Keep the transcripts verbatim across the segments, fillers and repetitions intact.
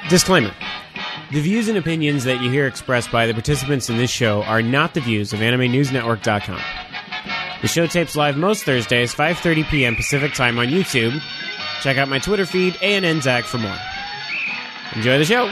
Disclaimer. The views and opinions that you hear expressed by the participants in this show are not the views of Anime News Network dot com. The show tapes live most Thursdays, five thirty p.m. Pacific Time on YouTube. Check out my Twitter feed, A N N Zach, for more. Enjoy the show.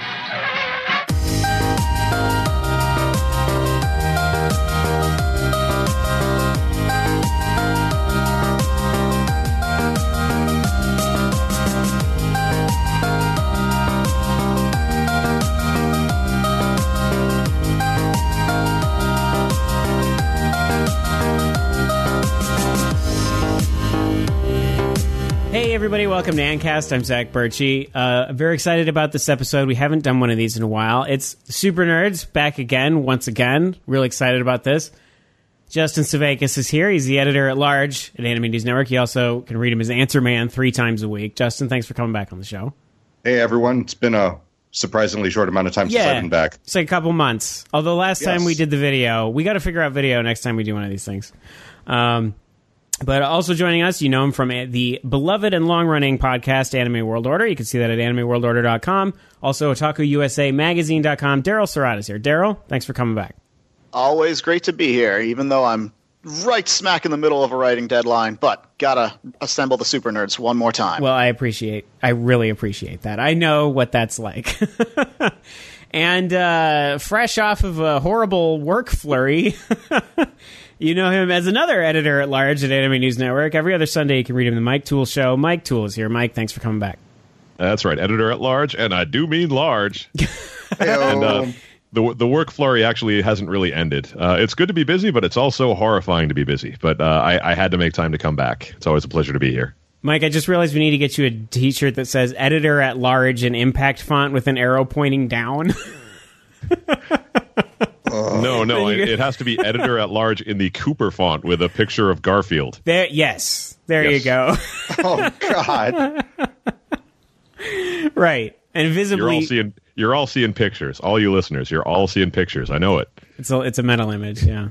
Hey everybody, welcome to Ancast. I'm Zach Birchie. Uh, I'm very excited about this episode. We haven't done one of these in a while. It's Super Nerds back again, once again. Really excited about this. Justin Savakis is here. He's the editor-at-large at Anime News Network. You also can read him as Answer Man three times a week. Justin, thanks for coming back on the show. Hey everyone, it's been a surprisingly short amount of time yeah, since I've been back. It's like a couple months. Although last yes. time we did the video, we got to figure out video next time we do one of these things. Um... But also joining us, you know him from the beloved and long-running podcast Anime World Order. You can see that at anime world order dot com. Also, otaku u s a magazine dot com. Daryl Serrata is here. Daryl, thanks for coming back. Always great to be here, even though I'm right smack in the middle of a writing deadline. But gotta assemble the Super Nerds one more time. Well, I appreciate, I really appreciate that. I know what that's like. And uh, fresh off of a horrible work flurry... You know him as another editor-at-large at Anime News Network. Every other Sunday, you can read him in the Mike Toole Show. Mike Toole is here. Mike, thanks for coming back. That's right, editor-at-large, and I do mean large. and uh, the the work flurry actually hasn't really ended. Uh, it's good to be busy, but it's also horrifying to be busy. But uh, I, I had to make time to come back. It's always a pleasure to be here. Mike, I just realized we need to get you a T-shirt that says editor-at-large in impact font with an arrow pointing down. No, no, it, it has to be editor at large in the Cooper font with a picture of Garfield. There, yes, there yes. you go. Oh God! Right, and visibly, you're all seeing. You're all seeing pictures. All you listeners, you're all seeing pictures. I know it. It's a it's a mental image, yeah.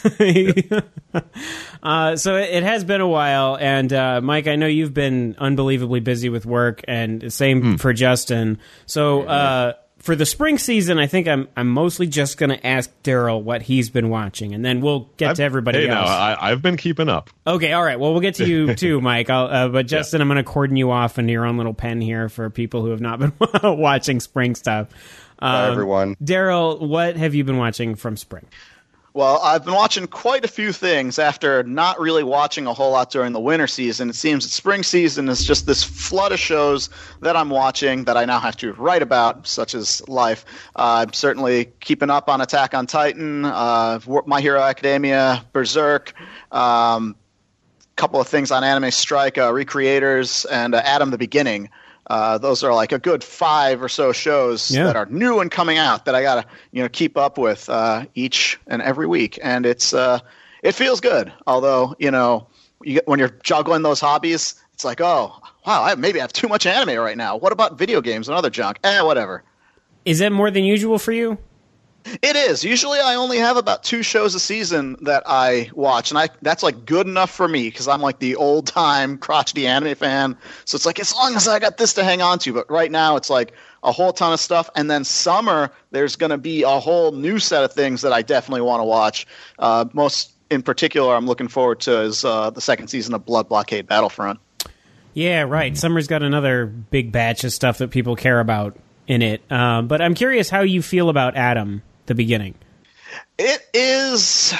uh, so it, it has been a while, and uh, Mike, I know you've been unbelievably busy with work, and same mm. for Justin. So. Uh, For the spring season, I think I'm I'm mostly just going to ask Daryl what he's been watching, and then we'll get I've, to everybody hey, else. Now, I, I've been keeping up. Okay, all right. Well, we'll get to you too, Mike. I'll, uh, but Justin, yeah. I'm going to cordon you off into your own little pen here for people who have not been watching spring stuff. Um, Bye, everyone. Daryl, what have you been watching from spring? Well, I've been watching quite a few things after not really watching a whole lot during the winter season. It seems that spring season is just this flood of shows that I'm watching that I now have to write about, such as life. Uh, I'm certainly keeping up on Attack on Titan, uh, My Hero Academia, Berserk, um, a couple of things on Anime Strike, uh, Recreators, and uh, Adam the Beginning. Uh, those are like a good five or so shows yeah. that are new and coming out that I gotta you know keep up with uh, each and every week, and it's uh, it feels good. Although you know you get, when you're juggling those hobbies, it's like, oh wow, I, maybe I have too much anime right now. What about video games and other junk? Eh, whatever. Is that more than usual for you? It is. Usually I only have about two shows a season that I watch, and I that's like good enough for me because I'm like the old-time crotchety anime fan. So it's like as long as I got this to hang on to. But right now it's like a whole ton of stuff. And then summer, there's going to be a whole new set of things that I definitely want to watch. Uh, most in particular I'm looking forward to is uh, the second season of Blood Blockade Battlefront. Yeah, right. Summer's got another big batch of stuff that people care about in it. Uh, but I'm curious how you feel about Adam the Beginning. It is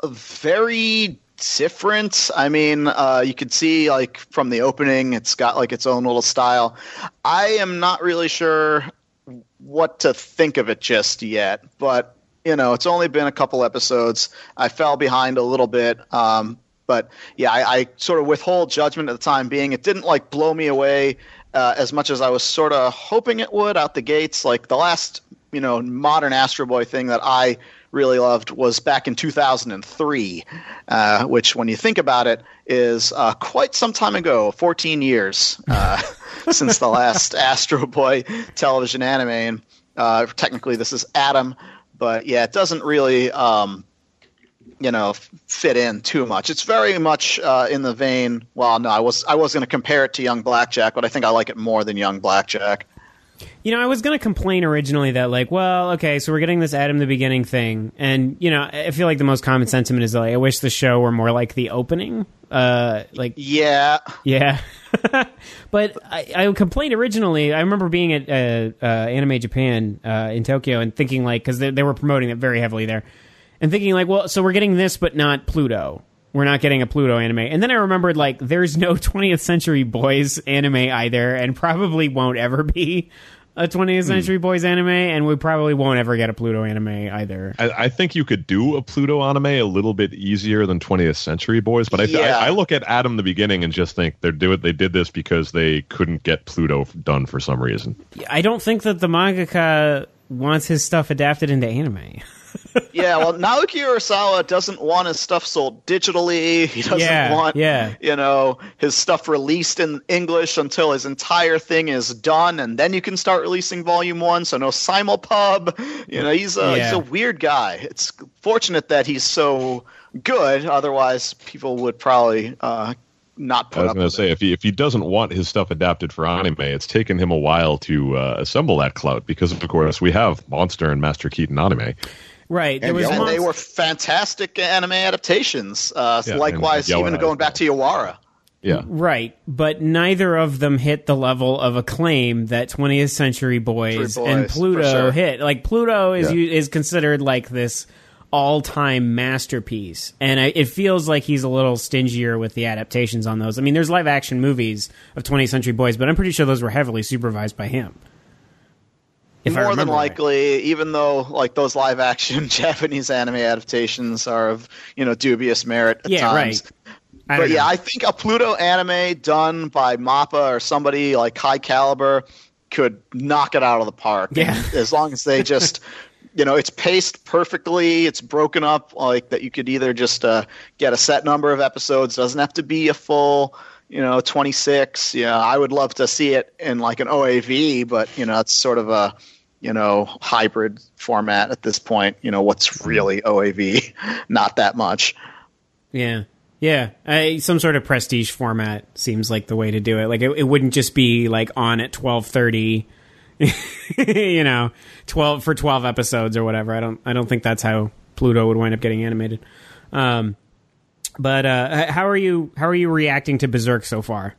very different. I mean, uh, you could see like from the opening, it's got like its own little style. I am not really sure what to think of it just yet, but you know, it's only been a couple episodes. I fell behind a little bit. Um, but yeah, I, I sort of withhold judgment at the time being. It didn't like blow me away uh, as much as I was sort of hoping it would out the gates. Like the last you know, modern Astro Boy thing that I really loved was back in two thousand three, uh, which when you think about it is uh, quite some time ago, fourteen years uh, since the last Astro Boy television anime. And uh, technically this is Adam, but yeah, it doesn't really, um, you know, fit in too much. It's very much uh, in the vein. Well, no, I was I was going to compare it to Young Blackjack, but I think I like it more than Young Blackjack. You know, I was going to complain originally that, like, well, okay, so we're getting this Adam the Beginning thing. And, you know, I feel like the most common sentiment is, like, I wish the show were more like the opening. Uh, like, yeah. Yeah. But I, I complained originally. I remember being at uh, uh, Anime Japan uh, in Tokyo and thinking, like, because they, they were promoting it very heavily there, and thinking, like, well, so we're getting this, but not Pluto. We're not getting a Pluto anime. And then I remembered, like, there's no twentieth Century Boys anime either, and probably won't ever be a twentieth Century hmm. Boys anime, and we probably won't ever get a Pluto anime either. I, I think you could do a Pluto anime a little bit easier than twentieth Century Boys, but I, yeah. I, I look at Adam the Beginning and just think they're do it. They did this because they couldn't get Pluto done for some reason. I don't think that the mangaka wants his stuff adapted into anime. Yeah, well, Naoki Urasawa doesn't want his stuff sold digitally. He doesn't yeah, want, yeah. you know, his stuff released in English until his entire thing is done, and then you can start releasing Volume One. So no simulpub. You know, he's a yeah. he's a weird guy. It's fortunate that he's so good. Otherwise, people would probably uh, not put I was up going to with say, it. if he if he doesn't want his stuff adapted for anime, it's taken him a while to uh, assemble that clout because, of course, we have Monster and Master Keaton anime. Right, there and, was and monst- they were fantastic anime adaptations. Uh, yeah, likewise, even going back to Yawara. Yeah, right, but neither of them hit the level of acclaim that twentieth Century Boys, Boys and Pluto sure. hit. Like Pluto is yeah. is considered like this all-time masterpiece, and I, it feels like he's a little stingier with the adaptations on those. I mean, there's live-action movies of twentieth Century Boys, but I'm pretty sure those were heavily supervised by him. If More than likely, right. even though like those live action Japanese anime adaptations are of, you know, dubious merit at yeah, times. Right. I but yeah, know. I think a Pluto anime done by MAPPA or somebody like high caliber could knock it out of the park. Yeah. And as long as they just you know, it's paced perfectly, it's broken up like that you could either just uh, get a set number of episodes, doesn't have to be a full you know, twenty-six. Yeah, I would love to see it in like an O A V, but you know, it's sort of a you know hybrid format at this point. You know, what's really O A V? Not that much. Yeah, yeah. I, some sort of prestige format seems like the way to do it. Like it, it wouldn't just be like on at twelve thirty. You know, twelve for twelve episodes or whatever. I don't. I don't think that's how Pluto would wind up getting animated. Um, But uh, how are you? How are you reacting to Berserk so far?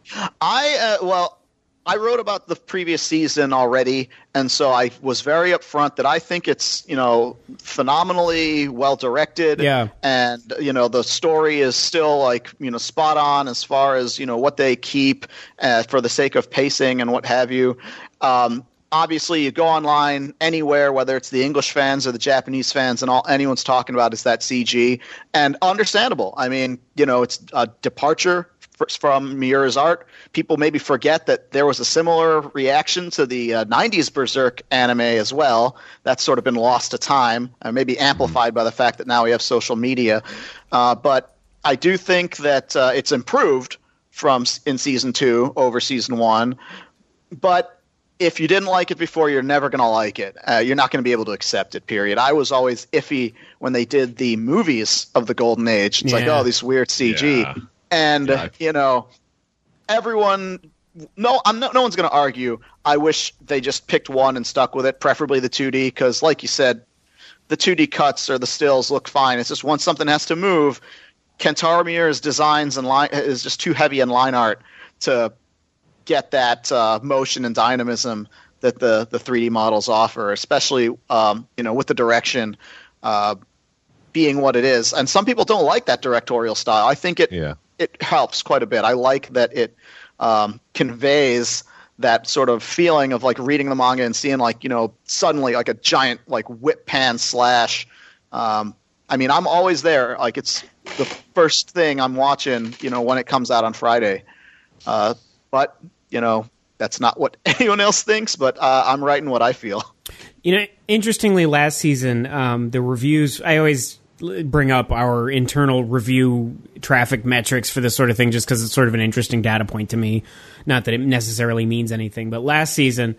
I uh, well, I wrote about the previous season already, and so I was very upfront that I think it's you know phenomenally well directed. Yeah, and you know the story is still like you know spot on as far as you know what they keep uh, for the sake of pacing and what have you. Um, Obviously, you go online anywhere, whether it's the English fans or the Japanese fans, and all anyone's talking about is that C G. And understandable. I mean, you know, it's a departure from Miura's art. People maybe forget that there was a similar reaction to the uh, nineties Berserk anime as well. That's sort of been lost to time, uh, maybe amplified by the fact that now we have social media. Uh, but I do think that uh, it's improved from in season two over season one. But if you didn't like it before, you're never going to like it. Uh, you're not going to be able to accept it, period. I was always iffy when they did the movies of the Golden Age. It's yeah. like, oh, this weird C G. Yeah. And, yeah. you know, everyone – no I'm no, no one's going to argue. I wish they just picked one and stuck with it, preferably the two D, because like you said, the two D cuts or the stills look fine. It's just once something has to move, Kentaro Miura's designs and line is just too heavy in line art to – get that uh, motion and dynamism that the, the three D models offer, especially um, you know with the direction uh, being what it is. And some people don't like that directorial style. I think it yeah. it helps quite a bit. I like that it um, conveys that sort of feeling of like reading the manga and seeing like you know suddenly like a giant like whip pan slash. Um, I mean, I'm always there. Like it's the first thing I'm watching. You know when it comes out on Friday. Uh, But, you know, that's not what anyone else thinks, but uh, I'm writing what I feel. You know, interestingly, last season, um, the reviews, I always bring up our internal review traffic metrics for this sort of thing just because it's sort of an interesting data point to me. Not that it necessarily means anything, but last season,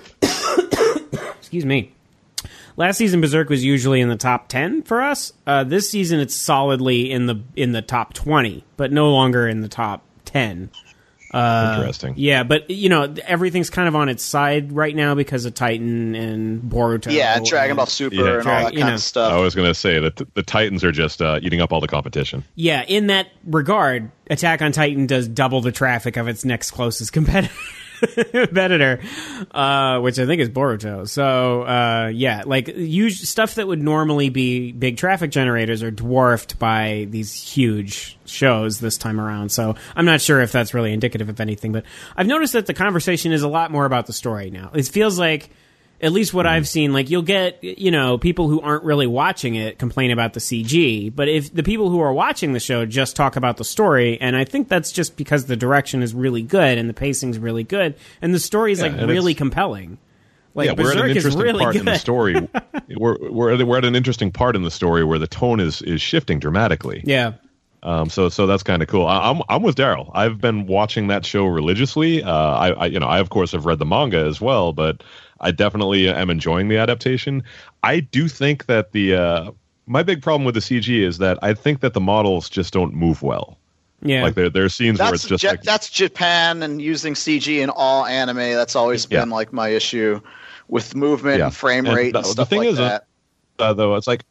excuse me, last season Berserk was usually in the top ten for us. Uh, this season it's solidly in the in the top twenty, but no longer in the top ten. Uh, Interesting. Yeah, but you know everything's kind of on its side right now because of Titan and Boruto. Yeah, and Dragon Ball Super Yeah. and Dra- all that you kind know. of stuff. I was going to say that th- the Titans are just uh, eating up all the competition. Yeah, in that regard, Attack on Titan does double the traffic of its next closest competitor. competitor, uh, which I think is Boruto. So, uh, yeah, like us- stuff that would normally be big traffic generators are dwarfed by these huge shows this time around. So I'm not sure if that's really indicative of anything, but I've noticed that the conversation is a lot more about the story now. It feels like, at least what I've seen, like you'll get, you know, people who aren't really watching it complain about the C G, but if the people who are watching the show just talk about the story, and I think that's just because the direction is really good and the pacing's really good, and the story is Yeah, like and really it's- compelling. Like yeah, we're at Berserk an is interesting really part good. in the story. we're we're at, we're at an interesting part in the story where the tone is is shifting dramatically. Yeah. Um, so so that's kind of cool. I, I'm I'm with Daryl. I've been watching that show religiously. Uh, I, I you know I of course have read the manga as well, but I definitely am enjoying the adaptation. I do think that the uh, my big problem with the C G is that I think that the models just don't move well. Yeah. Like there there are scenes where That's it's just Ja- like that's Japan and using C G in all anime. That's always Yeah. been like my issue with movement Yeah. and frame And rate the- and the stuff thing like is, uh, that. uh, though it's like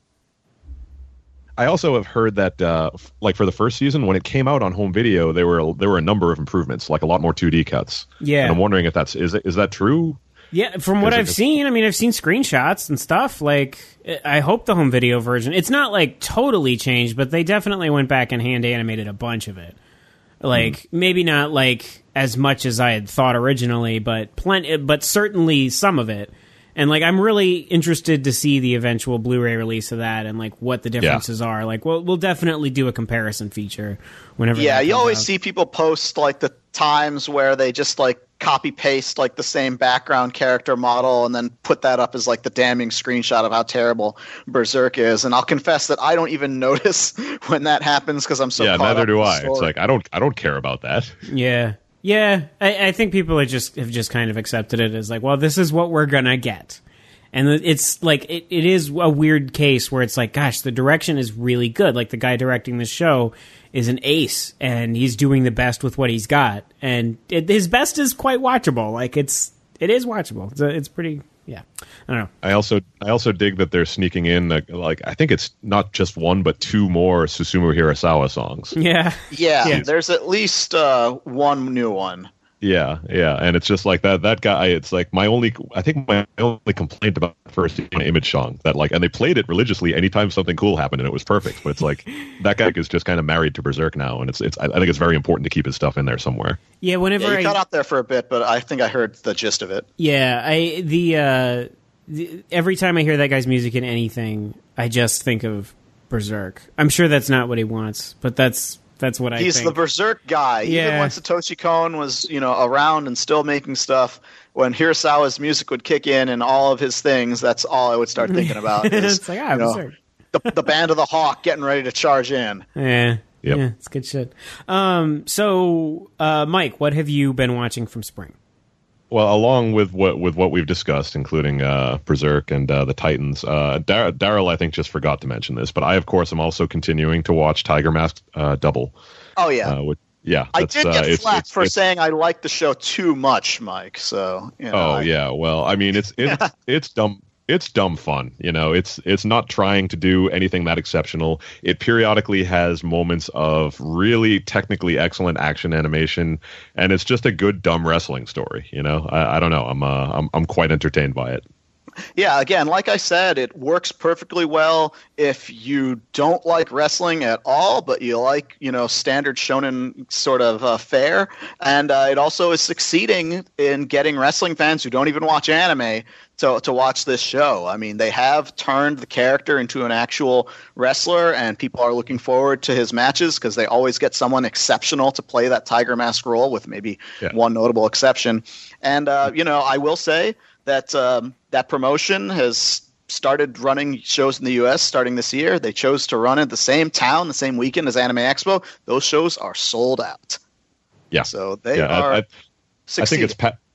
I also have heard that uh, f- like for the first season when it came out on home video there were there were a number of improvements, like a lot more two D cuts. Yeah. And I'm wondering if that's is it- is that true? Yeah, from what Is it I've just- seen, I mean, I've seen screenshots and stuff. Like, I hope the home video version, it's not like totally changed, but they definitely went back and hand animated a bunch of it. Like, Mm. maybe not like as much as I had thought originally, but plenty, but certainly some of it. And like, I'm really interested to see the eventual Blu-ray release of that and like what the differences are. Like, we'll we'll definitely do a comparison feature whenever. Yeah, that you comes always out. see people post like the times where they just like copy paste like the same background character model and then put that up as like the damning screenshot of how terrible Berserk is. And I'll confess that I don't even notice when that happens because I'm so yeah, caught neither up do in the I. It's story. like I don't I don't care about that. Yeah, yeah. I, I think people are just have just kind of accepted it as like, well, this is what we're gonna get, and it's like it, it is a weird case where it's like, gosh, the direction is really good. Like the guy directing the show is an ace, and he's doing the best with what he's got, and it, his best is quite watchable. Like it's it is watchable. It's, a, it's pretty. Yeah, I don't know. I also I also dig that they're sneaking in uh, like I think it's not just one but two more Susumu Hirasawa songs. Yeah, yeah, Yeah. there's at least uh, one new one. Yeah, yeah, and it's just like that. That guy, it's like my only. I think my only complaint about the first Image song that like, and they played it religiously anytime something cool happened, and it was perfect. But it's like that guy is just kind of married to Berserk now, and it's it's. I think it's very important to keep his stuff in there somewhere. yeah. Whenever Yeah, you I cut out there for a bit, but I think I heard the gist of it. Yeah, I the, uh, the every time I hear that guy's music in anything, I just think of Berserk. I'm sure that's not what he wants, but that's that's what I He's think. the Berserk guy. Even Yeah. when Satoshi Kon was, you know, around and still making stuff, when Hirasawa's music would kick in and all of his things, that's all I would start thinking about. Is, It's like, ah, you know, Berserk. the, the Band of the Hawk getting ready to charge in. Yeah, Yep. yeah, it's good shit. Um, so, uh, Mike, what have you been watching from spring? Well, along with what with what we've discussed, including uh, Berserk and uh, the Titans, uh, Dar- Daryl I think just forgot to mention this, but I of course am also continuing to watch Tiger Mask uh, Double. Oh, yeah. Uh, which, yeah, I that's, did uh, get it's- flack it's- for it's- saying I liked the show too much, Mike. So, you know, Oh I- yeah, well, I mean, it's it's it's dumb. It's dumb fun, you know. It's it's not trying to do anything that exceptional. It periodically has moments of really technically excellent action animation, and it's just a good dumb wrestling story. You know, I, I don't know. I'm uh, I'm I'm quite entertained by it. Yeah, again, like I said, it works perfectly well if you don't like wrestling at all, but you like, you know, standard shonen sort of uh, fare. And uh, it also is succeeding in getting wrestling fans who don't even watch anime to, to watch this show. I mean, they have turned the character into an actual wrestler, and people are looking forward to his matches because they always get someone exceptional to play that Tiger Mask role, with maybe Yeah. one notable exception. And, uh, you know, I will say that um, that promotion has started running shows in the U S starting this year. They chose to run it the same town, the same weekend as Anime Expo. Those shows are sold out. Yeah, So they yeah. are I, I, I think succeeding. it's pa-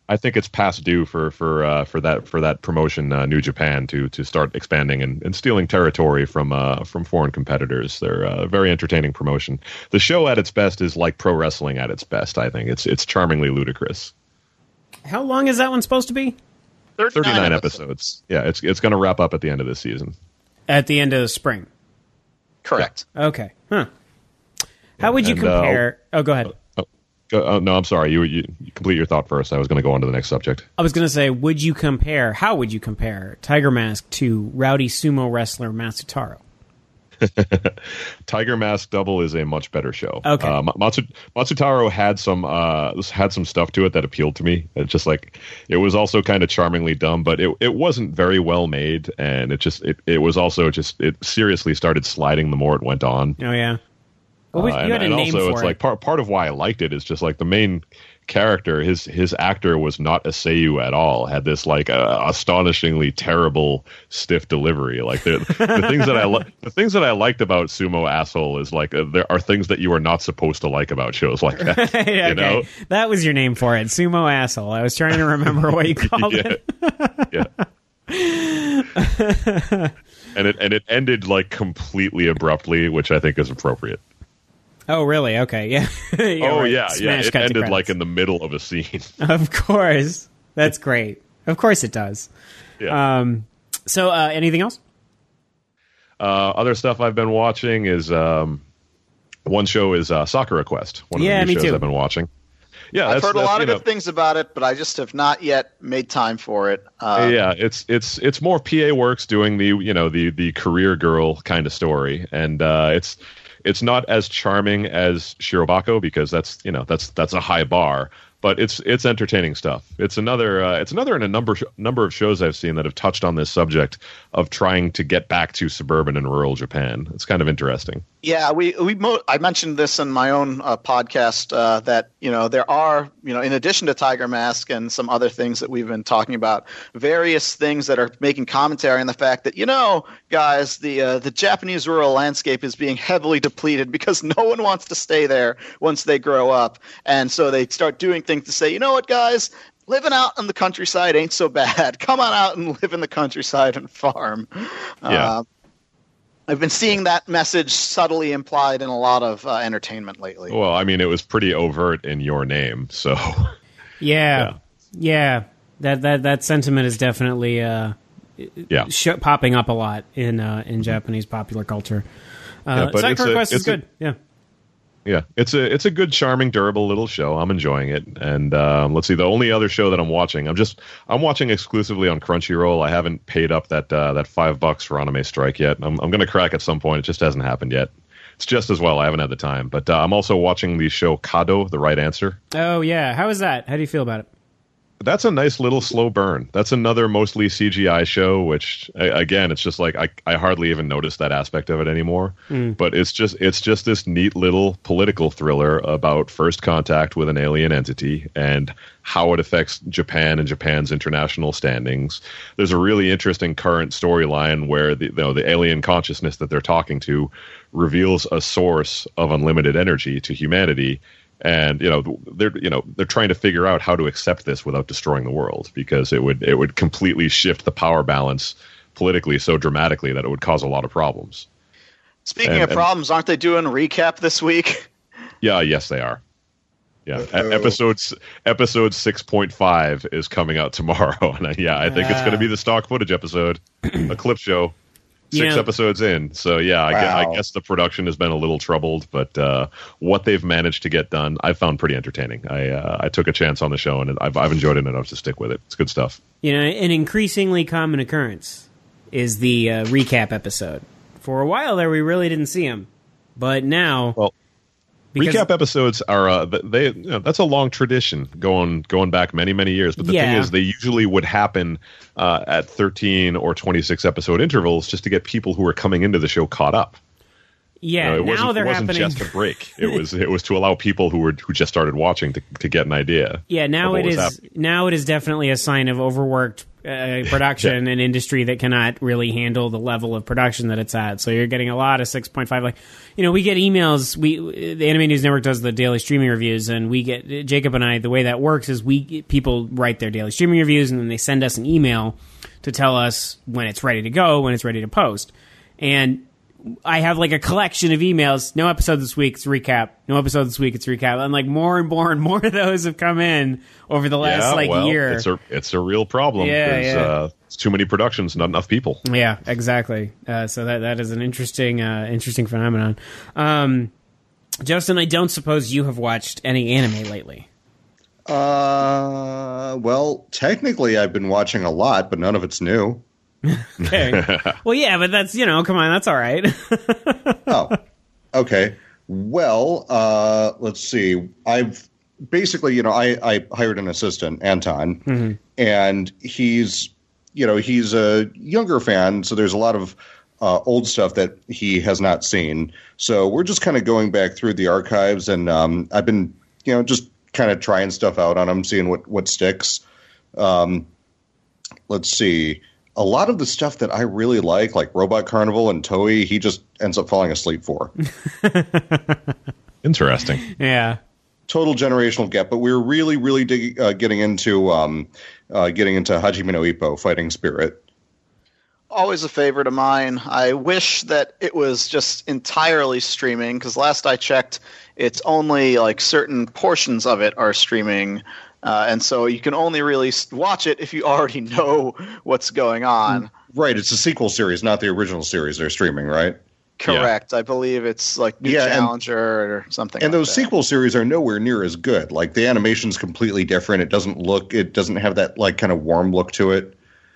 I think it's past due for for uh, for that for that promotion, uh, New Japan, to to start expanding and, and stealing territory from uh, from foreign competitors. They're a very entertaining promotion. The show at its best is like pro wrestling at its best. I think it's it's charmingly ludicrous. How long is that one supposed to be? thirty-nine episodes. Yeah, it's it's going to wrap up at the end of this season. At the end of the spring. Correct. Yeah. Okay. Huh. How would you and, compare? Uh, oh, go ahead. Uh, uh, no, I'm sorry. You, you you complete your thought first. I was going to go on to the next subject. I was going to say, would you compare? How would you compare Tiger Mask to rowdy sumo wrestler Matsutaro? Tiger Mask Double is a much better show. Okay. Uh, Matsu, Matsutaro had some uh, had some stuff to it that appealed to me. It just like it was also kind of charmingly dumb, but it it wasn't very well made, and it just it, it was also just it seriously started sliding the more it went on. Oh yeah. Well, we, uh, you and, had a and name also for it's it. like part part of why I liked it is just like the main character, his his actor was not a Seiyu at all. Had this like uh, astonishingly terrible stiff delivery. Like the the things that I li- the things that I liked about Sumo Asshole is like uh, there are things that you are not supposed to like about shows like that. Right, okay. You know, that was your name for it, Sumo Asshole. I was trying to remember what you called yeah. it. Yeah. and it and it ended like completely abruptly, which I think is appropriate. Oh, really? Okay, yeah. yeah oh, right. yeah, Smash yeah. It cut to ended credits. like in the middle of a scene. Of course. That's great. Of course it does. Yeah. Um, so, uh, anything else? Uh, other stuff I've been watching is um, one show is uh, Sakura Quest. One Yeah, of the new me shows too. I've been watching. Yeah, I've that's, heard a that's, lot of you good know, things about it, but I just have not yet made time for it. Uh, yeah, it's it's it's more P A Works doing the you know the the career girl kind of story, and uh, it's it's not as charming as Shirobako because that's you know that's that's a high bar. But it's it's entertaining stuff. It's another uh, it's another in a number number of shows I've seen that have touched on this subject of trying to get back to suburban and rural Japan. It's kind of interesting. Yeah, we we mo- I mentioned this in my own uh, podcast uh, that you know there are you know in addition to Tiger Mask and some other things that we've been talking about, various things that are making commentary on the fact that you know guys the uh, the Japanese rural landscape is being heavily depleted because no one wants to stay there once they grow up, and so they start doing things to say you know what guys. Living out in the countryside ain't so bad. Come on out and live in the countryside and farm. Yeah. Uh, I've been seeing that message subtly implied in a lot of uh, entertainment lately. Well, I mean, it was pretty overt in Your Name, so Yeah. Yeah. yeah. That, that, that sentiment is definitely uh, yeah. sh- popping up a lot in uh, in Japanese popular culture. Uh, Yeah, but Sakura it's a- Quest is it's a- good. Yeah. Yeah, it's a it's a good, charming, durable little show. I'm enjoying it. And um, let's see, the only other show that I'm watching, I'm just I'm watching exclusively on Crunchyroll. I haven't paid up that uh, that five bucks for Anime Strike yet. I'm I'm going to crack at some point. It just hasn't happened yet. It's just as well. I haven't had the time. But uh, I'm also watching the show Kado, The Right Answer. Oh, yeah. How is that? How do you feel about it? That's a nice little slow burn. That's another mostly C G I show, which a- again, it's just like I, I hardly even notice that aspect of it anymore. Mm. But it's just it's just this neat little political thriller about first contact with an alien entity and how it affects Japan and Japan's international standings. There's a really interesting current storyline where the you know the alien consciousness that they're talking to reveals a source of unlimited energy to humanity. And you know they're you know they're trying to figure out how to accept this without destroying the world because it would it would completely shift the power balance politically so dramatically that it would cause a lot of problems. Speaking And- of and- problems, aren't they doing a recap this week? Yeah, yes, they are. Yeah, Uh-oh. E- episodes episode six point five is coming out tomorrow, and I, yeah, I think it's going to be the stock footage episode, a clip show. You Six know- episodes in, so yeah, I, gue- Wow. I guess the production has been a little troubled, but uh, what they've managed to get done, I found pretty entertaining. I uh, I took a chance on the show, and I've I've enjoyed it enough to stick with it. It's good stuff. You know, an increasingly common occurrence is the uh, recap episode. For a while there, we really didn't see them, but now, Well, because- recap episodes are uh, they you know, that's a long tradition going going back many many years. But the thing Yeah. is, they usually would happen uh, at thirteen or twenty-six episode intervals just to get people who are coming into the show caught up. yeah, You know, it now wasn't, they're it wasn't happening. just a break. It was it was to allow people who were who just started watching to to get an idea. Yeah, now of what it was is happening. now it is definitely a sign of overworked uh, production, Yeah. an industry that cannot really handle the level of production that it's at. So you're getting a lot of six point five. Like, you know, we get emails. We the Anime News Network does the daily streaming reviews, and we get Jacob and I. The way that works is we people write their daily streaming reviews, and then they send us an email to tell us when it's ready to go, when it's ready to post, and I have like a collection of emails. No episode this week, it's a recap. No episode this week, it's a recap. And like more and more and more of those have come in over the last yeah, like well, year. It's a it's a real problem. Yeah, There's yeah. Uh, it's too many productions, not enough people. Yeah, exactly. Uh, so that that is an interesting uh, interesting phenomenon. Um, Justin, I don't suppose you have watched any anime lately. Uh, well, technically, I've been watching a lot, but none of it's new. Okay. Well, yeah, but that's, you know, come on, that's all right. Oh, okay. Well, uh, let's see. I've basically, you know, I, I hired an assistant, Anton, Mm-hmm. and he's, you know, he's a younger fan, so there's a lot of uh, old stuff that he has not seen. So we're just kind of going back through the archives, and um, I've been, you know, just kind of trying stuff out on him, seeing what, what sticks. Um, let's see. A lot of the stuff that I really like, like Robot Carnival and Toei, he just ends up falling asleep for. Interesting. Yeah. Total generational gap, but we're really, really dig- uh, getting into um, uh, getting into Hajime no Ippo, Fighting Spirit. Always a favorite of mine. I wish that it was just entirely streaming, because last I checked, it's only like certain portions of it are streaming. Uh, and so you can only really watch it if you already know what's going on. Right, it's a sequel series, not the original series they're streaming, right? Correct. Yeah. I believe it's like New yeah, Challenger or something. And like those that. sequel series are nowhere near as good. Like the animation's completely different. It doesn't look. It doesn't have that like kind of warm look to it.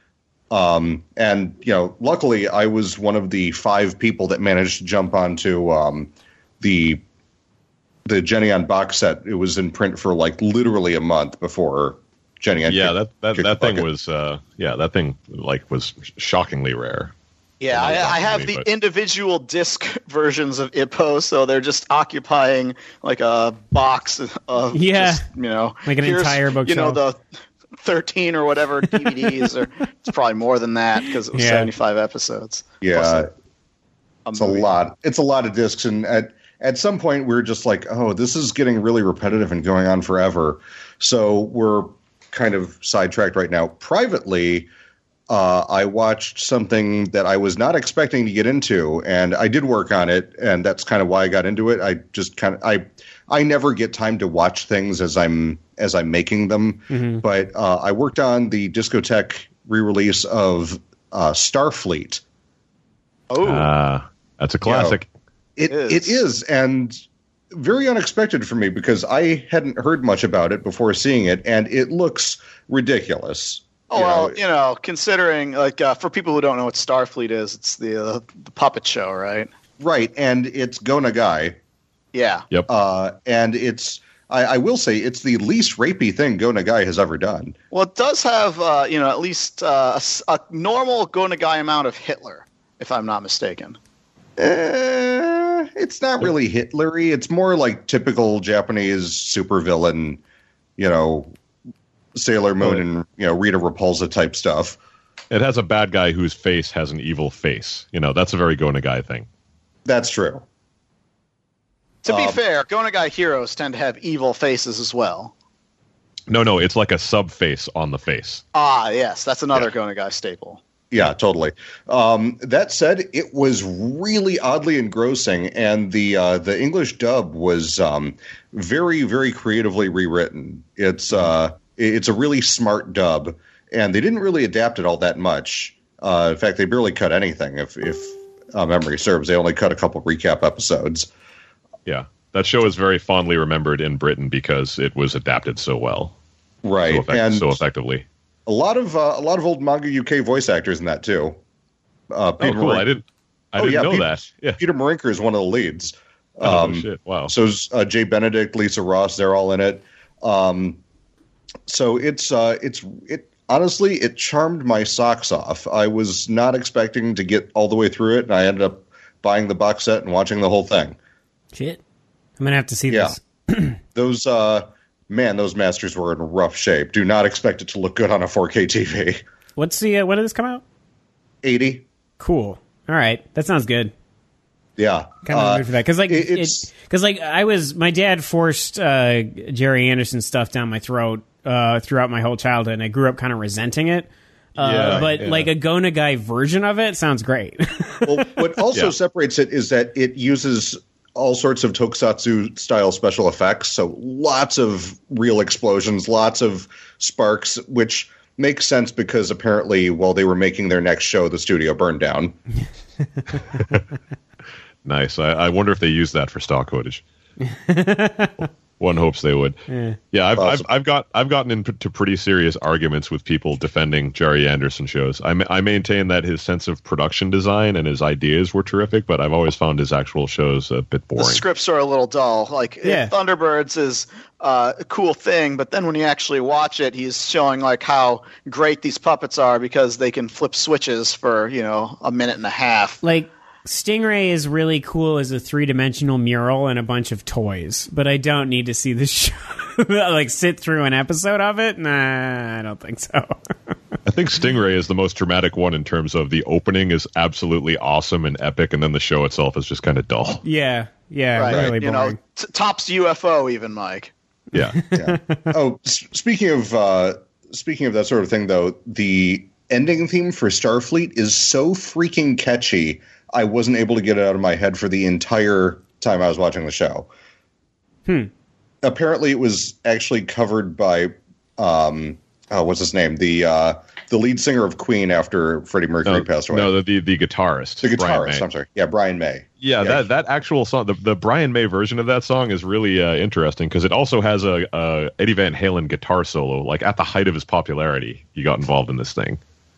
Um, and you know, luckily, I was one of the five people that managed to jump onto um, the. The Geneon box set, it was in print for like literally a month before Geneon. Yeah, kicked, that that, that thing bucket. was uh, yeah, that thing like was shockingly rare. Yeah, I, I have the but... individual disc versions of Ippo, so they're just occupying like a box of Yeah. just, you know, Like an entire bookshelf. You know, the thirteen or whatever D V Ds, or it's probably more than that because it was Yeah. seventy-five episodes. Yeah, Plus a, it's a lot. It's a lot of discs, and at at some point we were just like, oh, this is getting really repetitive and going on forever. So we're kind of sidetracked right now. Privately, uh, I watched something that I was not expecting to get into, and I did work on it, and that's kind of why I got into it. I just kind of I I never get time to watch things as I'm as I'm making them, Mm-hmm. but uh, I worked on the Discotheque re-release of uh, Starfleet. Oh, Uh, that's a classic. It It it is. is, and very unexpected for me because I hadn't heard much about it before seeing it, and it looks ridiculous. oh you well, know. you know, considering like uh, for people who don't know what Starfleet is, it's the uh, the puppet show, right? Right, and it's Go Nagai, Yeah. Yep. uh, and it's I, I will say it's the least rapey thing Go Nagai has ever done. Well, it does have, uh, you know, at least uh, a, s- a normal Go Nagai amount of Hitler, if I'm not mistaken. Uh, it's not really Hitlery. It's more like typical Japanese supervillain, you know, Sailor Moon Oh. and you know Rita Repulsa type stuff. It has a bad guy whose face has an evil face. You know, that's a very Go Nagai thing. That's true. To be Um, fair, Go Nagai heroes tend to have evil faces as well. No, no, it's like a sub face on the face. Ah, yes, that's another Yeah. Go Nagai staple. Yeah, totally. Um, that said, it was really oddly engrossing, and the uh, the English dub was um, very, very creatively rewritten. It's uh, it's a really smart dub, and they didn't really adapt it all that much. Uh, in fact, they barely cut anything. If if uh, memory serves, they only cut a couple recap episodes. Yeah. That show is very fondly remembered in Britain because it was adapted so well. Right, So, effect- and so effectively. a lot of uh, a lot of old manga U K voice actors in that too. Uh, Oh, Peter cool. Marink- I didn't I Oh, didn't yeah, know Pete- that. Yeah. Peter Marinker is one of the leads. Oh, Um, shit. Wow. So's uh, Jay Benedict, Lisa Ross, they're all in it. Um, so it's uh, it's it honestly it charmed my socks off. I was not expecting to get all the way through it, and I ended up buying the box set and watching the whole thing. Shit. I'm going to have to see Yeah. this. Those uh, man, those masters were in rough shape. Do not expect it to look good on a four K T V. What's the uh, when did this come out? eighty. Cool. All right, that sounds good. Yeah, kind of uh, good for that because like it, it's because like I was my dad forced uh, Jerry Anderson stuff down my throat uh, throughout my whole childhood, and I grew up kind of resenting it. Uh, yeah, but yeah. like a Go Nagai version of it sounds great. Well, what also Yeah. separates it is that it uses all sorts of tokusatsu style special effects. So lots of real explosions, lots of sparks, which makes sense because apparently while they were making their next show, the studio burned down. Nice. I, I wonder if they use that for stock footage. One hopes they would. Yeah, yeah I've, I've Awesome. I've got I've gotten into pretty serious arguments with people defending Jerry Anderson shows. I, ma- I maintain that his sense of production design and his ideas were terrific, but I've always found his actual shows a bit boring. The scripts are a little dull. Like Yeah. Thunderbirds is uh, a cool thing, but then when you actually watch it, he's showing like how great these puppets are because they can flip switches for you know a minute and a half. like Stingray is really cool as a three-dimensional mural and a bunch of toys, but I don't need to see the show. Like sit through an episode of it. Nah, I don't think so. I think Stingray is the most dramatic one in terms of the opening is absolutely awesome and epic, and then the show itself is just kind of dull. yeah, yeah, Right. really you boring. know, t- tops U F O even, Mike. Yeah. Yeah. Oh, s- speaking of uh, speaking of that sort of thing, though, the ending theme for Starfleet is so freaking catchy. I wasn't able to get it out of my head for the entire time I was watching the show. Hmm. Apparently, it was actually covered by um, oh, what's his name? The uh, the lead singer of Queen after Freddie Mercury No, passed away. no, the, the the guitarist. the Brian guitarist. May. I'm sorry. Yeah, Brian May. Yeah, Yeah. that that actual song, the, the Brian May version of that song is really uh, interesting because it also has a, a Eddie Van Halen guitar solo. Like at the height of his popularity, he got involved in this thing.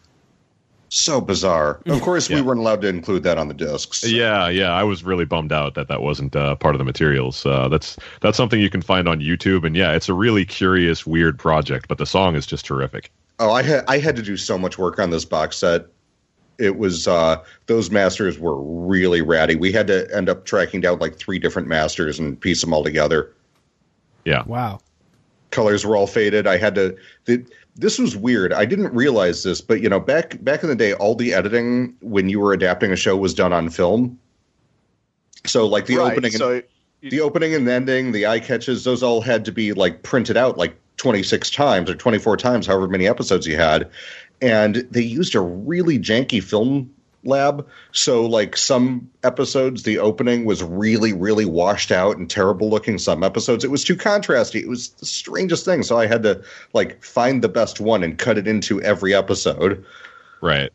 So bizarre. Of course, Yeah. we weren't allowed to include that on the discs. Yeah, yeah, I was really bummed out that that wasn't uh, part of the materials. Uh, that's that's something you can find on YouTube, and yeah, it's a really curious, weird project, but the song is just terrific. Oh, I had I had to do so much work on this box set. It was uh, those masters were really ratty. We had to end up tracking down like three different masters and piece them all together. Yeah, Wow. Colors were all faded. I had to. The, this was weird. I didn't realize this, but you know, back back in the day, all the editing when you were adapting a show was done on film. So, like the Right, opening, and, so the opening and ending, the eye catches, those all had to be like printed out like twenty-six times or twenty-four times, however many episodes you had. And they used a really janky film lab. So like some episodes, the opening was really, really washed out and terrible looking. Some episodes, it was too contrasty. It was the strangest thing. So I had to like find the best one and cut it into every episode. right.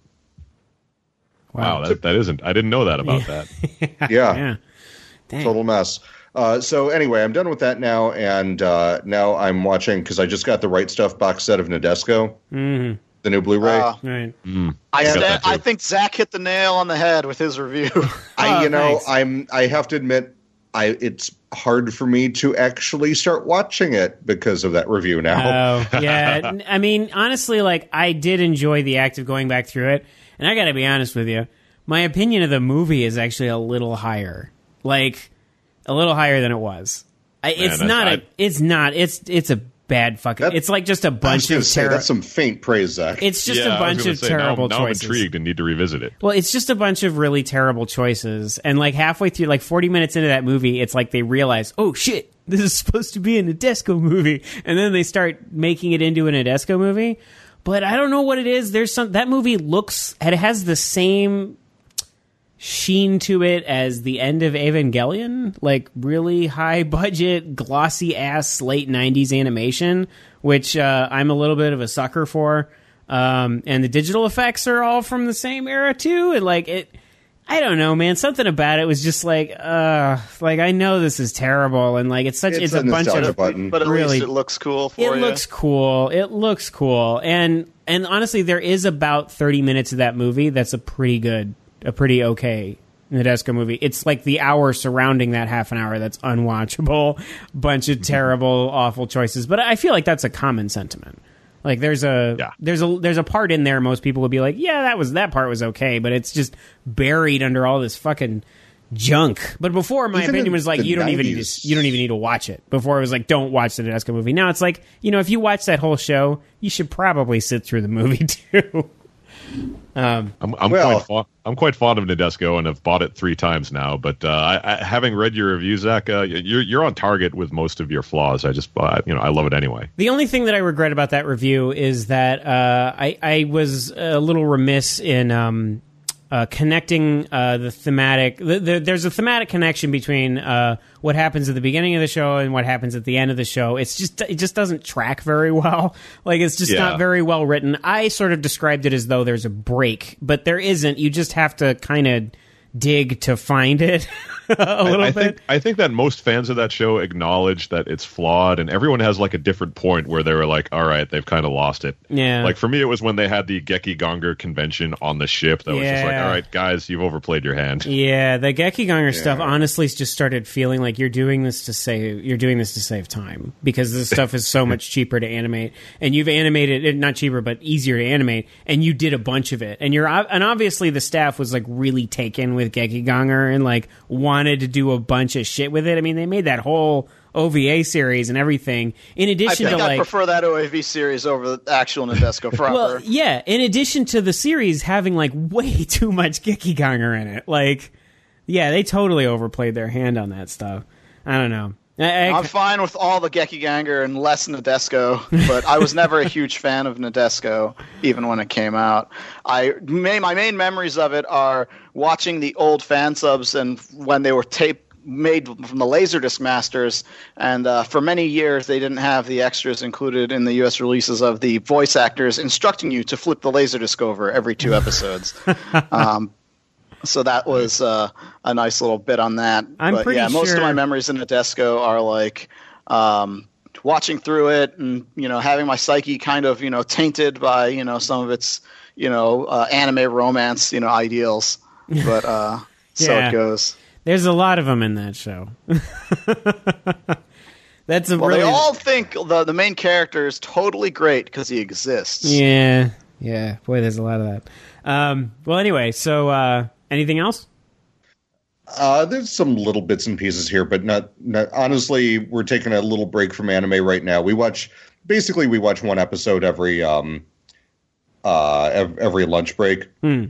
Wow, that, that isn't. I didn't know that about that. Yeah. Yeah. Dang. Total mess. Uh, so anyway, I'm done with that now. And uh, now I'm watching, because I just got the Right Stuff box set of Nadesco, Mm-hmm. the new Blu-ray. uh, Right. Mm, I, got sta- that too. I think Zach hit the nail on the head with his review. I, Oh, you know, thanks. I'm. I have to admit, I it's hard for me to actually start watching it because of that review now. Oh, yeah. N- I mean, honestly, like, I did enjoy the act of going back through it. And I got to be honest with you. My opinion of the movie is actually a little higher. Like, a little higher than it was. I, it's that's- not a, I- it's not, it's, it's a bad fucking, That- it's like just a I was bunch gonna of say, terrible, that's some faint praise, Zach. it's just yeah, a bunch I was gonna of say, terrible now, now choices. I'm intrigued and need to revisit it. Well, it's just a bunch of really terrible choices. And like halfway through, like forty minutes into that movie, it's like they realize, oh shit, this is supposed to be a Nadesco movie. And then they start making it into a Nadesco movie. But I don't know what it is. There's some, that movie looks, it has the same sheen to it as the end of Evangelion. Like really high budget, glossy ass late nineties animation, which uh, I'm a little bit of a sucker for. Um, and the digital effects are all from the same era too. And like it, I don't know, man. Something about it was just like, uh, like I know this is terrible, and like it's such, it's, It's a, a bunch nostalgia of. button. But at Really- least it looks cool for It you. looks cool. It looks cool, and and honestly, there is about thirty minutes of that movie that's a pretty good, a pretty okay Nadesco movie. It's like the hour surrounding that half an hour that's unwatchable, bunch of terrible, awful choices. But I feel like that's a common sentiment. Like there's a Yeah. there's a there's a part in there most people would be like, yeah, that was that part was okay, but it's just buried under all this fucking junk. But before, my Even opinion in was like, the you don't even need nineties. to, you don't even need to watch it. Before, it was like, don't watch the Nadesco movie. Now it's like, you know, if you watch that whole show, you should probably sit through the movie too. um, I'm, I'm Well- quite fond, I'm quite fond of Nadesco and have bought it three times now. But uh, I, I, having read your review, Zach, uh, you're you're on target with most of your flaws. I just uh, you know I love it anyway. The only thing that I regret about that review is that uh, I, I was a little remiss in um, uh, connecting uh, the thematic. The, the, there's a thematic connection between uh, what happens at the beginning of the show and what happens at the end of the show. It's just it just doesn't track very well. Like it's just Yeah. not very well written. I sort of described it as though there's a break, but there isn't. You just have to kind of dig to find it a little I, I bit. think I think that most fans of that show acknowledge that it's flawed, and everyone has like a different point where they were like, "All right, they've kind of lost it." Yeah. Like for me, it was when they had the Gekiganger convention on the ship. That was just like, Yeah. "All right, guys, you've overplayed your hand." Yeah, the Gekiganger stuff honestly just started feeling like you're doing this to save you're doing this to save time because this stuff is so much cheaper to animate, and you've animated it not cheaper but easier to animate, and you did a bunch of it, and you're and obviously the staff was like really taken with Gekiganger and like wanted to do a bunch of shit with it. I mean, they made that whole O V A series and everything. In I addition think to I like prefer that O A V series over the actual Nadesco proper. well, yeah. In addition to the series having like way too much Gekiganger in it, like, yeah, they totally overplayed their hand on that stuff. I don't know. I, I, I'm fine with all the Gekiganger and less Nadesco, but I was never a huge fan of Nadesco, even when it came out. I may, my main memories of it are watching the old fan subs and when they were taped. Made from the Laserdisc masters, and uh, for many years they didn't have the extras included in the U S releases of the voice actors instructing you to flip the Laserdisc over every two episodes. um, so that was uh, a nice little bit on that. I'm but pretty yeah, most sure- of my memories in Nadesco are like um, watching through it and you know having my psyche kind of you know tainted by you know some of its you know uh, anime romance you know ideals. But uh, so Yeah. it goes. there's a lot of them in that show. That's a Well, really they all think the the main character is totally great because he exists. yeah, yeah. Boy, there's a lot of that. Um, well, anyway, so uh, anything else? Uh, there's some little bits and pieces here, but not, not. Honestly, we're taking a little break from anime right now. We watch basically we watch one episode every um, uh, ev- every lunch break. Hmm.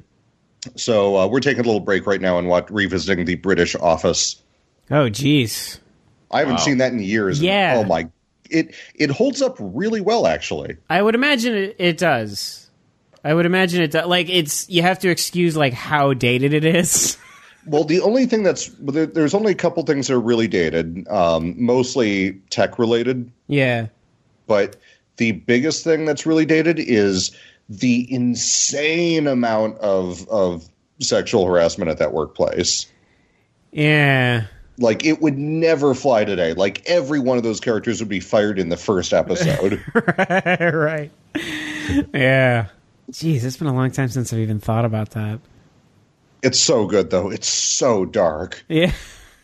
So uh, we're taking a little break right now and watch, revisiting the British Office. Oh, geez. I haven't Wow. seen that in years. and, Yeah. oh my, it it holds up really well, actually. I would imagine it, it does. I would imagine it does. Like it's you have to excuse like how dated it is. Well, the only thing that's there, there's only a couple things that are really dated, um, mostly tech related. Yeah. But the biggest thing that's really dated is the insane amount of of sexual harassment at that workplace. Yeah. Like, it would never fly today. Like, every one of those characters would be fired in the first episode. Right. Yeah. Jeez, it's been a long time since I've even thought about that. It's so good, though. It's so dark. Yeah.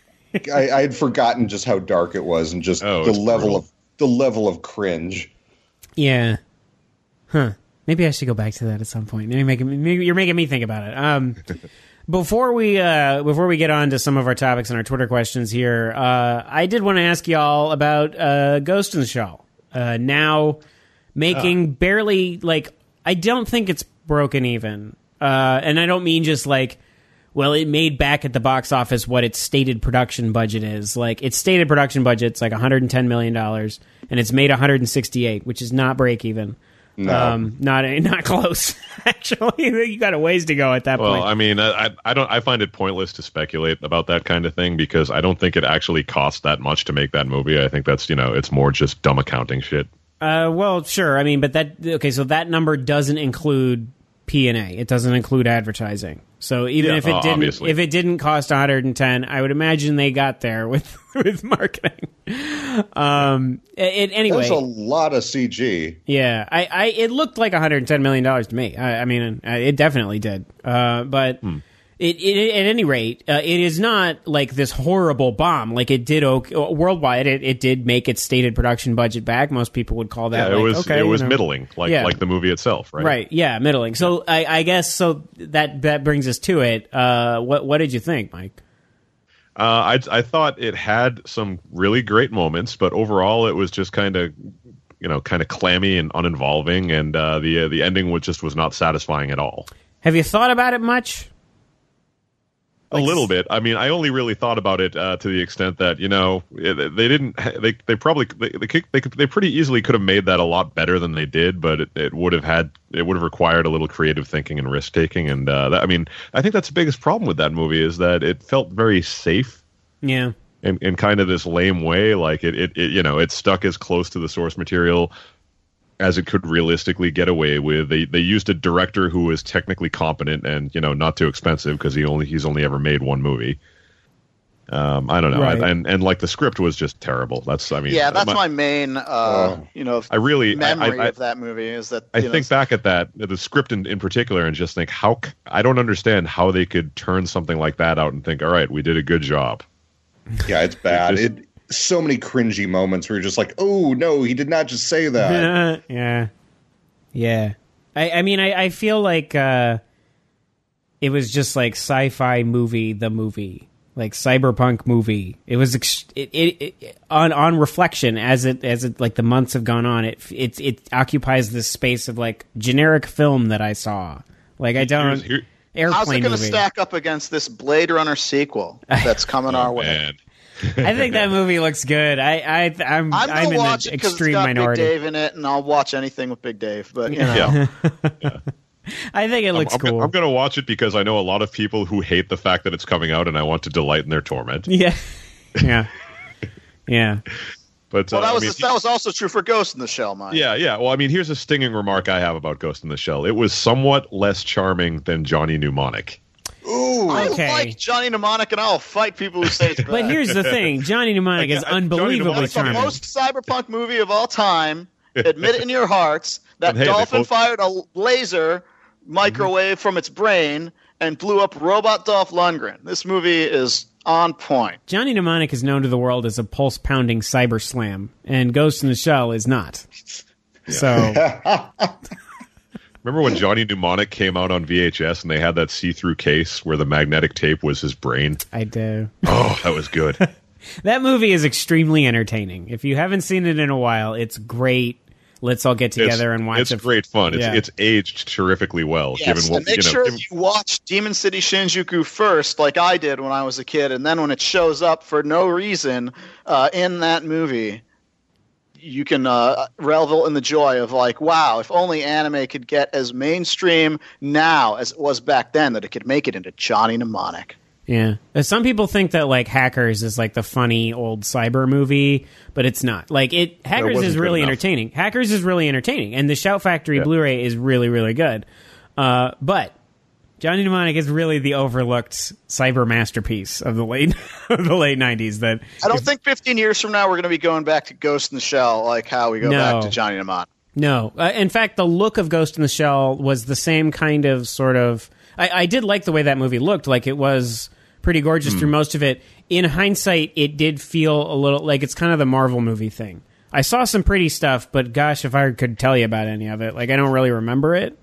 I, I had forgotten just how dark it was, and just Oh, the it's level brutal. of the level of cringe. Yeah. Huh. Maybe I should go back to that at some point. Maybe, make, maybe you're making me think about it. Um, before we uh, before we get on to some of our topics and our Twitter questions here, uh, I did want to ask y'all about uh, Ghost in the Shell. Uh, now making barely like I don't think it's broken even, uh, and I don't mean just like. Well, it made back at the box office what its stated production budget is. Like, its stated production budget's like one hundred ten million dollars, and it's made one hundred sixty-eight, which is not break even. No. Um, not not close. Actually, you got a ways to go at that Well, point. I mean, I, I don't. I find it pointless to speculate about that kind of thing because I don't think it actually cost that much to make that movie. I think that's you know, it's more just dumb accounting shit. Uh, well, sure. I mean, but that okay. So that number doesn't include P and A. It doesn't include advertising. So even Yeah, if it uh, didn't, obviously. if it didn't cost one hundred ten, I would imagine they got there with with marketing. Um. It, anyway, There's a lot of C G. yeah. I, I. It looked like one hundred ten million dollars to me. I, I mean, uh, it definitely did. Uh. But. Hmm. It, it, at any rate, uh, it is not like this horrible bomb. Like it did okay, worldwide. It, it did make its stated production budget back. Most people would call that. Yeah, it like, was okay, it you was know. middling, like Yeah. like the movie itself, right? Right. Yeah, middling. So I, I guess so that that brings us to it. Uh, what what did you think, Mike? Uh, I I thought it had some really great moments, but overall it was just kind of, you know, kind of clammy and uninvolving, and uh, the uh, the ending was just was not satisfying at all. Have you thought about it much? A little bit. I mean, I only really thought about it uh, to the extent that, you know, it, they didn't. They they probably they they, could, they could, they pretty easily could have made that a lot better than they did, but it, it would have had it would have required a little creative thinking and risk taking. And uh, that, I mean, I think that's the biggest problem with that movie is that it felt very safe. Yeah. In, in kind of this lame way, like it, it, it, you know, it stuck as close to the source material as it could realistically get away with. They they used a director who was technically competent and, you know, not too expensive because he only he's only ever made one movie. Um, I don't know, right. I, and and like the script was just terrible. That's I mean, yeah, that's my, my main, uh, oh. you know, I really memory I, I, of that movie is that I know, think back at that the script in, in particular and just think how I don't understand how they could turn something like that out and think, all right, we did a good job. Yeah, it's bad. It just, it so many cringy moments where you're just like, oh no, he did not just say that. yeah, yeah. I, I mean, I, I feel like uh, it was just like sci-fi movie, the movie, like cyberpunk movie. It was ex- it, it, it on on reflection as it as it like the months have gone on. It it it occupies this space of like generic film that I saw. Like I don't. Here, airplane how's it going to movie. stack up against this Blade Runner sequel that's coming oh, our way? Man. I think that movie looks good. I, I, I'm, I'm, I'm in watch the it 'cause extreme it's got minority. Big Dave in it, and I'll watch anything with Big Dave. But you know, Yeah. yeah. I think it looks I'm, I'm, cool. I'm going to watch it because I know a lot of people who hate the fact that it's coming out, and I want to delight in their torment. Yeah, yeah, yeah. But well, uh, that was I mean, that was also true for Ghost in the Shell, Mike. Yeah, yeah. Well, I mean, here's a stinging remark I have about Ghost in the Shell. It was somewhat less charming than Johnny Mnemonic. Ooh, I okay. like Johnny Mnemonic, and I'll fight people who say it's bad. But here's the thing: Johnny Mnemonic Like, is uh, Johnny unbelievably Mnemonic- charming. the most cyberpunk movie of all time. Admit it in your hearts. That And hey, they dolphin both- fired a laser microwave from its brain and blew up Robot Dolph Lundgren. This movie is on point. Johnny Mnemonic is known to the world as a pulse-pounding cyber slam, and Ghost in the Shell is not. So, Remember when Johnny Mnemonic came out on V H S and they had that see-through case where the magnetic tape was his brain? I do. Oh, that was good. That movie is extremely entertaining. If you haven't seen it in a while, it's great. Let's all get together it's, and watch it's it. It's great fun. It's yeah. it's aged terrifically well. Yes, given what, and make you know, sure given, you watch Demon City Shinjuku first, like I did when I was a kid, and then when it shows up for no reason uh, in that movie, you can uh, revel in the joy of like, wow, if only anime could get as mainstream now as it was back then, that it could make it into Johnny Mnemonic. Yeah. Some people think that like Hackers is like the funny old cyber movie, but it's not. Like it Hackers wasn't is good really enough. entertaining. Hackers is really entertaining, and the Shout Factory Yeah. Blu-ray is really really good. Uh, but Johnny Mnemonic is really the overlooked cyber masterpiece of the late of the late nineties. That I don't think fifteen years from now we're going to be going back to Ghost in the Shell like how we go No. back to Johnny Mnemonic. No. Uh, in fact, the look of Ghost in the Shell was the same kind of sort of... I, I did like the way that movie looked. Like, it was pretty gorgeous Hmm. through most of it. In hindsight, it did feel a little... Like, it's kind of the Marvel movie thing. I saw some pretty stuff, but gosh, if I could tell you about any of it. Like, I don't really remember it.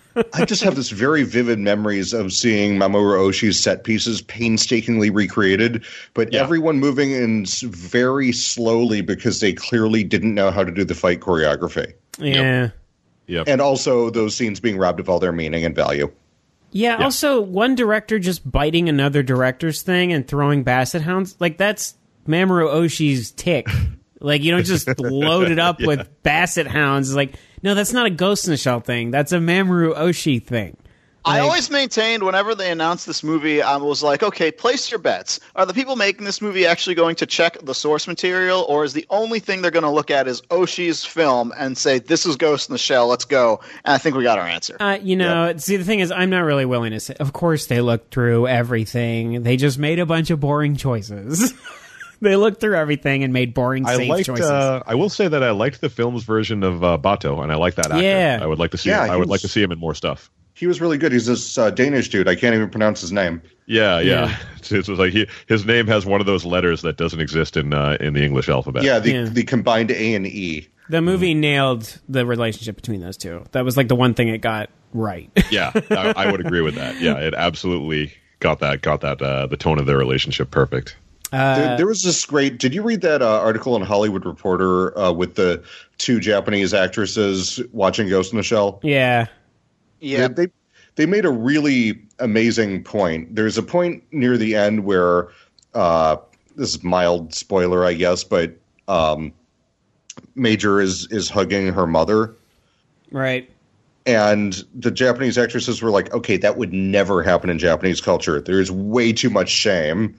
I just have this very vivid memories of seeing Mamoru Oshii's set pieces painstakingly recreated, but Yeah. everyone moving in s- very slowly because they clearly didn't know how to do the fight choreography. Yeah. Yep. And also those scenes being robbed of all their meaning and value. Yeah, Yeah. also, one director just biting another director's thing and throwing basset hounds, like, that's Mamoru Oshii's tick. Like, you don't just load it up Yeah. with basset hounds. It's like, no, that's not a Ghost in the Shell thing. That's a Mamoru Oshii thing. I Like- always maintained whenever they announced this movie, I was like, okay, place your bets. Are the people making this movie actually going to check the source material, or is the only thing they're going to look at is Oshii's film and say, this is Ghost in the Shell, let's go? And I think we got our answer. Uh, you know, see, the thing is, I'm not really willing to say. Of course, they looked through everything. They just made a bunch of boring choices. They looked through everything and made boring, I safe liked. choices. Uh, I will say that I liked the film's version of uh, Bato, and I like that actor. Yeah. I would like to see. Yeah, him. I he would like was- to see him in more stuff. He was really good. He's this uh, Danish dude. I can't even pronounce his name. Yeah, yeah. Yeah. It's, it's like he, his name has one of those letters that doesn't exist in uh, in the English alphabet. Yeah, the, Yeah. the combined A and E. The movie nailed the relationship between those two. That was like the one thing it got right. yeah. I, I would agree with that. Yeah, it absolutely got that got that uh, the tone of their relationship perfect. Uh, there, there was this great. Did you read that uh, article in Hollywood Reporter uh, with the two Japanese actresses watching Ghost in the Shell? Yeah. Yeah. They, they they made a really amazing point. There's a point near the end where uh, this is mild spoiler, I guess, but um, Major is is hugging her mother. Right. And the Japanese actresses were like, okay, that would never happen in Japanese culture. There's way too much shame.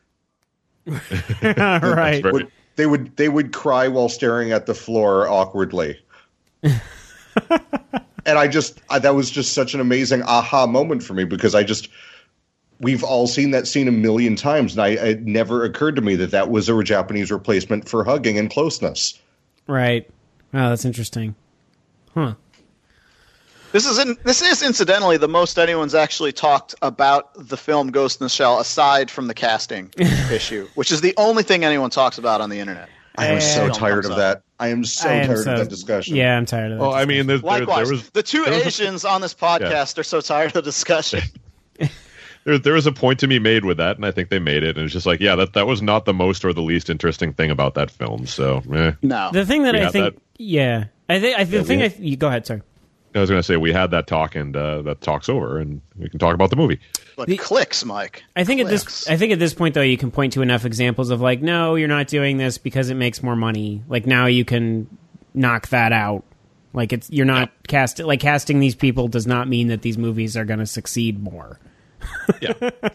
Right. Would, they would they would cry while staring at the floor awkwardly. And I just I, that was just such an amazing aha moment for me, because I just we've all seen that scene a million times, and I it never occurred to me that that was a Japanese replacement for hugging and closeness. Right. Oh, that's interesting. Huh. This is in, this is incidentally the most anyone's actually talked about the film Ghost in the Shell, aside from the casting issue, which is the only thing anyone talks about on the internet. I am so Film tired comes of up. that. I am so I am tired so- of that discussion. Yeah, I'm tired of that. Well, I mean, there, there, Likewise, there was the two there was a- Asians on this podcast are so tired of the discussion. there, there was a point to be made with that, and I think they made it. And it's just like, yeah, that that was not the most or the least interesting thing about that film. So, eh. No. the thing that We I had think, that. yeah, I think I, the Yeah, thing we I you, go ahead, sorry. I was going to say we had that talk, and uh, that talk's over, and we can talk about the movie. But The- clicks, Mike. I think at Clicks. this, I think at this point though, you can point to enough examples of like, no, you're not doing this because it makes more money. Like now you can knock that out. Like it's you're not cast like casting these people does not mean that these movies are going to succeed more. Yeah,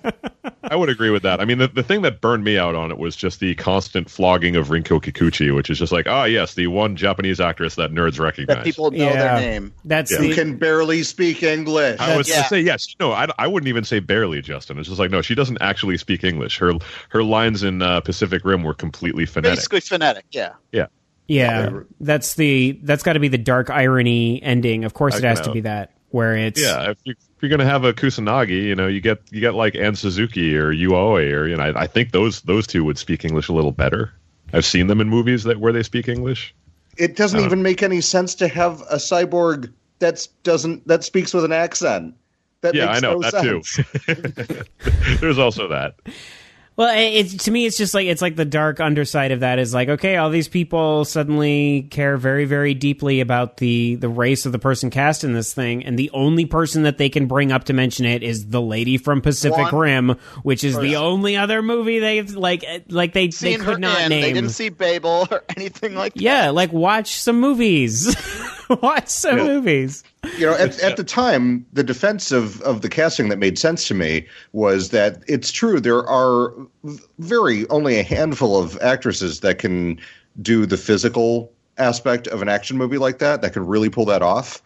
I would agree with that. I mean, the, the thing that burned me out on it was just the constant flogging of Rinko Kikuchi, which is just like, ah, yes, the one Japanese actress that nerds recognize. That people know their name. That's Yeah. the, You can barely speak English. I was Yeah. going to say yes. No, I, I wouldn't even say barely, Justin. It's just like, no, she doesn't actually speak English. Her her lines in uh, Pacific Rim were completely phonetic. Basically phonetic, yeah. Yeah. yeah. That's the that's got to be the dark irony ending. Of course, it I has know. to be that where it's Yeah, if, you, if you're going to have a Kusanagi, you know, you get you get like Anne Suzuki or Yu Aoi, or you know, I, I think those those two would speak English a little better. I've seen them in movies that where they speak English. It doesn't Uh, even make any sense to have a cyborg that's doesn't that speaks with an accent. That Yeah, makes I know no that sense. too. There's also that. Well, it's to me, it's just like it's like the dark underside of that is like, okay, all these people suddenly care very, very deeply about the the race of the person cast in this thing, and the only person that they can bring up to mention it is the lady from Pacific One Rim, which is the person. only other movie they've like like they they Seen her could not in, name. They didn't see Babel or anything like that. Yeah, like watch some movies, watch some movies. You know, at, at the time, the defense of, of the casting that made sense to me was that it's true there are very only a handful of actresses that can do the physical aspect of an action movie like that, that can really pull that off.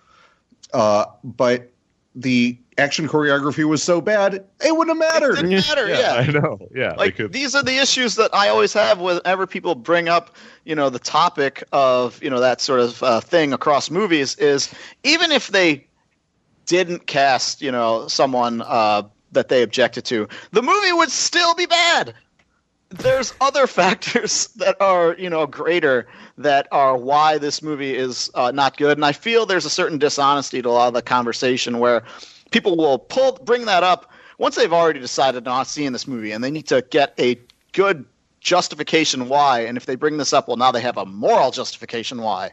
Uh, but the action choreography was so bad, it wouldn't have mattered. It didn't matter, yeah. I know. Yeah, Like they could, these are the issues that I always have whenever people bring up, you know, the topic of, you know, that sort of uh, thing across movies is even if they didn't cast, you know, someone uh, that they objected to, the movie would still be bad. There's other factors that are, you know, greater that are why this movie is uh, not good. And I feel there's a certain dishonesty to a lot of the conversation where people will pull bring that up once they've already decided not seeing this movie, and they need to get a good justification why. And if they bring this up, well, now they have a moral justification why.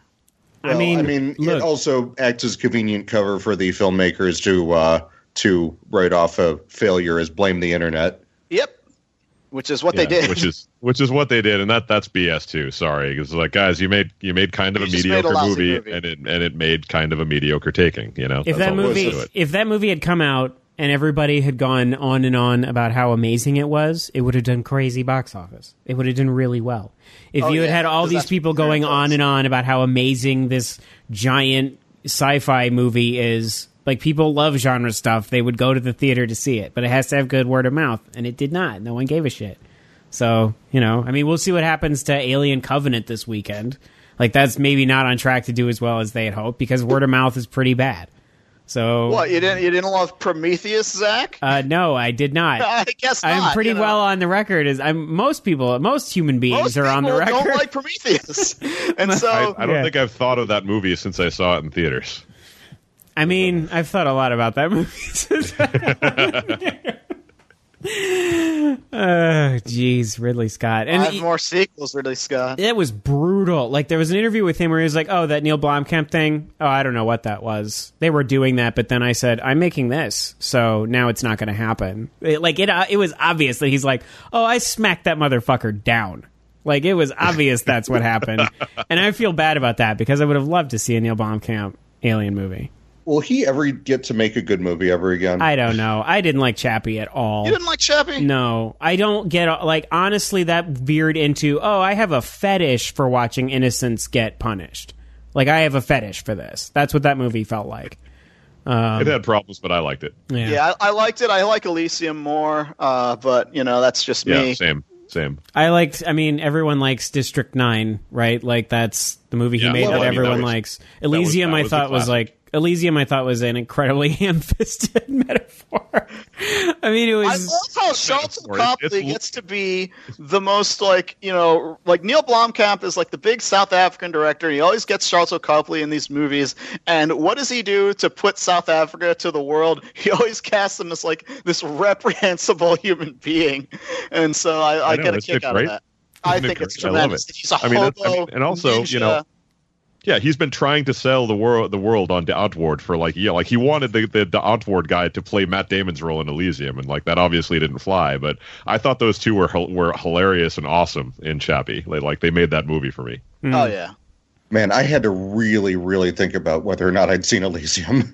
I Well, mean, I mean, look, it also acts as convenient cover for the filmmakers to uh, to write off a failure as blame the internet. Yep. Which is what yeah, they did. which is which is what they did, and that that's B S too. Sorry, because like guys, you made you made kind of You a just made a mediocre lousy movie, movie. and it and it made kind of a mediocre taking. You know, if That's that all there is movie to it. if that movie had come out and everybody had gone on and on about how amazing it was, it would have done crazy box office. It would have done really well. If Oh, you had yeah, had all 'cause these that's people where it going goes. on and on about how amazing this giant sci-fi movie is, like people love genre stuff, they would go to the theater to see it, but it has to have good word of mouth, and it did not. No one gave a shit. So, you know, I mean, we'll see what happens to Alien Covenant this weekend. Like, that's maybe not on track to do as well as they had hoped because word of mouth is pretty bad. So, What, you didn't you didn't love Prometheus, Zach? uh, no, I did not. I guess not. I'm pretty you know. well on the record. As I'm, most people, most human beings Most are on the people record. don't like Prometheus, and so I, I don't Yeah. think I've thought of that movie since I saw it in theaters. I mean, I've thought a lot about that movie. Oh, geez, Ridley Scott. And Five he, more sequels, Ridley Scott. it was brutal. Like, there was an interview with him where he was like, oh, that Neil Blomkamp thing? Oh, I don't know what that was. They were doing that, but then I said, I'm making this, so now it's not going to happen. It, like, it, uh, it was obvious that he's like, oh, I smacked that motherfucker down. Like, it was obvious that's what happened. And I feel bad about that because I would have loved to see a Neil Blomkamp Alien movie. Will he ever get to make a good movie ever again? I don't know. I didn't like Chappie at all. You didn't like Chappie? No, I don't get, like, honestly, that veered into, oh, I have a fetish for watching innocents get punished. Like, I have a fetish for this. That's what that movie felt like. Um, it had problems, but I liked it. yeah. Yeah, I, I liked it. I like Elysium more, uh, but, you know, that's just me. Yeah, same. Same. I liked, I mean, everyone likes District nine, right? Like, that's the movie he Yeah, made well, that I mean, everyone that was- likes. that was- Elysium, that I was a thought was classic. like, Elysium, I thought was an incredibly ham-fisted metaphor. I mean, it I was... love how Charlton metaphor. It's- Copley it's- gets to be the most, like, you know, like Neil Blomkamp is like the big South African director. And he always gets Charlton Copley in these movies. And what does he do to put South Africa to the world? He always casts him as like this reprehensible human being. And so I, I, I know, get a it's kick out great. of that. I Isn't it think it's great? I love tremendous. it. He's a I mean, that's- I hobo mean, and also, ninja. you know, yeah, he's been trying to sell the world the world on Outward for like yeah, like he wanted the the, the Outward guy to play Matt Damon's role in Elysium, and like that obviously didn't fly. But I thought those two were were hilarious and awesome in Chappie. Like, like they made that movie for me. Oh yeah. Man, I had to really, really think about whether or not I'd seen Elysium.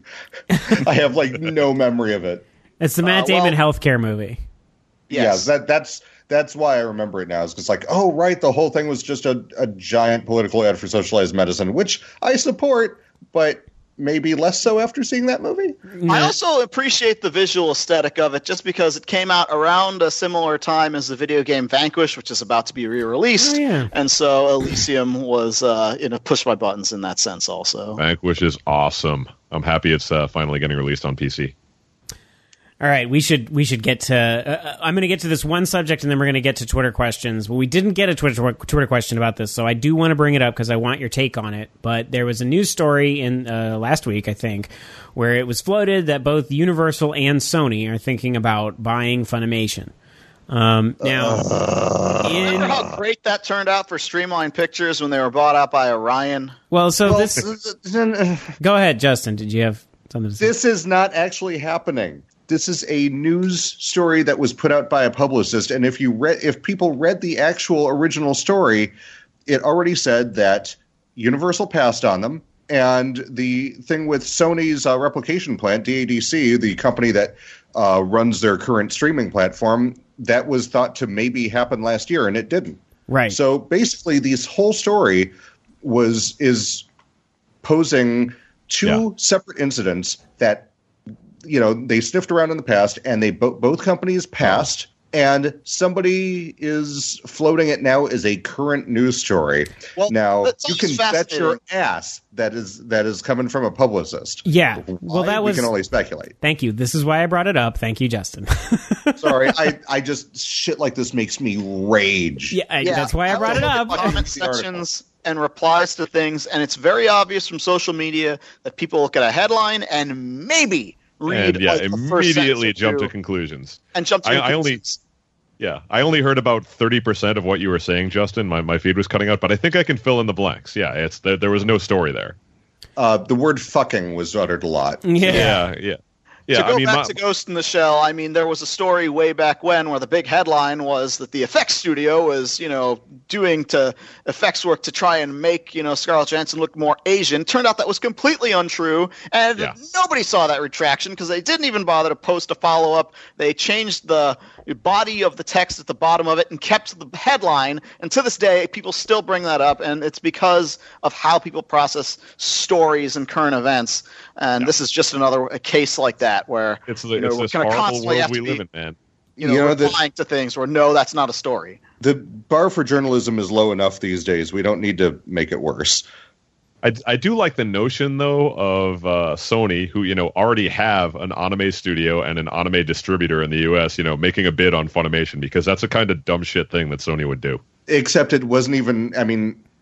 I have like no memory of it. It's the Matt Uh, well- Damon healthcare movie. Yes. Yeah, that that's that's why I remember it now. Is because like, oh right, the whole thing was just a, a giant political ad for socialized medicine, which I support, but maybe less so after seeing that movie. I also appreciate the visual aesthetic of it just because it came out around a similar time as the video game Vanquish, which is about to be re-released. Oh, yeah. And so Elysium was, uh, you know, push my buttons in that sense also. Vanquish is awesome. I'm happy it's uh, finally getting released on P C. All right, we should we should get to. Uh, I'm going to get to this one subject, and then we're going to get to Twitter questions. Well, we didn't get a Twitter Twitter question about this, so I do want to bring it up because I want your take on it. But there was a news story in uh, last week, I think, where it was floated that both Universal and Sony are thinking about buying Funimation. Um, now, in, Remember how great that turned out for Streamline Pictures when they were bought out by Orion? well, so Well, this. Go ahead, Justin. Did you have something to say? This is not actually happening. This is a news story that was put out by a publicist, and if you read, if people read the actual original story, it already said that Universal passed on them, and the thing with Sony's uh, replication plant, D A D C, the company that uh, runs their current streaming platform, that was thought to maybe happen last year, and it didn't. Right. So basically, this whole story was is posing two Yeah. separate incidents that, you know, they sniffed around in the past, and they bo- both companies passed, and somebody is floating it now as a current news story. Well, now that's you can always bet your fascinating. ass that is that is coming from a publicist. Yeah. Well, Why? that was. we can only speculate. Thank you. This is why I brought it up. Thank you, Justin. Sorry, I I just shit like this makes me rage. yeah, I- Yeah, that's why I brought it look up. at comment The article. sections and replies to things, and it's very obvious from social media that people look at a headline and maybe read And yeah, like, the first sentence immediately or jump two to conclusions. and jump to I- I only- conclusions. Yeah, I only heard about thirty percent of what you were saying, Justin. My my feed was cutting out, but I think I can fill in the blanks. Yeah, it's there, there was no story there. Uh, the word "fucking" was uttered a lot. Yeah. Yeah, yeah. Yeah, to go I mean, back my, to Ghost in the Shell, I mean, there was a story way back when where the big headline was that the effects studio was, you know, doing to effects work to try and make, you know, Scarlett Johansson look more Asian. Turned out that was completely untrue, and Yeah. nobody saw that retraction because they didn't even bother to post a follow-up. They changed the body of the text at the bottom of it and kept the headline, and to this day, people still bring that up, and it's because of how people process stories and current events. And Yeah. this is just another a case like that where it's the, you know, it's we're this gonna horrible constantly world have we to live be, in, man. you know, You know, the- replying to things where no, that's not a story. The bar for journalism is low enough these days. We don't need to make it worse. I, I do like the notion though of uh, Sony, who you know already have an anime studio and an anime distributor in the U S, you know, making a bid on Funimation, because that's a kind of dumb shit thing that Sony would do. Except it wasn't even. I mean,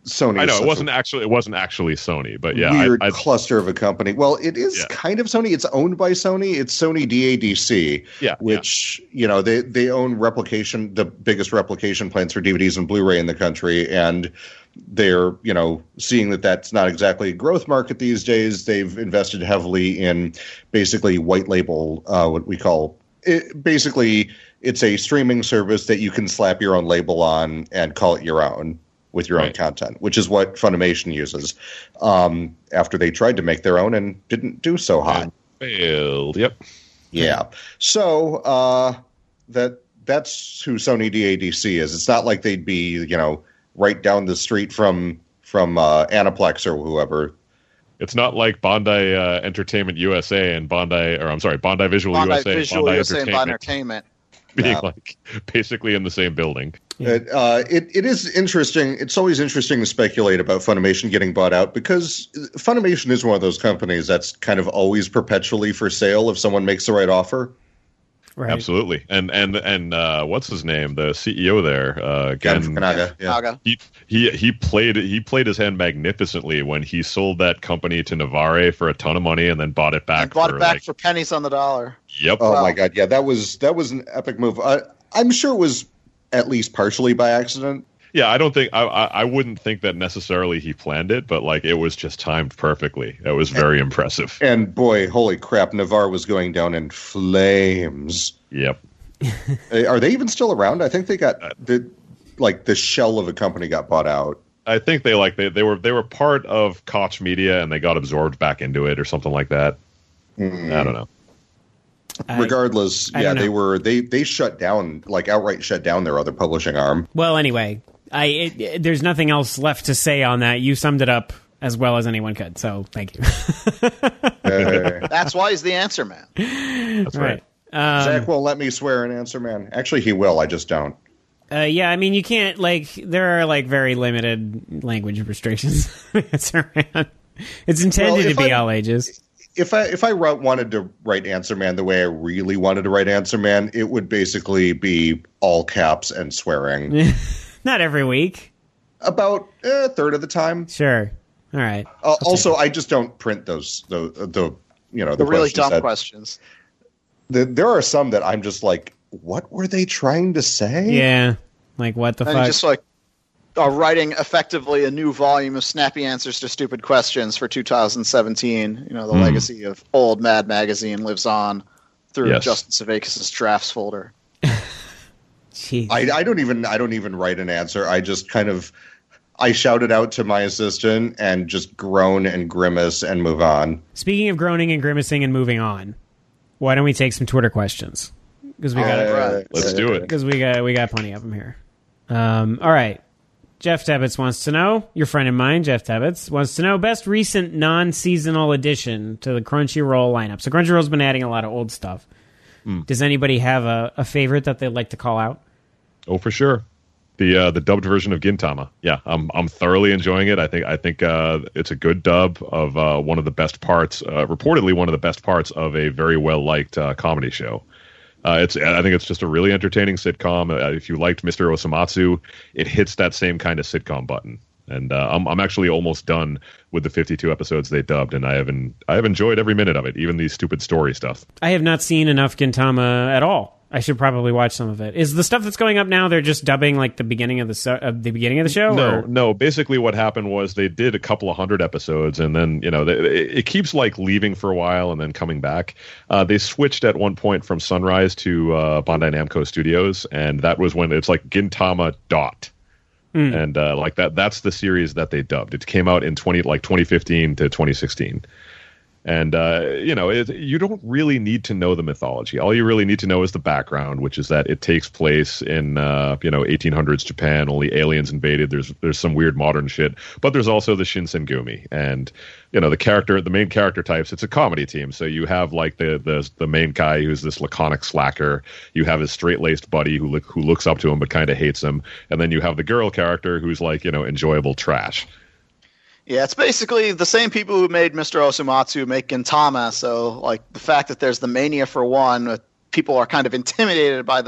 Sony. I know it wasn't a actually it wasn't actually Sony, but yeah, weird I, I, cluster of a company. Well, it is yeah. kind of Sony. It's owned by Sony. It's Sony D A D C, yeah, which yeah. you know they they own replication, the biggest replication plants for D V Ds and Blu-ray in the country, and they're you know seeing that that's not exactly a growth market these days. They've invested heavily in basically white label, uh, what we call it, basically it's a streaming service that you can slap your own label on and call it your own with your right. own content, which is what Funimation uses um, after they tried to make their own and didn't do so hot. And failed. Yep. Yeah. So uh, that that's who Sony D A D C is. It's not like they'd be, you know, right down the street from from uh, Aniplex or whoever. It's not like Bandai uh, Entertainment U S A and Bandai, or I'm sorry, Bandai Visual Bandai U S A, Visual Bandai U S A Entertainment, and Bandai Entertainment. being Yeah. like basically in the same building. Yeah. It, uh, it it is interesting. It's always interesting to speculate about Funimation getting bought out because Funimation is one of those companies that's kind of always perpetually for sale if someone makes the right offer. Right. Absolutely. And and and uh, what's his name? The C E O there, uh, Ken Gen- Fukunaga. Yeah. Naga. He he he played he played his hand magnificently when he sold that company to Navarre for a ton of money and then bought it back. And bought for it back like, for pennies on the dollar. Yep. Oh Wow. my god, yeah, that was that was an epic move. Uh, I'm sure it was at least partially by accident. Yeah, I don't think I, I I wouldn't think that necessarily he planned it, but like it was just timed perfectly. It was very impressive. And boy, holy crap, Navarre was going down in flames. Yep. Uh, Are they even still around? I think they got the like the shell of a company got bought out. I think they like they, they were they were part of Koch Media and they got absorbed back into it or something like that. Mm. I don't know. I- Regardless, I yeah, don't know. they were they they shut down like outright shut down their other publishing arm. Well, anyway, I it, it- there's nothing else left to say on that. You summed it up as well as anyone could, so thank you. Uh, That's why he's the answer man. That's right. Um, Zach won't let me swear and answer, man. Actually, he will. I just don't. uh, yeah, I mean, you can't like there are like very limited language restrictions. Answer Man. It's intended Well, to if be I- all ages. If I if I wrote, wanted to write Answer Man the way I really wanted to write Answer Man, it would basically be all caps and swearing. Not every week. About a third of the time. Sure. All right. Uh, also, I just don't print those the the you know the, The really questions dumb that- questions. the, there are some that I'm just like, what were they trying to say? Yeah. Like what the And fuck? just like uh, writing effectively a new volume of snappy answers to stupid questions for two thousand seventeen. You know, the Hmm. legacy of old Mad Magazine lives on through Yes. Justin Savakis' drafts folder. Jeez. I, I don't even I don't even write an answer. I just kind of I shout it out to my assistant and just groan and grimace and move on. Speaking of groaning and grimacing and moving on, why don't we take some Twitter questions? Because we got Uh, Let's do it. because we got we got plenty of them here. Um, all right. Jeff Tebbets wants to know, your friend of mine, Jeff Tebbets, wants to know best recent non-seasonal addition to the Crunchyroll lineup. So Crunchyroll's been adding a lot of old stuff. Mm. Does anybody have a, a favorite that they'd like to call out? Oh, for sure. The uh, the dubbed version of Gintama. Yeah, I'm I'm thoroughly enjoying it. I think I think uh, it's a good dub of uh, one of the best parts, uh, reportedly one of the best parts of a very well liked uh, comedy show. Uh, it's I think it's just a really entertaining sitcom. Uh, if you liked Mister Osamatsu, it hits that same kind of sitcom button. And uh, I'm I'm actually almost done with the fifty-two episodes they dubbed, and I have en- I have enjoyed every minute of it, even the stupid story stuff. I have not seen enough Gintama at all. I should probably watch some of it. Is the stuff that's going up now? They're just dubbing like the beginning of the so- uh, the beginning of the show. No, or? no. Basically, what happened was they did a couple of hundred episodes, and then you know they, it, it keeps like leaving for a while and then coming back. Uh, they switched at one point from Sunrise to uh, Bandai Namco Studios, and that was when it's like Gintama Dot, Mm. and uh, like that. That's the series that they dubbed. It came out in twenty like twenty fifteen to twenty sixteen. And, uh, you know, it, you don't really need to know the mythology. All you really need to know is the background, which is that it takes place in, uh, you know, eighteen hundreds Japan. Only aliens invaded. There's there's some weird modern shit. But there's also the Shinsengumi. And, you know, the character, the main character types, it's a comedy team. So you have, like, the the, the main guy who's this laconic slacker. You have his straight-laced buddy who, look, who looks up to him but kind of hates him. And then you have the girl character who's, like, you know, enjoyable trash. Yeah, it's basically the same people who made Mister Osamatsu make Gintama. So, like, the fact that there's the mania for one, uh, people are kind of intimidated by the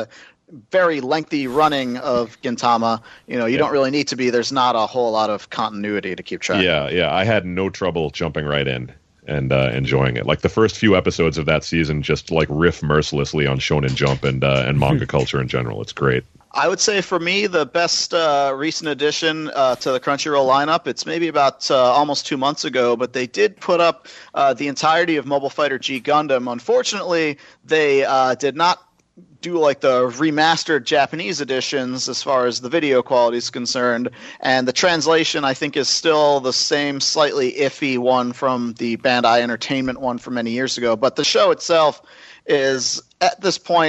very lengthy running of Gintama, you know, you yeah. don't really need to be. There's not a whole lot of continuity to keep track. Yeah, yeah. I had no trouble jumping right in and uh, enjoying it. Like the first few episodes of that season, just like riff mercilessly on Shonen Jump and uh, and manga culture in general. It's great. I would say for me, the best uh, recent addition uh, to the Crunchyroll lineup, it's maybe about uh, almost two months ago, but they did put up uh, the entirety of Mobile Fighter G Gundam. Unfortunately, they uh, did not do like the remastered Japanese editions as far as the video quality is concerned, and the translation I think is still the same slightly iffy one from the Bandai Entertainment one from many years ago, but the show itself is at this point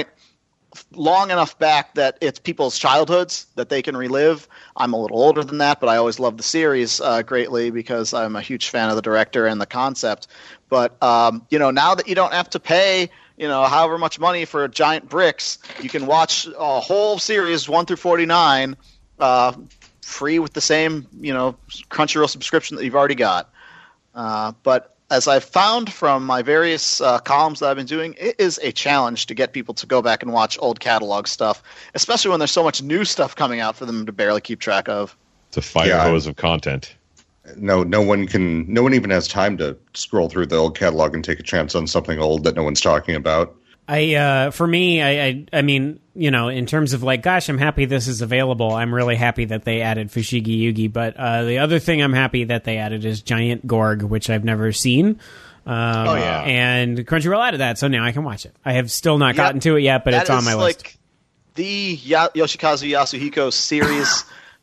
long enough back that it's people's childhoods that they can relive. I'm a little older than that, but I always loved the series uh, greatly because I'm a huge fan of the director and the concept. But um, you know, now that you don't have to pay, you know, however much money for giant bricks, you can watch a whole series one through forty-nine uh, free with the same, you know, Crunchyroll subscription that you've already got. Uh, but as I've found from my various uh, columns that I've been doing, it is a challenge to get people to go back and watch old catalog stuff, especially when there's so much new stuff coming out for them to barely keep track of. It's a fire yeah, hose of content. No, no one can. No one even has time to scroll through the old catalog and take a chance on something old that no one's talking about. I, uh, for me, I, I, I mean, you know, in terms of like, gosh, I'm happy this is available. I'm really happy that they added Fushigi Yugi. But uh, the other thing I'm happy that they added is Giant Gorg, which I've never seen. Um, oh yeah, and Crunchyroll added that, so now I can watch it. I have still not yep. gotten to it yet, but that it's on my like list. The ya- Yoshikazu Yasuhiko series,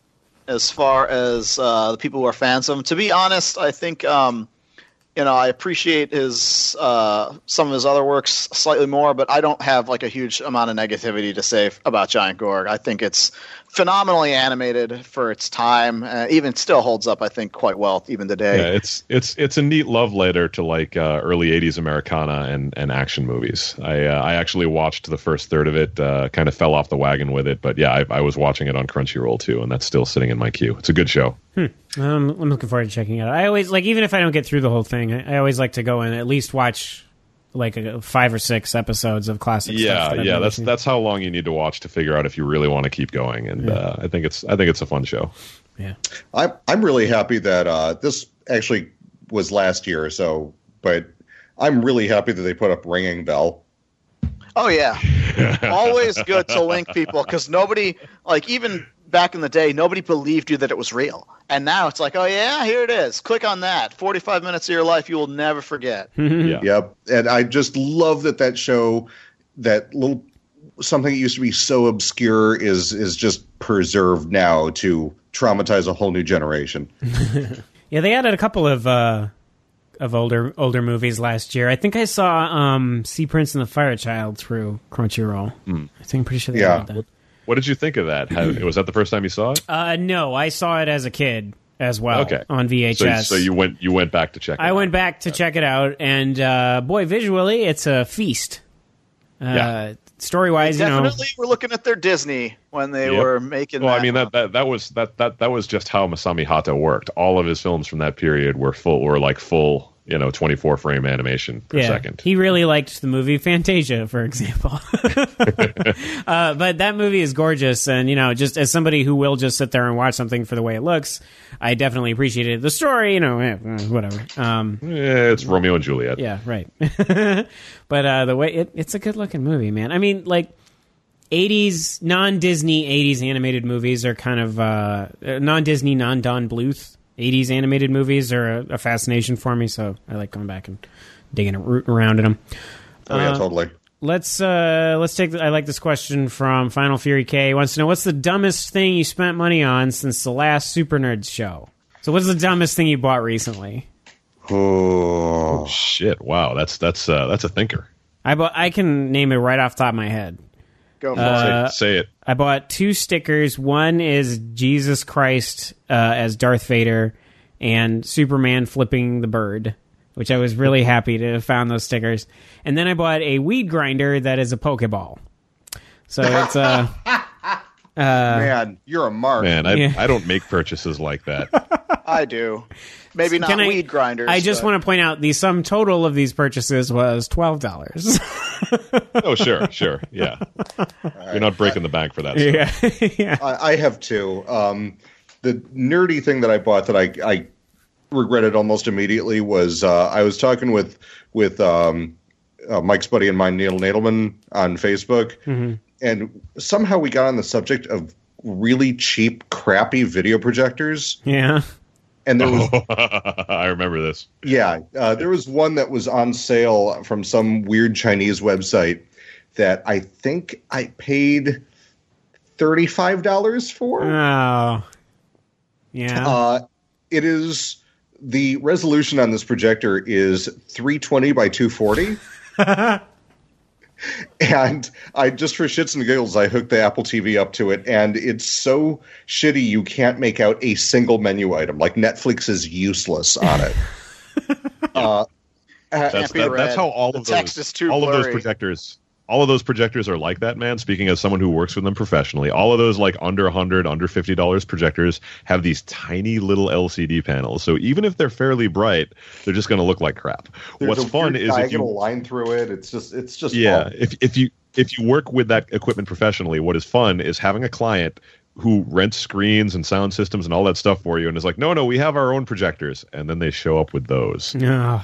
as far as uh, the people who are fans of him. To be honest, I think. Um, You know, I appreciate his uh, some of his other works slightly more, but I don't have like a huge amount of negativity to say about Giant Gorg. I think it's phenomenally animated for its time. Uh, even still holds up, I think, quite well even today. Yeah, it's it's it's a neat love letter to like uh, early eighties Americana and, and action movies. I uh, I actually watched the first third of it, uh, kind of fell off the wagon with it, but yeah, I, I was watching it on Crunchyroll too, and that's still sitting in my queue. It's a good show. Hmm. Um, I'm looking forward to checking it out. I always like, even if I don't get through the whole thing, I, I always like to go and at least watch like a, five or six episodes of classic yeah, stuff. That yeah, that's seen. That's how long you need to watch to figure out if you really want to keep going. And yeah. uh, I think it's I think it's a fun show. Yeah, I'm I'm really happy that uh, this actually was last year. So, but I'm really happy that they put up Ringing Bell. Oh yeah, always good to link people because nobody like even. Back in the day, nobody believed you that it was real. And now it's like, oh, yeah, here it is. Click on that. forty-five minutes of your life you will never forget. yeah. Yep. And I just love that that show, that little something that used to be so obscure is is just preserved now to traumatize a whole new generation. Yeah, they added a couple of uh, of older older movies last year. I think I saw um, Sea Prince and the Fire Child through Crunchyroll. Mm. I think I'm pretty sure they yeah. added that. What did you think of that? How, was that the first time you saw it? Uh, no, I saw it as a kid as well. Okay. On V H S. So, so you went you went back to check it I out. went back to yeah. check it out, and uh, boy, visually, it's a feast. Uh, yeah. Story-wise, you know, definitely we're looking at their Disney when they yep. were making. Well, that I mean that, that that was that that that was just how Masami Hata worked. All of his films from that period were full, were like full. You know, twenty-four frame animation per yeah, second. He really liked the movie Fantasia, for example. uh, but that movie is gorgeous, and you know, just as somebody who will just sit there and watch something for the way it looks, I definitely appreciated the story. You know, eh, whatever. Um, yeah, it's Romeo and Juliet. Yeah, right. But uh, the way it, it's a good looking movie, man. I mean, like eighties non-Disney eighties animated movies are kind of uh, non-Disney, non-Don Bluth. eighties animated movies are a, a fascination for me, so I like going back and digging rooting around in them. Oh yeah, uh, totally. Let's uh, let's take. The, I like this question from Final Fury K. He wants to know what's the dumbest thing you spent money on since the last Super Nerds show. So, what's the dumbest thing you bought recently? Oh, oh shit! Wow, that's that's uh, that's a thinker. I bought. I can name it right off the top of my head. Go for uh, it. Say, say it. I bought two stickers. One is Jesus Christ uh, as Darth Vader and Superman flipping the bird, which I was really happy to have found those stickers. And then I bought a weed grinder that is a Pokeball. So it's a... Uh, uh, Man, you're a mark. Man, I, yeah. I don't make purchases like that. I do. Maybe not Can weed I, grinders. I just but... want to point out the sum total of these purchases was twelve dollars. Oh, sure, sure, yeah. Right. You're not breaking I, the bank for that stuff. Yeah, yeah. I, I have two. Um, the nerdy thing that I bought that I, I regretted almost immediately was uh, I was talking with with um, uh, Mike's buddy and mine, Neil Nadelman, on Facebook, mm-hmm. and somehow we got on the subject of really cheap, crappy video projectors. Yeah. And there was, I remember this. Yeah, uh, there was one that was on sale from some weird Chinese website that I think I paid thirty-five dollars for. Oh, yeah. Uh, it is the resolution on this projector is three twenty by two forty. And I just for shits and giggles, I hooked the Apple T V up to it, and it's so shitty you can't make out a single menu item. Like Netflix is useless on it. uh, that's, that, that's how all of the text those is too all blurry. of those projectors. All of those projectors are like that, man. Speaking as someone who works with them professionally, all of those like under one hundred, under fifty dollars projectors have these tiny little L C D panels. So even if they're fairly bright, they're just going to look like crap. There's What's a fun is if you line through it. It's just, it's just yeah. fun. If if you if you work with that equipment professionally, what is fun is having a client who rents screens and sound systems and all that stuff for you, and is like, no, no, we have our own projectors, and then they show up with those. Oh.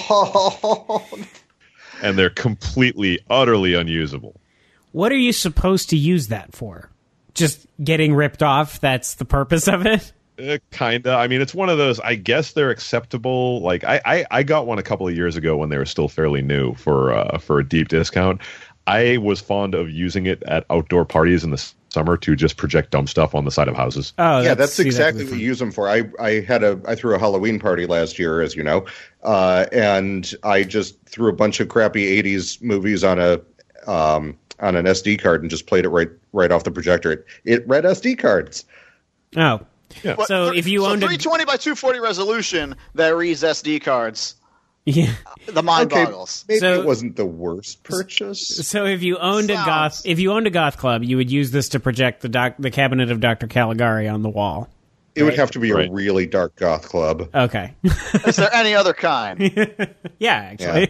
Oh. And they're completely, utterly unusable. What are you supposed to use that for? Just getting ripped off? That's the purpose of it? Uh, kinda. I mean, it's one of those, I guess they're acceptable. Like, I, I, I got one a couple of years ago when they were still fairly new for uh, for a deep discount. I was fond of using it at outdoor parties in the summer to just project dumb stuff on the side of houses. Oh, yeah, that's, that's exactly that what you use them for. I, I had a I threw a Halloween party last year, as you know, uh, and I just threw a bunch of crappy eighties movies on a um, on an S D card and just played it right right off the projector. It, it read S D cards. Oh, yeah. But so th- if you so owned three twenty by two forty resolution that reads S D cards. Yeah, the mind okay, boggles. Maybe so, it wasn't the worst purchase. So if you owned Sounds. a goth, if you owned a goth club, you would use this to project the doc, the cabinet of Doctor Caligari on the wall. It right? would have to be right. a really dark goth club. Okay. Is there any other kind? Yeah, actually.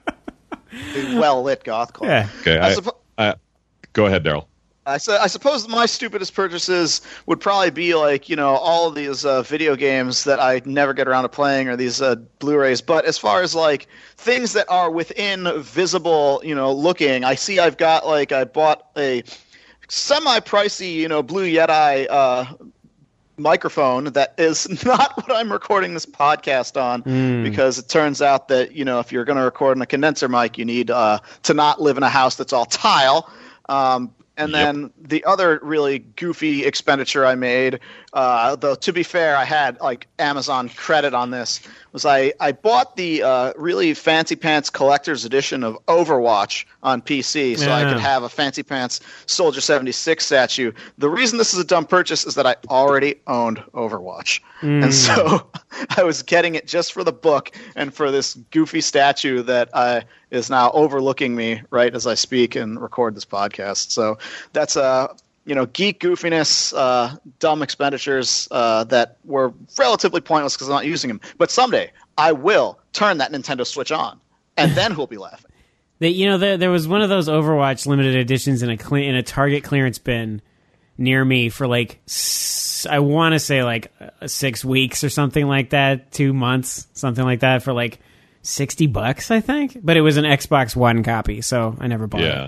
Yeah. Well lit goth club. Yeah. Okay. I, I, suppo- I, go ahead, Daryl. I, su- I suppose my stupidest purchases would probably be like, you know, all of these uh, video games that I never get around to playing, or these uh, Blu-rays. But as far as like things that are within visible, you know, looking, I see I've got like I bought a semi-pricey, you know, Blue Yeti uh, microphone that is not what I'm recording this podcast on, mm. because it turns out that, you know, if you're going to record in a condenser mic, you need uh, to not live in a house that's all tile. Um, And yep. then the other really goofy expenditure I made, uh, though to be fair, I had like Amazon credit on this, was I, I bought the uh, really fancy pants collector's edition of Overwatch on P C, so yeah. I could have a fancy pants Soldier seventy-six statue. The reason this is a dumb purchase is that I already owned Overwatch. Mm. And so I was getting it just for the book and for this goofy statue that I is now overlooking me right as I speak and record this podcast. So that's uh, you know, geek goofiness, uh, dumb expenditures uh, that were relatively pointless because I'm not using them. But someday I will turn that Nintendo Switch on, and then who'll be laughing? They, you know, there, there was one of those Overwatch limited editions in a cle- in a Target clearance bin near me for like s- I want to say like uh, six weeks or something like that, two months, something like that, for like sixty bucks, I think. But it was an Xbox One copy, so I never bought yeah. it.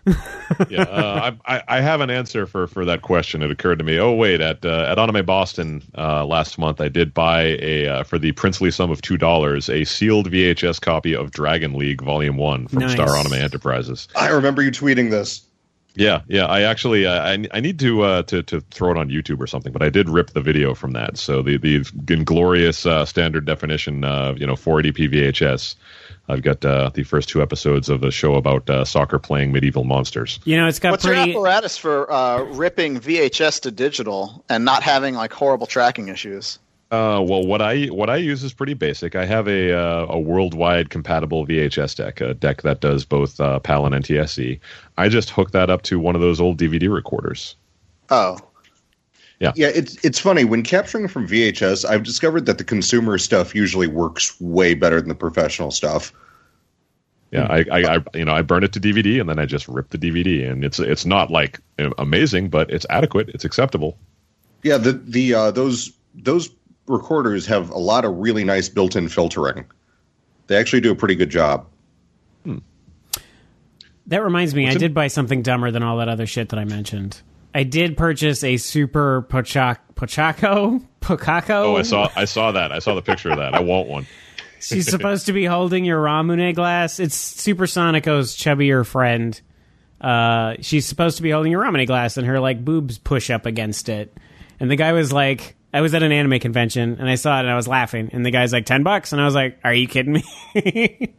yeah, uh, I, I have an answer for, for that question. It occurred to me. Oh wait, at uh, at Anime Boston uh, last month, I did buy a uh, for the princely sum of two dollars a sealed V H S copy of Dragon League Volume One from nice. Star Anime Enterprises. I remember you tweeting this. Yeah, yeah. I actually, uh, I, I need to, uh, to to throw it on YouTube or something, but I did rip the video from that. So the the inglorious uh, standard definition, uh, you know, four eighty p V H S. I've got uh, the first two episodes of the show about uh, soccer playing medieval monsters. You know, it's got What's pretty. your apparatus for uh, ripping V H S to digital and not having like horrible tracking issues? Uh, well, what I what I use is pretty basic. I have a uh, a worldwide compatible V H S deck, a deck that does both uh, PAL and N T S C. I just hook that up to one of those old D V D recorders. Oh. Yeah. Yeah, it's it's funny. When capturing from V H S, I've discovered that the consumer stuff usually works way better than the professional stuff. Yeah, I, I, I, you know, I burn it to D V D and then I just rip the D V D, and it's it's not like amazing, but it's adequate, it's acceptable. Yeah, the the uh, those those recorders have a lot of really nice built-in filtering. They actually do a pretty good job. Hmm. That reminds me, What's I in- did buy something dumber than all that other shit that I mentioned. I did purchase a Super Pochac- Pochaco Pocaco. Oh, I saw I saw that. I saw the picture of that. I want one. She's supposed to be holding your Ramune glass. It's Supersonico's chubbier friend. Uh, she's supposed to be holding your Ramune glass, and her like boobs push up against it. And the guy was like, I was at an anime convention, and I saw it, and I was laughing. And the guy's like, ten bucks, and I was like, are you kidding me?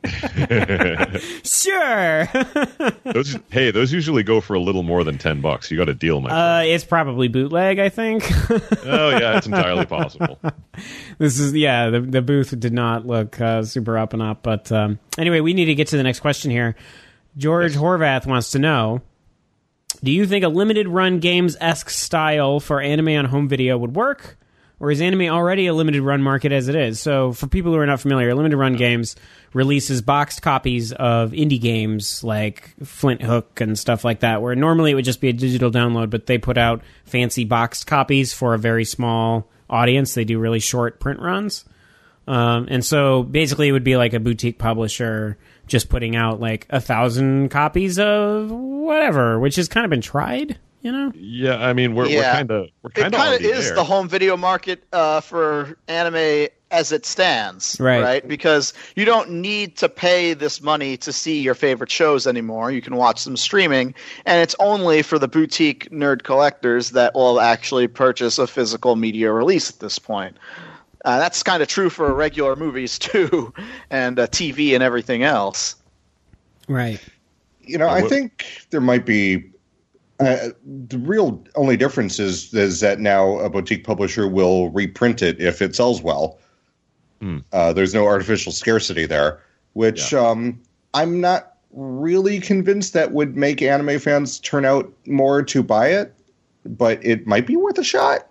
Sure. Those, hey, those usually go for a little more than ten bucks. You got a deal, my friend. Uh, it's probably bootleg, I think. Oh yeah, it's entirely possible. This is yeah. The the booth did not look uh, super up and up, but um, anyway, we need to get to the next question here. George yes. Horvath wants to know: do you think a limited run games-esque style for anime on home video would work, or is anime already a limited run market as it is? So, for people who are not familiar, limited run games releases boxed copies of indie games like Flint Hook and stuff like that, where normally it would just be a digital download, but they put out fancy boxed copies for a very small audience. They do really short print runs. Um, and so basically it would be like a boutique publisher just putting out like a thousand copies of whatever, which has kind of been tried, you know? Yeah, I mean, we're yeah. kind of we're kind of of is there. The home video market uh, for anime as it stands, right. right? Because you don't need to pay this money to see your favorite shows anymore. You can watch them streaming, and it's only for the boutique nerd collectors that will actually purchase a physical media release at this point. Uh, that's kind of true for regular movies too, and uh, T V and everything else. Right. You know, I think there might be uh, the real only difference is is that now a boutique publisher will reprint it if it sells well. Hmm. Uh, there's no artificial scarcity there, which yeah. um, I'm not really convinced that would make anime fans turn out more to buy it, but it might be worth a shot.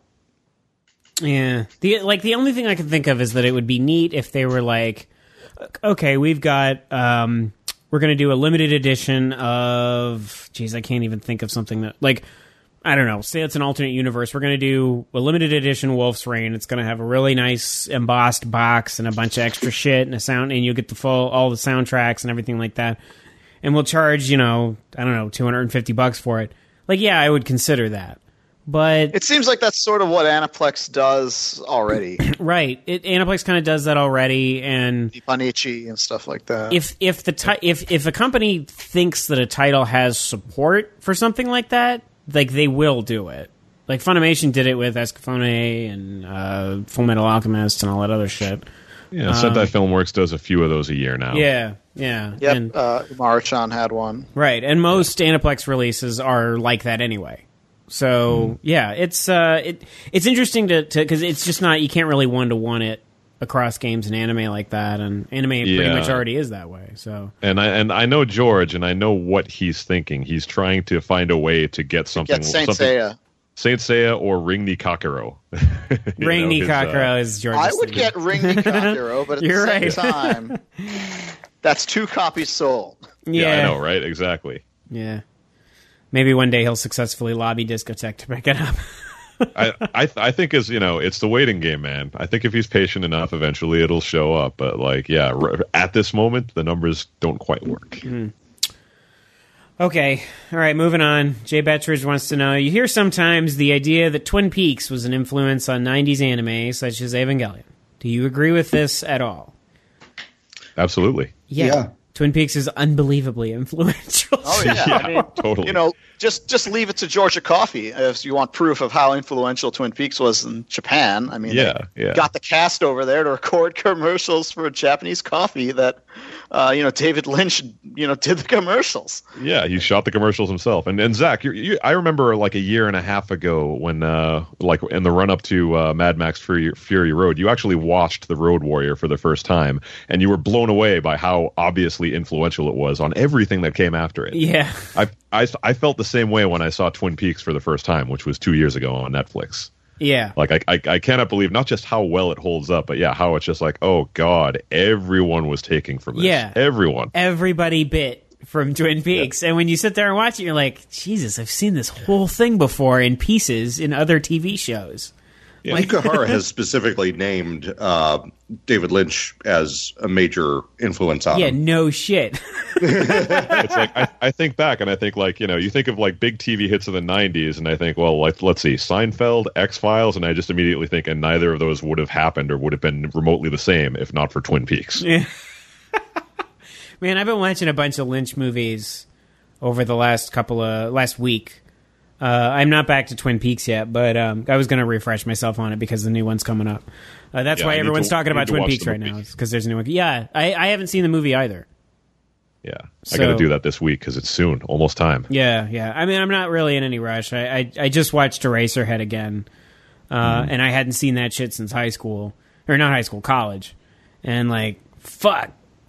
Yeah. The like the only thing I can think of is that it would be neat if they were like, okay, we've got um we're going to do a limited edition of geez, I can't even think of something that like I don't know, say it's an alternate universe. We're going to do a limited edition Wolf's Rain. It's going to have a really nice embossed box and a bunch of extra shit and a sound, and you'll get the full all the soundtracks and everything like that. And we'll charge, you know, I don't know, two hundred fifty bucks for it. Like, yeah, I would consider that. But it seems like that's sort of what Aniplex does already. Right. It, Aniplex kind of does that already, and Panichi and stuff like that. If if the ti- if if a company thinks that a title has support for something like that, like they will do it. Like Funimation did it with Escafone and uh, Full Metal Alchemist and all that other shit. Yeah, Sentai um, Filmworks does a few of those a year now. Yeah, yeah. Yep, and, uh, Umaru-chan had one. Right, and most yeah. Aniplex releases are like that anyway. So mm. yeah, it's uh, it it's interesting to because it's just not you can't really one to one it across games and anime like that, and anime yeah. pretty much already is that way. So and I and I know George, and I know what he's thinking. He's trying to find a way to get something. Get Saint something, Seiya. Saint Seiya or Ring ni Kakuro. Ring ni Kakuro uh, is George's I would thing. get Ring ni Kakuro, but at You're the same right. time, that's two copies sold. Yeah. yeah, I know, right? Exactly. Yeah. Maybe one day he'll successfully lobby Discotech to pick it up. I I, th- I think is you know it's the waiting game, man. I think if he's patient enough, eventually it'll show up. But like, yeah, r- at this moment, the numbers don't quite work. Mm. Okay, all right, moving on. Jay Bettridge wants to know: you hear sometimes the idea that Twin Peaks was an influence on nineties anime, such as Evangelion. Do you agree with this at all? Absolutely. Yeah. yeah. Twin Peaks is unbelievably influential. Oh yeah, yeah I mean, totally. You know, just just leave it to Georgia Coffee if you want proof of how influential Twin Peaks was in Japan. I mean, yeah, they yeah. got the cast over there to record commercials for Japanese coffee that, uh, you know, David Lynch, you know, did the commercials. Yeah, he shot the commercials himself. And and Zach, you, you, I remember like a year and a half ago when, uh, like in the run up to uh, Mad Max Fury, Fury Road, you actually watched The Road Warrior for the first time, and you were blown away by how obviously influential it was on everything that came after it. Yeah, I, I, I felt the same way when I saw Twin Peaks for the first time, which was two years ago on Netflix. Yeah. Like I, I, I cannot believe not just how well it holds up, but yeah, how it's just like, oh God, everyone was taking from this. Yeah. Everyone. Everybody bit from Twin Peaks. Yeah. And when you sit there and watch it, you're like, Jesus, I've seen this whole thing before in pieces in other T V shows. Yeah. Ikehara has specifically named uh, David Lynch as a major influence on yeah, him. Yeah, no shit. It's like, I, I think back and I think like, you know, you think of like big T V hits of the nineties and I think, well, like, let's see, Seinfeld, X-Files, and I just immediately think, and neither of those would have happened or would have been remotely the same if not for Twin Peaks. Yeah. Man, I've been watching a bunch of Lynch movies over the last couple of, last week. Uh, I'm not back to Twin Peaks yet, but um, I was going to refresh myself on it because the new one's coming up. Uh, that's yeah, why everyone's to, talking about Twin Peaks right now, because there's a new one. Yeah, I, I haven't seen the movie either. Yeah, so, I got to do that this week because it's soon, almost time. Yeah, yeah. I mean, I'm not really in any rush. I I, I just watched Eraserhead again, uh, mm. and I hadn't seen that shit since high school, or not high school, college, and like, fuck.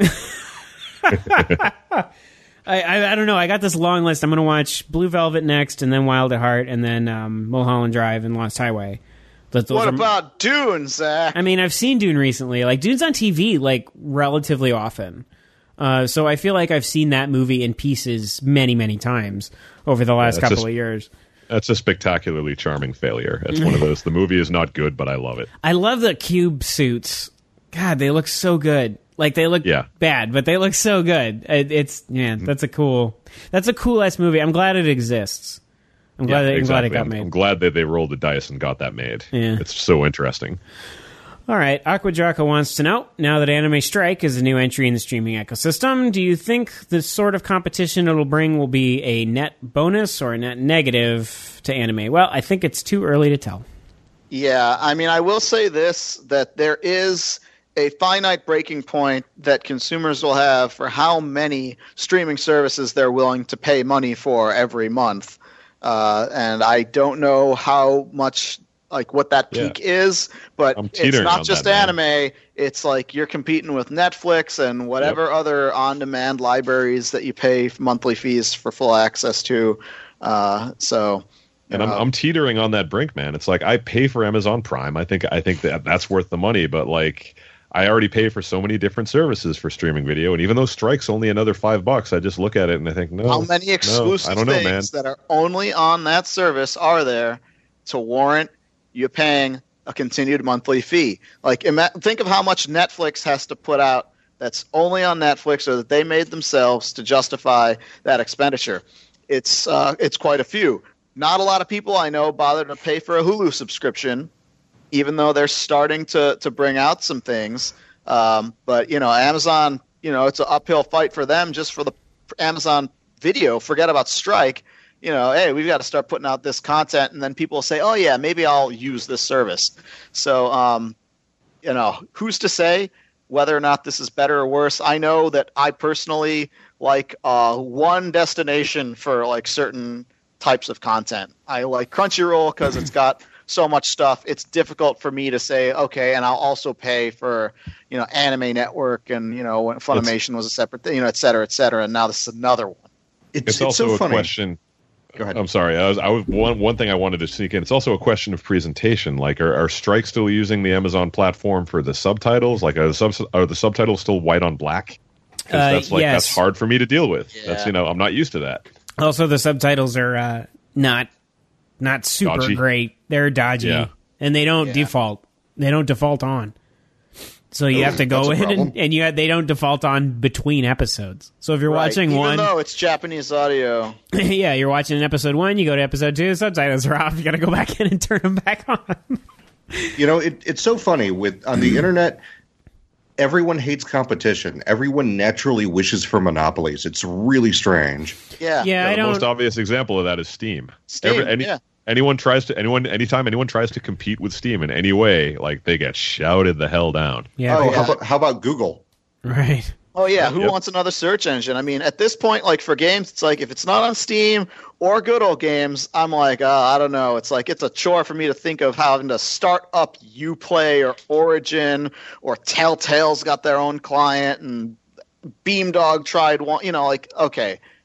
I, I I don't know. I got this long list. I'm going to watch Blue Velvet next, and then Wild at Heart, and then um, Mulholland Drive and Lost Highway. What are, about Dune, Zach? I mean, I've seen Dune recently. Like, Dune's on T V, like, relatively often. Uh, so I feel like I've seen that movie in pieces many, many times over the last yeah, couple a, of years. That's a spectacularly charming failure. It's one of those. The movie is not good, but I love it. I love the cube suits. God, they look so good. Like, they look yeah. bad, but they look so good. It, it's, yeah, that's a cool, that's a cool-ass movie. I'm glad it exists. I'm glad, yeah, that, exactly. I'm glad it got made. I'm glad that they rolled the dice and got that made. Yeah. It's so interesting. All right, Aquadraka wants to know, now that Anime Strike is a new entry in the streaming ecosystem, do you think the sort of competition it'll bring will be a net bonus or a net negative to anime? Well, I think it's too early to tell. Yeah, I mean, I will say this, that there is a finite breaking point that consumers will have for how many streaming services they're willing to pay money for every month. Uh, and I don't know how much, like, what that peak yeah. is, but it's not just that, anime. Man. It's like you're competing with Netflix and whatever yep. other on-demand libraries that you pay monthly fees for full access to. Uh, so... And I'm, I'm teetering on that brink, man. It's like I pay for Amazon Prime. I think I think that that's worth the money, but like I already pay for so many different services for streaming video, and even though Strike's only another five bucks, I just look at it and I think, no. How many exclusive no, I don't know, things man. that are only on that service are there to warrant you paying a continued monthly fee? Like, ima- think of how much Netflix has to put out that's only on Netflix or that they made themselves to justify that expenditure. It's uh, it's quite a few. Not a lot of people I know bother to pay for a Hulu subscription, even though they're starting to, to bring out some things. Um, but, you know, Amazon, you know, it's an uphill fight for them just for the Amazon video. Forget about Strike. You know, hey, we've got to start putting out this content. And then people say, oh, yeah, maybe I'll use this service. So, um, you know, who's to say whether or not this is better or worse? I know that I personally like uh, one destination for, like, certain types of content. I like Crunchyroll because it's got so much stuff. It's difficult for me to say, okay, and I'll also pay for, you know, Anime Network and, you know, when Funimation it's, was a separate thing, you know, et cetera, et cetera. And now this is another one. It's, it's, it's also so a funny. question. Go ahead. I'm sorry. I was, I was one, one thing I wanted to sneak in. It's also a question of presentation. Like, are, are Strike still using the Amazon platform for the subtitles? Like, are the, sub, are the subtitles still white on black? Because uh, that's like, yes. that's hard for me to deal with. Yeah. That's, you know, I'm not used to that. Also, the subtitles are uh, not not super dodgy. great. They're dodgy, yeah. and they don't yeah. default. They don't default on. So you Ooh, have to go in, problem. and, and you have, they don't default on between episodes. So if you're Right. watching Even one, though it's Japanese audio, yeah, you're watching episode one, you go to episode two, subtitles are off. You got to go back in and turn them back on. You know, it, it's so funny with on the internet. Everyone hates competition. Everyone naturally wishes for monopolies. It's really strange. yeah, Yeah, Yeah, I the don't. most obvious example of that is Steam. Steam, Every- any, yeah. Anyone tries to anyone anytime anyone tries to compete with Steam in any way, like they get shouted the hell down. Yeah, Oh, yeah. how about how about Google? right. Oh yeah, who Yep. wants another search engine? I mean, at this point, like for games, it's like if it's not on Steam or Good Old Games, I'm like, uh, I don't know. It's like it's a chore for me to think of having to start up Uplay or Origin or Telltale's got their own client and Beamdog tried one. You know, like okay,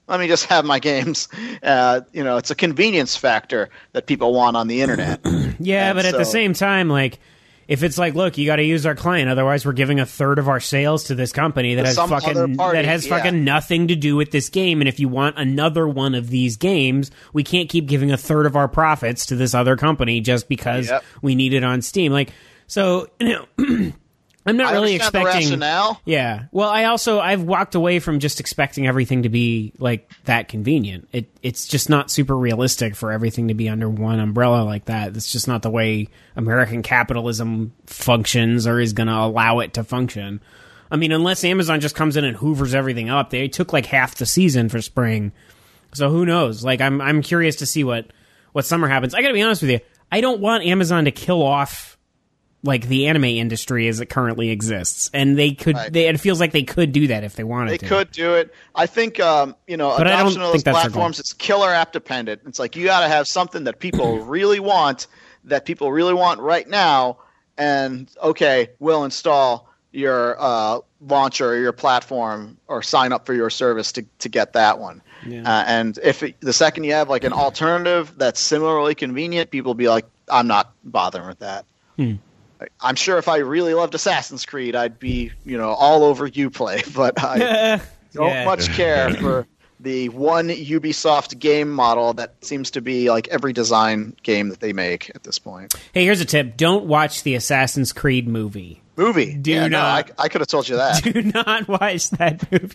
let me just have my games. Uh, you know, it's a convenience factor that people want on the internet. Yeah, and but at so, the same time, like, if it's like, look, you got to use our client, otherwise we're giving a third of our sales to this company that To has some other fucking party, that has yeah. fucking nothing to do with this game. And if you want another one of these games, we can't keep giving a third of our profits to this other company just because Yep. we need it on Steam. Like, so you know. I'm not I really understand the expecting. rationale. Yeah. Well, I also I've walked away from just expecting everything to be like that convenient. It it's just not super realistic for everything to be under one umbrella like that. It's just not the way American capitalism functions or is going to allow it to function. I mean, unless Amazon just comes in and hoovers everything up. They took like half the season for spring. So who knows? Like I'm I'm curious to see what what summer happens. I got to be honest with you. I don't want Amazon to kill off like the anime industry as it currently exists, and they could. Right. They, it feels like they could do that if they wanted They to. could do it. I think, um, you know, But I don't adoption of those think that's their platforms is killer app dependent. It's like you got to have something that people really want, that people really want right now, and okay, we'll install your uh, launcher or your platform or sign up for your service to to get that one. Yeah. Uh, and if it, the second you have like an alternative that's similarly convenient, people will be like, I'm not bothering with that. Hmm. I'm sure if I really loved Assassin's Creed, I'd be, you know, all over Uplay, but I don't Yeah. much care for the one Ubisoft game model that seems to be like every design game that they make at this point. Hey, here's a tip: don't watch the Assassin's Creed movie. Movie. Do yeah, no, not. I, I could have told you that. Do not watch that movie.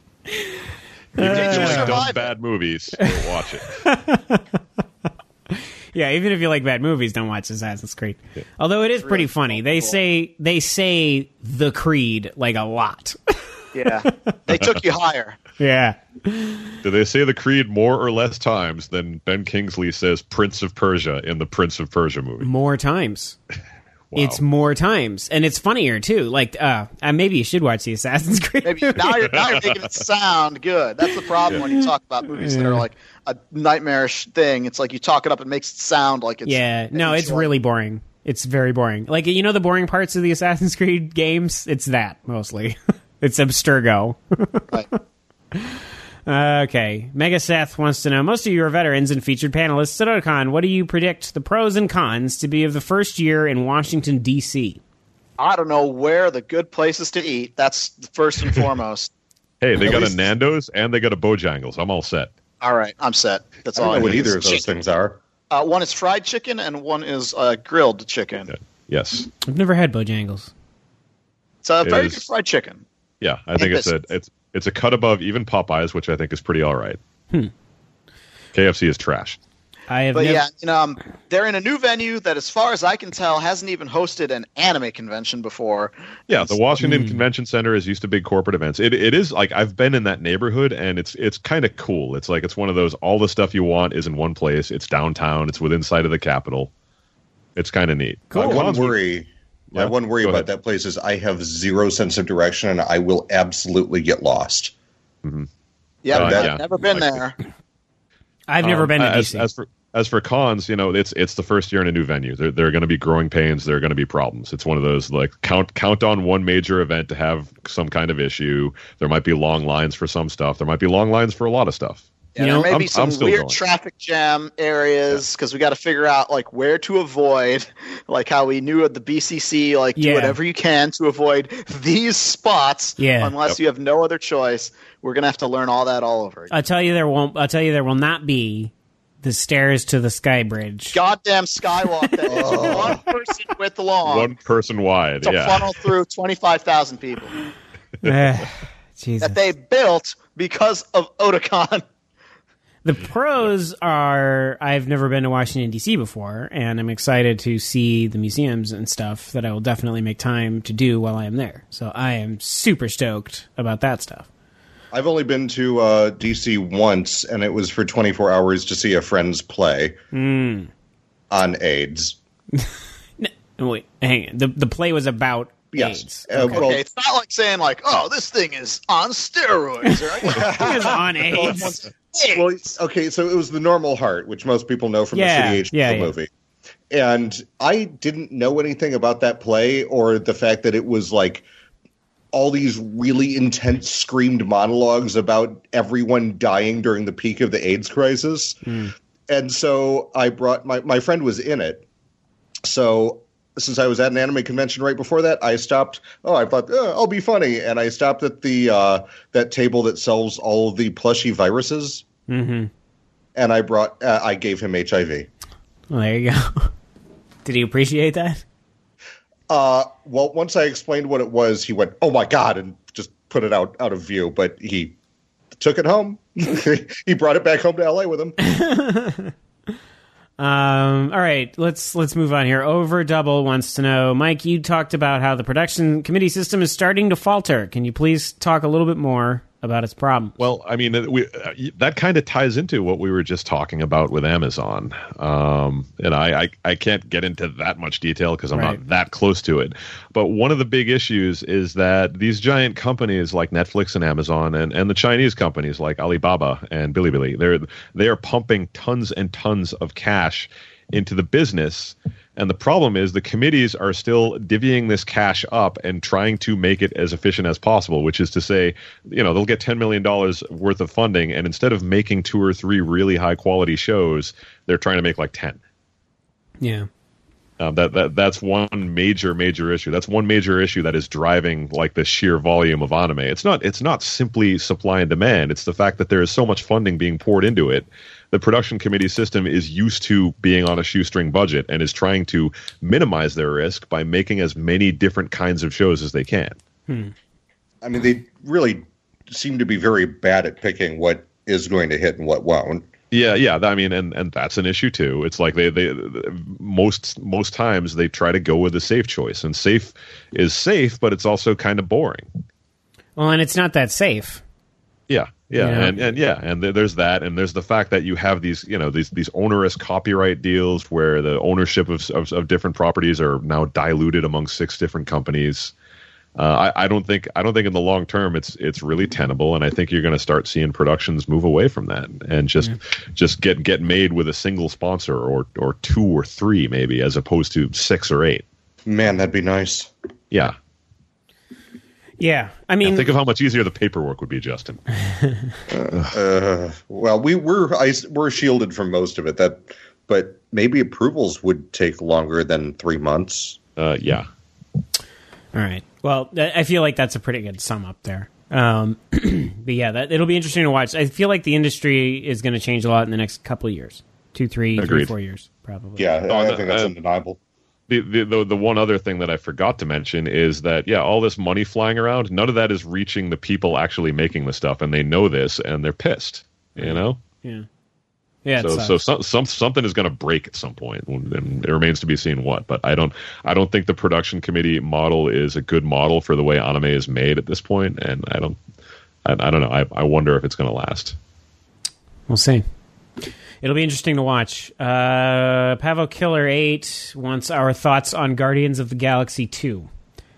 Even if you Uh, like dumb survive it. bad movies, don't watch it. Yeah, even if you like bad movies, don't watch Assassin's Creed. Although it is pretty really funny. They cool. say they say the Creed like a lot. Yeah. They took you higher. Yeah. Do they say the Creed more or less times than Ben Kingsley says Prince of Persia in the Prince of Persia movie? More times. Wow. It's more times, and it's funnier too. Like, uh, uh maybe you should watch the Assassin's Creed. Maybe movie. now you're now you're making it sound good. That's the problem when you talk about movies that are like a nightmarish thing. It's like you talk it up and makes it sound like it's Yeah, no, it's enjoyable. really boring. It's very boring. Like, you know the boring parts of the Assassin's Creed games? It's that, mostly. It's Abstergo. Right. Uh, okay. Mega Seth wants to know, most of you are veterans and featured panelists at Otakon. What do you predict the pros and cons to be of the first year in Washington, D C? I don't know where the good places to eat. That's first and foremost. Hey, they At got least- a Nando's and they got a Bojangles. I'm all set. All right, I'm set. That's I all don't know what need. either of those things are. Uh, one is fried chicken and one is uh, grilled chicken. Yeah. Yes. I've never had Bojangles. It's a It very is- good fried chicken. Yeah, I think it's a biscuits. it's it's a cut above even Popeyes, which I think is pretty all right. Hmm. K F C is trash. I have But never... yeah, you know, um, they're in a new venue that, as far as I can tell, hasn't even hosted an anime convention before. Yeah, the Washington Hmm. Convention Center is used to big corporate events. It it is like I've been in that neighborhood and it's it's kind of cool. It's like it's one of those all the stuff you want is in one place. It's downtown. It's within sight of the Capitol. It's kind of neat. My Uh, one cons would- worry, my Yeah, one worry go about ahead. that place is I have zero sense of direction and I will absolutely get lost. Yeah, Uh, I've yeah. never been Like- there. I've never Um, been to as, D C. As for as for cons, you know, it's it's the first year in a new venue. There there are going to be growing pains. There are going to be problems. It's one of those like count count on one major event to have some kind of issue. There might be long lines for some stuff. There might be long lines for a lot of stuff. Yeah, You know, there may I'm- be some I'm still weird going. traffic jam areas because we got to figure out like where to avoid, like how we knew at the B C C, like do Yeah. whatever you can to avoid these spots. Yeah. Unless Yep. you have no other choice, we're gonna have to learn all that all over again. I'll tell you there won't. I'll tell you there will not be the stairs to the Sky Bridge. Goddamn skywalk that is one person width long One person wide. to Yeah. funnel through twenty-five thousand people Eh, Jesus. that they built because of Otakon. The pros are I've never been to Washington, D C before, and I'm excited to see the museums and stuff that I will definitely make time to do while I am there. So I am super stoked about that stuff. I've only been to uh, D C once, and it was for twenty-four hours to see a friend's play Mm. on AIDS. No, wait, hang on. The, the play was about Yes. AIDS. Uh, Okay. well, Okay, it's not like saying like, "Oh, this thing is on steroids." Right? It was on AIDS. Well, okay, so it was The Normal Heart, which most people know from Yeah, the City H P O yeah, yeah. movie. And I didn't know anything about that play or the fact that it was like all these really intense screamed monologues about everyone dying during the peak of the AIDS crisis. Mm. And so I brought my, my friend was in it. So since I was at an anime convention right before that, I stopped. Oh, I thought, oh, I'll be funny. And I stopped at the uh, that table that sells all of the plushy viruses. Mm-hmm. And I brought, uh, I gave him H I V. Well, there you go. Did he appreciate that? Uh, well, once I explained what it was, he went, "Oh my God," and just put it out, out of view. But he took it home. He brought it back home to L A with him. um, all right, let's let's move on here. Over Double wants to know, Mike, you talked about how the production committee system is starting to falter. Can you please talk a little bit more about its problem? Well, I mean, we, uh, that kind of ties into what we were just talking about with Amazon. Um, and I, I, I can't get into that much detail because I'm right. not that close to it. But one of the big issues is that these giant companies like Netflix and Amazon and, and the Chinese companies like Alibaba and Bilibili, they're, they are pumping tons and tons of cash into the business. And the problem is the committees are still divvying this cash up and trying to make it as efficient as possible, which is to say, you know, they'll get ten million dollars worth of funding, and instead of making two or three really high-quality shows, they're trying to make like ten. Yeah. Um, that, that that's one major, major issue. That's one major issue that is driving like the sheer volume of anime. It's not it's not simply supply and demand. It's the fact that there is so much funding being poured into it. The production committee system is used to being on a shoestring budget and is trying to minimize their risk by making as many different kinds of shows as they can. Hmm. I mean, they really seem to be very bad at picking what is going to hit and what won't. Yeah, yeah. I mean, and, and that's an issue too. It's like they, they most most times they try to go with a safe choice, and safe is safe, but it's also kind of boring. Well, and it's not that safe. Yeah, yeah, yeah. and and yeah, and th- there's that, and there's the fact that you have these, you know, these these onerous copyright deals where the ownership of of, of different properties are now diluted among six different companies. Uh, I, I don't think I don't think in the long term it's it's really tenable, and I think you're going to start seeing productions move away from that and just yeah. just get get made with a single sponsor or or two or three maybe, as opposed to six or eight. Man, that'd be nice. Yeah. Yeah, I mean, yeah, think of how much easier the paperwork would be, Justin. uh, uh, well, we we're I, we're shielded from most of it. That, but maybe approvals would take longer than three months. Uh, yeah. All right. Well, I feel like that's a pretty good sum up there. Um, but yeah, that, it'll be interesting to watch. I feel like the industry is going to change a lot in the next couple of years, two, three, three, four years, probably. Yeah, I think that's uh, undeniable. The, the the the one other thing that I forgot to mention is that, yeah, all this money flying around, none of that is reaching the people actually making the stuff, and they know this, and they're pissed, you know? Yeah. Yeah, so so some, some something is going to break at some point, and it remains to be seen what. But I don't I don't think the production committee model is a good model for the way anime is made at this point, and I don't I, I don't know. I I wonder if it's going to last. We'll see. It'll be interesting to watch. Uh, Pavo Killer eight wants our thoughts on Guardians of the Galaxy two.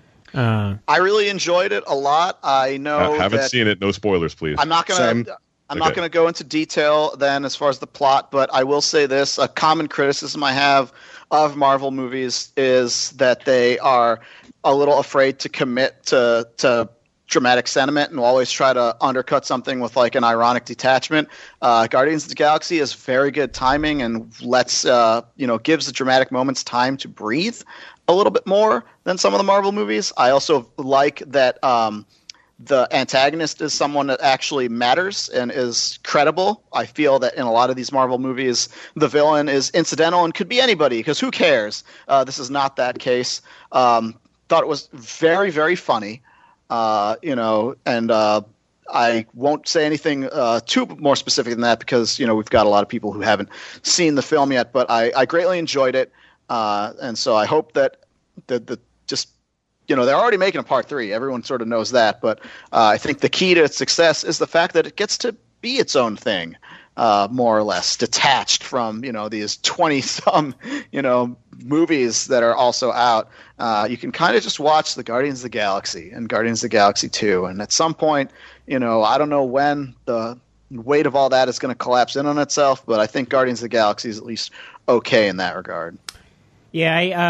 Uh, I really enjoyed it a lot. I know I haven't that seen it. No spoilers, please. I'm not going to. I'm okay. not going to go into detail then as far as the plot, but I will say this. A common criticism I have of Marvel movies is that they are a little afraid to commit to to dramatic sentiment and will always try to undercut something with like an ironic detachment. Uh, Guardians of the Galaxy is very good timing and lets uh, you know gives the dramatic moments time to breathe a little bit more than some of the Marvel movies. I also like that um, the antagonist is someone that actually matters and is credible. I feel that in a lot of these Marvel movies, the villain is incidental and could be anybody because who cares? Uh, this is not that case. Um, thought it was very, very funny. Uh, you know, and uh, I won't say anything uh, too more specific than that because, you know, we've got a lot of people who haven't seen the film yet, but I, I greatly enjoyed it. Uh, and so I hope that the, the just, you know, they're already making a part three. Everyone sort of knows that. But uh, I think the key to its success is the fact that it gets to be its own thing, uh, more or less, detached from, you know, these twenty-some, you know, movies that are also out. Uh, you can kind of just watch the Guardians of the Galaxy and Guardians of the Galaxy two. And at some point, you know, I don't know when the weight of all that is going to collapse in on itself, but I think Guardians of the Galaxy is at least okay in that regard. Yeah, I, uh,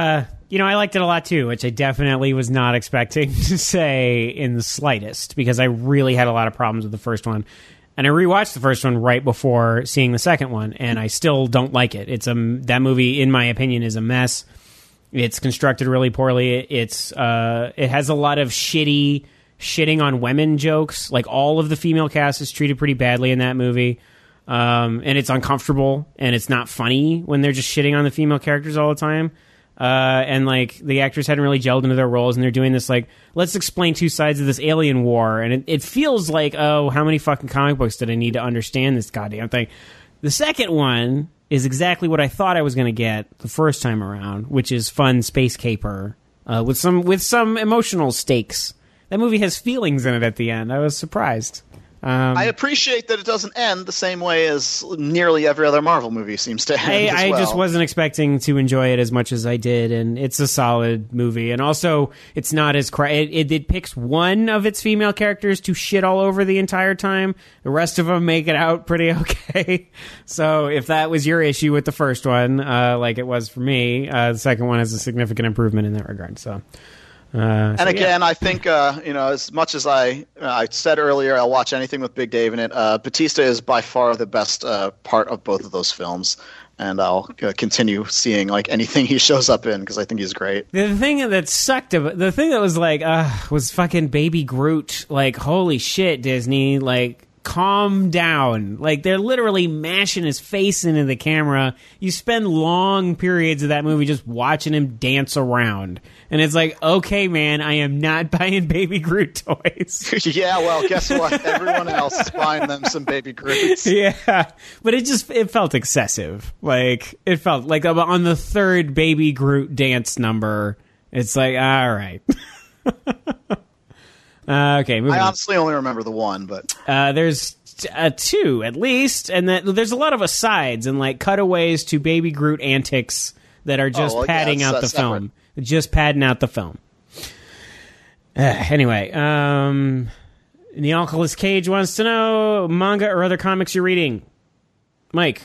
You know, I liked it a lot too, which I definitely was not expecting to say in the slightest, because I really had a lot of problems with the first one. And I rewatched the first one right before seeing the second one, and I still don't like it. It's a that movie, in my opinion, is a mess. It's constructed really poorly. It's uh, it has a lot of shitty shitting on women jokes. Like, all of the female cast is treated pretty badly in that movie. Um, and it's uncomfortable, and it's not funny when they're just shitting on the female characters all the time. Uh, and, like, the actors hadn't really gelled into their roles, and they're doing this, like, let's explain two sides of this alien war. And it, it feels like, oh, how many fucking comic books did I need to understand this goddamn thing? The second one is exactly what I thought I was going to get the first time around, which is fun space caper uh, with some with some emotional stakes. That movie has feelings in it at the end. I was surprised. Um, I appreciate that it doesn't end the same way as nearly every other Marvel movie seems to end. I, as I well. just wasn't expecting to enjoy it as much as I did, and it's a solid movie. And also, it's not as cra- it, it, it picks one of its female characters to shit all over the entire time. The rest of them make it out pretty okay. So, if that was your issue with the first one, uh, like it was for me, uh, the second one has a significant improvement in that regard. So. Uh, so and again, yeah. I think uh, you know, as much as I uh, I said earlier, I'll watch anything with Big Dave in it. Uh, Batista is by far the best uh, part of both of those films, and I'll uh, continue seeing like anything he shows up in because I think he's great. The thing that sucked about the thing that was like, uh, was fucking Baby Groot. Like, holy shit, Disney! Like, calm down. Like, they're literally mashing his face into the camera. You spend long periods of that movie just watching him dance around. And it's like, okay, man, I am not buying Baby Groot toys. Yeah, well, guess what? Everyone else is buying them some Baby Groots. Yeah, but it just, it felt excessive. Like, it felt like on the third Baby Groot dance number, it's like, all right. Uh, okay, moving I on. honestly only remember the one, but Uh, there's uh, two at least, and that, there's a lot of asides and like cutaways to Baby Groot antics that are just Oh, well, yeah, padding it's, out uh, the separate. film. Just padding out the film. Uh, anyway, um, Neoculus Cage wants to know manga or other comics you're reading. Mike,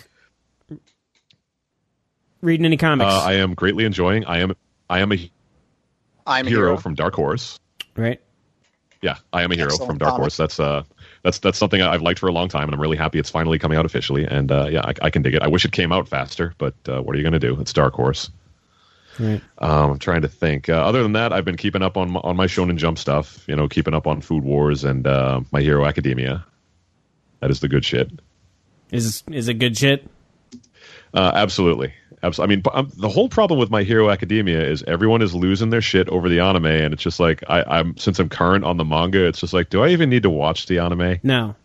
reading any comics? Uh, I am greatly enjoying. I am. I am a I'm a hero, hero. from Dark Horse. right. Yeah, I am a hero Excellent from Dark comic. Horse. That's uh, that's that's something I've liked for a long time, and I'm really happy it's finally coming out officially. And uh, yeah, I, I can dig it. I wish it came out faster, but uh, what are you going to do? It's Dark Horse. Right. Um, I'm trying to think. Uh, other than that, I've been keeping up on my, on my Shonen Jump stuff. You know, keeping up on Food Wars and uh, My Hero Academia. That is the good shit. Is is it good shit? Uh, absolutely. Abs- I mean, but, um, the whole problem with My Hero Academia is everyone is losing their shit over the anime, and it's just like I, I'm since I'm current on the manga, it's just like, do I even need to watch the anime? No,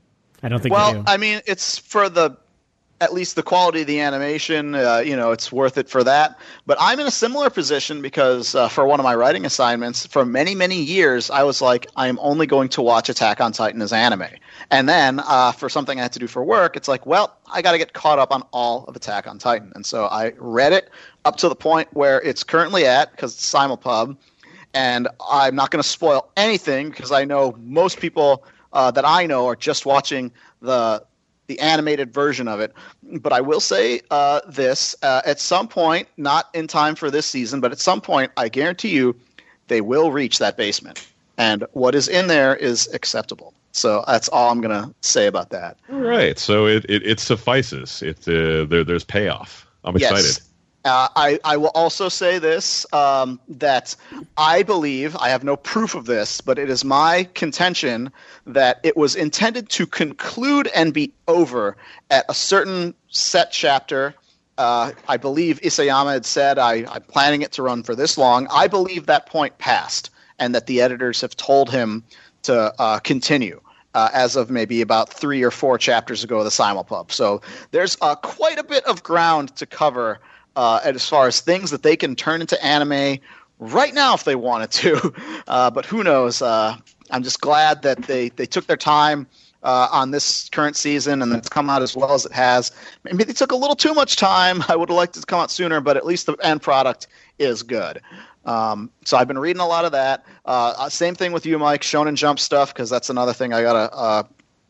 I don't think. you Well, do. I mean, it's for the at least the quality of the animation. Uh, you know, it's worth it for that. But I'm in a similar position because uh, for one of my writing assignments, for many many years, I was like, I am only going to watch Attack on Titan as anime. And then uh, for something I had to do for work, it's like, well, I got to get caught up on all of Attack on Titan. And so I read it up to the point where it's currently at, because it's simulpub. And I'm not going to spoil anything because I know most people uh, that I know are just watching the the animated version of it. But I will say uh, this, uh, at some point, not in time for this season, but at some point, I guarantee you, they will reach that basement. And what is in there is acceptable. So that's all I'm going to say about that. All right, so it it, it suffices. It uh, there there's payoff. I'm excited. Yes. Uh, I, I will also say this, um, that I believe, I have no proof of this, but it is my contention that it was intended to conclude and be over at a certain set chapter. Uh, I believe Isayama had said, I, I'm planning it to run for this long. I believe that point passed and that the editors have told him to uh, continue. Uh, as of maybe about three or four chapters ago of the simulpub. So there's uh, quite a bit of ground to cover uh, as far as things that they can turn into anime right now if they wanted to. Uh, but who knows? Uh, I'm just glad that they, they took their time uh, on this current season and it's come out as well as it has. Maybe they took a little too much time. I would have liked it to come out sooner, but at least the end product is good. Um, so I've been reading a lot of that. Uh, same thing with you, Mike, Shonen Jump stuff, because that's another thing I gotta uh,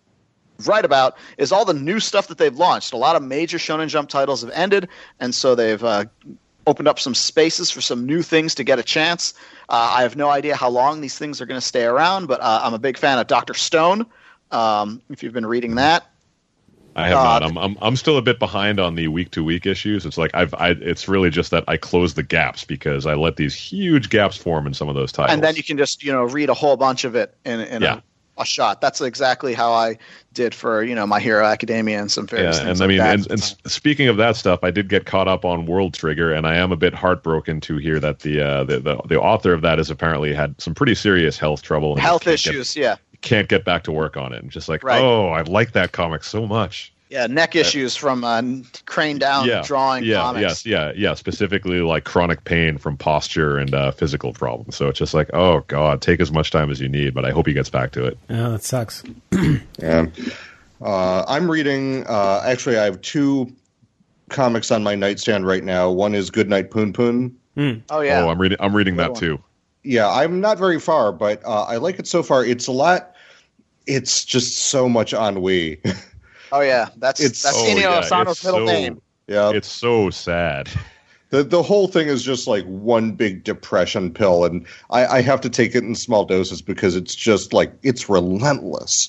write about, is all the new stuff that they've launched. A lot of major Shonen Jump titles have ended, and so they've uh, opened up some spaces for some new things to get a chance. Uh, I have no idea how long these things are going to stay around, but uh, I'm a big fan of Doctor Stone. Um, if you've been reading that, I have uh, not. I'm, I'm I'm still a bit behind on the week to week issues. It's like I've I. It's really just that I close the gaps because I let these huge gaps form in some of those titles. and then you can just you know read a whole bunch of it in, in Yeah. a, a shot. That's exactly how I did for you know My Hero Academia and some various Yeah, things. and I like mean, that. and, and s- speaking of that stuff, I did get caught up on World Trigger, and I am a bit heartbroken to hear that the uh, the, the the author of that has apparently had some pretty serious health trouble. And health can't get- issues, yeah, can't get back to work on it. I'm just like, Right. oh, I like that comic so much. yeah, neck issues from uh, crane down yeah, drawing yeah, comics. yes, yeah, yeah. Specifically, like chronic pain from posture and uh, physical problems. So it's just like, oh god, take as much time as you need. But I hope he gets back to it. Oh, that sucks. Yeah. Uh, I'm reading, uh, actually, I have two comics on my nightstand right now. One is Goodnight Poon Poon. Oh yeah, Oh, I'm reading. I'm reading Good that one. too. Yeah, I'm not very far, but uh, I like it so far. It's a lot. It's just so much ennui. oh yeah. That's It's- that's Oh, Inio yeah, Asano's it's middle so- name. Yeah, It's so sad. the the whole thing is just like one big depression pill, and I, I have to take it in small doses because it's just like it's relentless.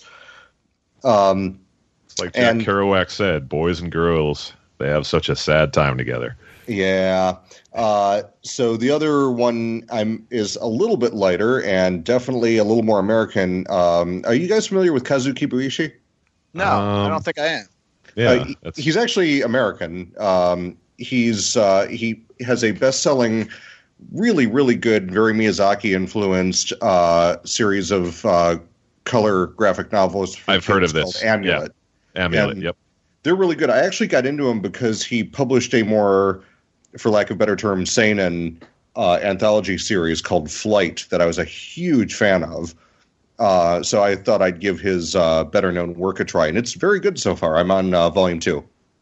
Um, It's like Jack And- Kerouac said, boys and girls, they have such a sad time together. yeah. Uh, so the other one I'm is a little bit lighter and definitely a little more American. Um, are you guys familiar with Kazuki Buishi? No, I Um, don't think I am. Yeah, Uh, that's, he's actually American. Um, he's uh, he has a best-selling, really, really good, very Miyazaki-influenced uh, series of uh, color graphic novels. for I've heard kids of this. called Amulet. Amulet. and- Yep. They're really good. I actually got into him because he published a more, for lack of a better term, seinen uh, anthology series called Flight that I was a huge fan of. Uh, so I thought I'd give his uh, better-known work a try, and it's very good so far. I'm on uh, volume two.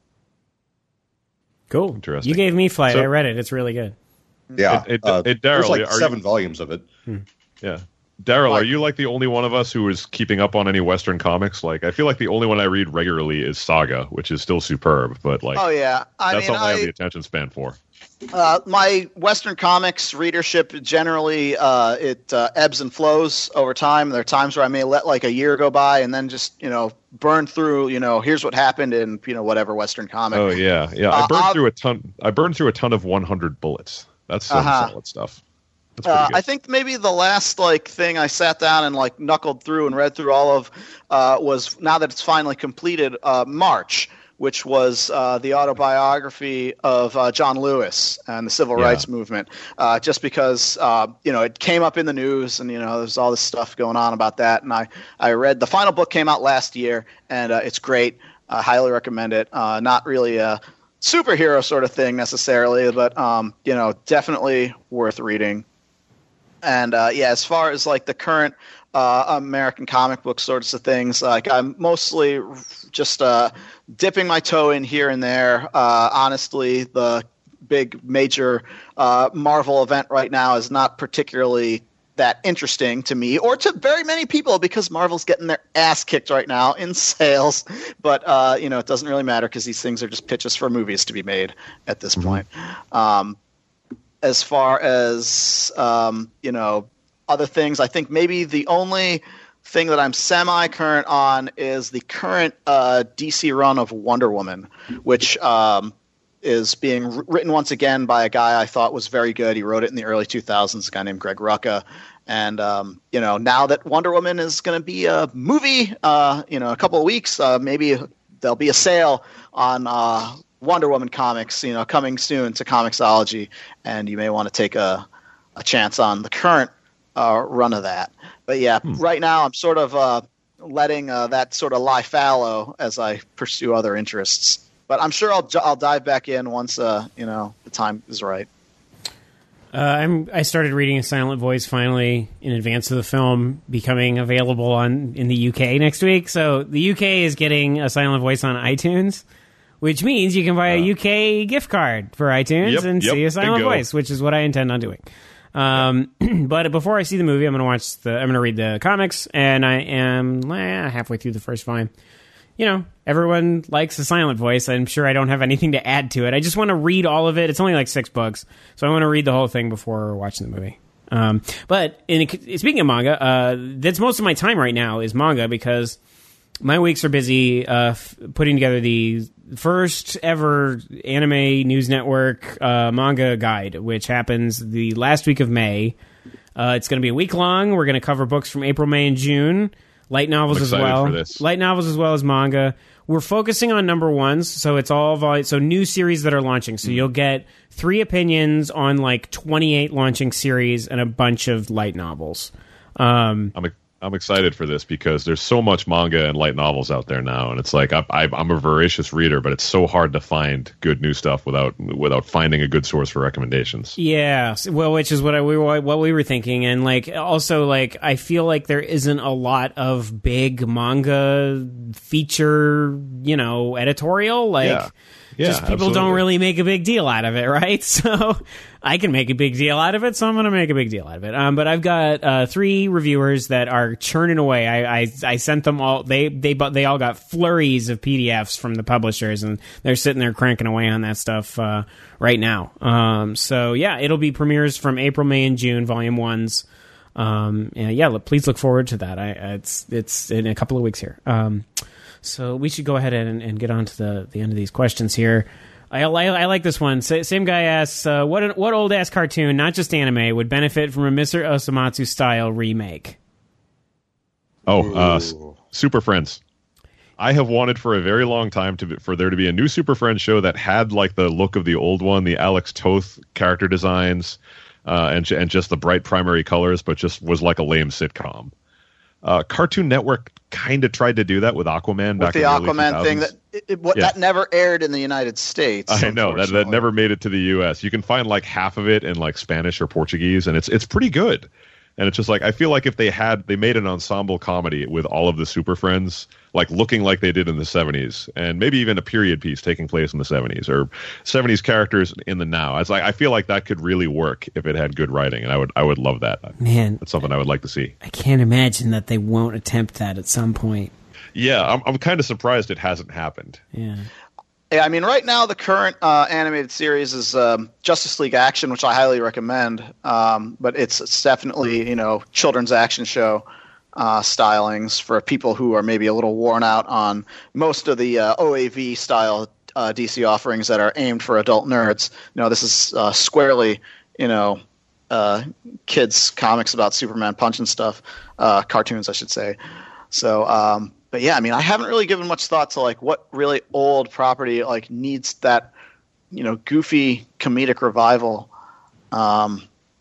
Cool. Interesting. You gave me Flight. So- I read it. It's really good. Yeah, It- it- uh, it- there's Daryl, like are you- seven volumes of it. Yeah. Daryl, Like- are you like the only one of us who is keeping up on any Western comics? Like, I feel like the only one I read regularly is Saga, which is still superb, but like, Oh yeah, I that's mean, all I have I, the attention span for. uh, my Western comics readership generally uh, it uh, ebbs and flows over time. There are times where I may let like a year go by and then just you know burn through. You know, here's what happened in you know whatever Western comic. Oh yeah, yeah. I Uh, burned I'll- through a ton. I burned through a ton of one hundred bullets. That's some Uh-huh. solid stuff. That's pretty Uh, good. I think maybe the last like thing I sat down and like knuckled through and read through all of uh, was now that it's finally completed, uh, March, which was uh, the autobiography of uh, John Lewis and the civil Yeah. rights movement. Uh, just because uh, you know it came up in the news and you know there's all this stuff going on about that, and I I read the final book came out last year and uh, it's great. I highly recommend it. Uh, not really a superhero sort of thing necessarily, but um, you know definitely worth reading. And uh, yeah, as far as like the current uh, American comic book sorts of things, like I'm mostly just uh, dipping my toe in here and there. Uh, honestly, the big major uh, Marvel event right now is not particularly that interesting to me or to very many people because Marvel's getting their ass kicked right now in sales. But uh, you know, it doesn't really matter because these things are just pitches for movies to be made at this Mhm. point. Um, as far as um, you know, other things, I think maybe the only thing that I'm semi-current on is the current uh, D C run of Wonder Woman, which um, is being r- written once again by a guy I thought was very good. He wrote it in the early two thousands, a guy named Greg Rucka. And um, you know, now that Wonder Woman is going to be a movie, uh, you know, a couple of weeks, uh, maybe there'll be a sale on uh, Wonder Woman comics, you know, coming soon to Comixology, and you may want to take a, a chance on the current uh, run of that. But yeah, Hmm. right now I'm sort of uh, letting uh, that sort of lie fallow as I pursue other interests. But I'm sure I'll I'll dive back in once uh, you know the time is right. Uh, I'm. I started reading A Silent Voice finally in advance of the film becoming available on in the U K next week. So the U K is getting A Silent Voice on iTunes, which means you can buy a U K gift card for iTunes Yep, and yep, see A Silent bingo. Voice, which is what I intend on doing. Um, but before I see the movie, I'm going to watch the. I'm going to read the comics, and I am eh, halfway through the first volume. you know, everyone likes a silent voice. I'm sure I don't have anything to add to it. I just want to read all of it. It's only like six books, so I want to read the whole thing before watching the movie. Um, but in, speaking of manga, uh, that's most of my time right now is manga because my weeks are busy uh, f- putting together the first ever Anime News Network uh, manga guide, which happens the last week of May. Uh, it's going to be a week long. We're going to cover books from April, May, and June. Light novels I'm as excited well. for this. Light novels as well as manga. We're focusing on number ones, so it's all vol- so new series that are launching. So you'll get three opinions on like twenty-eight launching series and a bunch of light novels. Um, I'm I'm excited for this because there's so much manga and light novels out there now, and it's like I, I, I'm a voracious reader, but it's so hard to find good new stuff without without finding a good source for recommendations. Yeah, well, which is what I, we were what we were thinking, and like also like I feel like there isn't a lot of big manga feature, you know, editorial like. Yeah. Yeah, just people absolutely. don't really make a big deal out of it, right? So I can make a big deal out of it, so I'm going to make a big deal out of it. Um, but I've got uh, three reviewers that are churning away. I, I I sent them all. They they but they all got flurries of P D Fs from the publishers, and they're sitting there cranking away on that stuff uh, right now. Um, so yeah, it'll be premieres from April, May, and June, volume ones. Um, yeah, yeah, please look forward to that. I it's it's in a couple of weeks here. Um, So we should go ahead and, and get on to the, the end of these questions here. I, I, I like this one. Sa- same guy asks, uh, what what old-ass cartoon, not just anime, would benefit from a Mister Osamatsu-style remake? Oh, uh, Super Friends. I have wanted for a very long time to for there to be a new Super Friends show that had like the look of the old one, the Alex Toth character designs, uh, and and just the bright primary colors, but just was like a lame sitcom. Uh, Cartoon Network kind of tried to do that with Aquaman with back the in the early Aquaman two thousands. thing that it, it, what, Yeah. that never aired in the United States. I know that that never made it to the U S. You can find like half of it in like Spanish or Portuguese, and it's it's pretty good. And it's just like I feel like if they had they made an ensemble comedy with all of the Super Friends, like looking like they did in the seventies, and maybe even a period piece taking place in the seventies or seventies characters in the now. It's like I feel like that could really work if it had good writing, and I would I would love that. Man, that's something I would like to see. I can't imagine that they won't attempt that at some point. Yeah, I'm I'm kind of surprised it hasn't happened. Yeah. Yeah, I mean, right now the current uh, animated series is um, Justice League Action, which I highly recommend. Um, but it's, it's definitely, you know, children's action show uh, stylings for people who are maybe a little worn out on most of the uh, O A V style uh, D C offerings that are aimed for adult nerds. You know, this is uh, squarely, you know, uh, kids comics about Superman punching stuff, uh, cartoons, I should say. So. Um, But yeah, I mean, I haven't really given much thought to like what really old property like needs that, you know, goofy comedic revival. Um,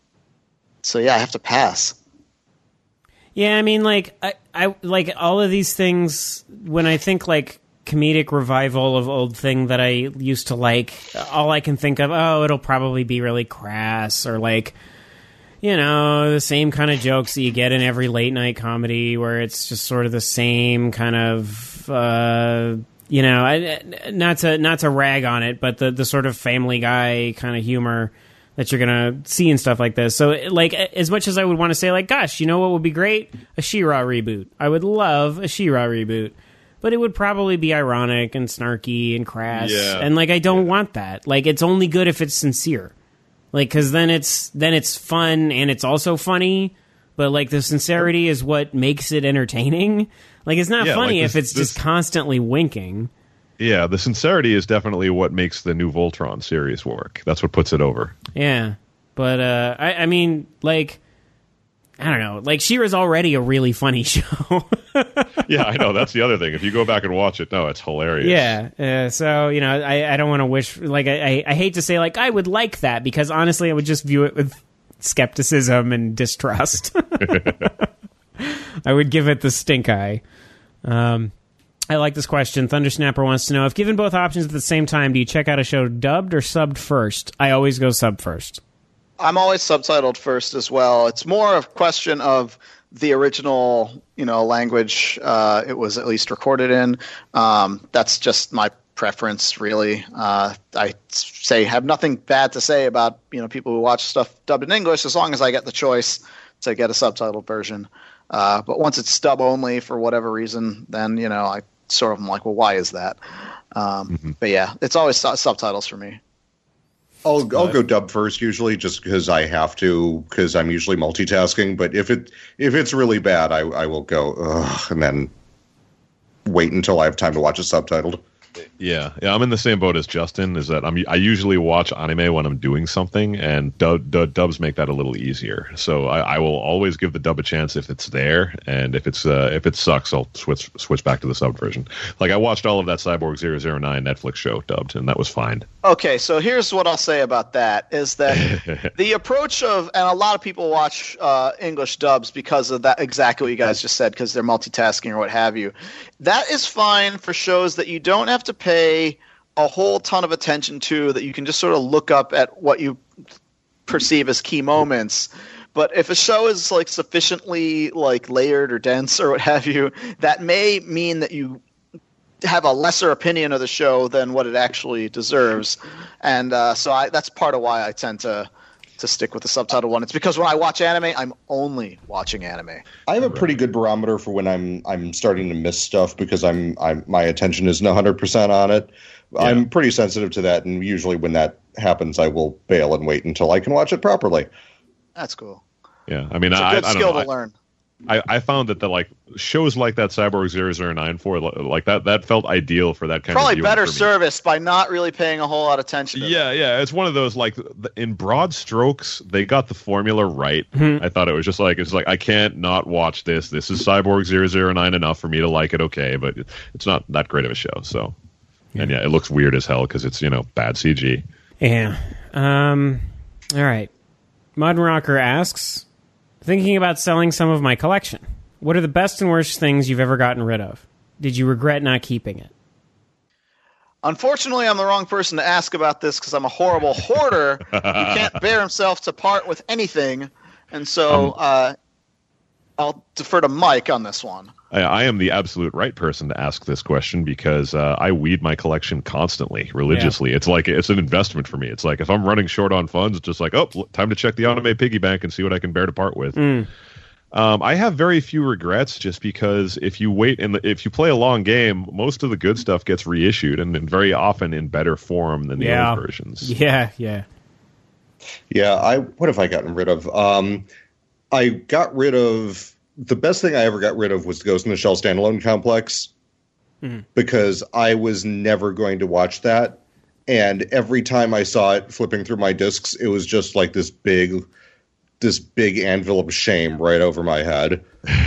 so yeah, I have to pass. Yeah, I mean, like I, I like all of these things. When I think like comedic revival of old thing that I used to like, all I can think of, oh, it'll probably be really crass or like. You know, the same kind of jokes that you get in every late night comedy where it's just sort of the same kind of, uh, you know, I, not to not to rag on it, but the, the sort of Family Guy kind of humor that you're going to see in stuff like this. So, like, as much as I would want to say, like, gosh, you know what would be great? A She-Ra reboot. I would love a She-Ra reboot. But it would probably be ironic and snarky and crass. Yeah. And, like, I don't want that. Like, it's only good if it's sincere. Like, because then it's then it's fun and it's also funny, but like the sincerity is what makes it entertaining. Like, it's not Yeah, funny like if this- it's just this- constantly winking. Yeah, the sincerity is definitely what makes the new Voltron series work. That's what puts it over. Yeah, but uh, I, I mean, like, I don't know. Like, She-Ra's already a really funny show. Yeah, I know. That's the other thing. If you go back and watch it, no, it's hilarious. Yeah, uh, so, you know, I, I don't want to wish, like, I, I hate to say, like, I would like that, because honestly, I would just view it with skepticism and distrust. I would give it the stink eye. Um, I like this question. Thundersnapper wants to know, if given both options at the same time, do you check out a show dubbed or subbed first? I always go sub first. I'm always subtitled first as well. It's more of a question of the original, you know, language uh, it was at least recorded in. Um, that's just my preference, really. Uh, I say have nothing bad to say about, you know, people who watch stuff dubbed in English as long as I get the choice to get a subtitled version. Uh, but once it's dub only for whatever reason, then, you know, I sort of am like, well, why is that? Um, Mm-hmm. But yeah, it's always su- subtitles for me. I'll I'll go dub first usually, just because I have to, because I'm usually multitasking. But if it if it's really bad, I I will go ugh, and then wait until I have time to watch it subtitled. Yeah, yeah, I'm in the same boat as Justin. Is that I'm I usually watch anime when I'm doing something, and dub, dub, dubs make that a little easier. So I, I will always give the dub a chance if it's there, and if it's uh, if it sucks, I'll switch switch back to the sub version. Like I watched all of that Cyborg zero zero nine Netflix show dubbed, and that was fine. Okay, so here's what I'll say about that is that the approach of, and a lot of people watch uh, English dubs because of that, exactly what you guys just said, because they're multitasking or what have you. That is fine for shows that you don't have to pay a whole ton of attention to, that you can just sort of look up at what you perceive as key moments. But if a show is like sufficiently like layered or dense or what have you, that may mean that you have a lesser opinion of the show than what it actually deserves. And uh, so I, that's part of why I tend to to stick with the subtitle one. It's because when I watch anime, I'm only watching anime. I have a pretty good barometer for when I'm I'm starting to miss stuff, because I'm I'm my attention isn't one hundred percent on it. Yeah. I'm pretty sensitive to that, and usually when that happens, I will bail and wait until I can watch it properly. That's cool. Yeah, I mean, it's a I, good I don't skill know. to learn. I, I found that the like shows like that Cyborg zero zero nine for like that that felt ideal for that kind Probably of viewing better for me. service by not really paying a whole lot of attention to Yeah, it. yeah, it's one of those like in broad strokes they got the formula right. Mm-hmm. I thought it was just like it's like I can't not watch this. This is Cyborg zero zero nine enough for me to like it. Okay, but it's not that great of a show. So, yeah. And yeah, it looks weird as hell because it's you know bad C G. Yeah. Um. All right. Modern Rocker asks, thinking about selling some of my collection. What are the best and worst things you've ever gotten rid of? Did you regret not keeping it? Unfortunately, I'm the wrong person to ask about this because I'm a horrible hoarder who can't bear himself to part with anything. And so Um, uh, I'll defer to Mike on this one. I, I am the absolute right person to ask this question because uh, I weed my collection constantly, religiously. Yeah. It's like it's an investment for me. It's like if I'm running short on funds, it's just like, oh, time to check the anime piggy bank and see what I can bear to part with. Mm. Um, I have very few regrets just because if you wait and if you play a long game, most of the good stuff gets reissued and, and very often in better form than the yeah. old versions. Yeah, yeah. Yeah, I what have I gotten rid of? Um, I got rid of the best thing I ever got rid of was the Ghost in the Shell standalone complex, mm-hmm. because I was never going to watch that, and every time I saw it flipping through my discs, it was just like this big. this big anvil of shame right over my head.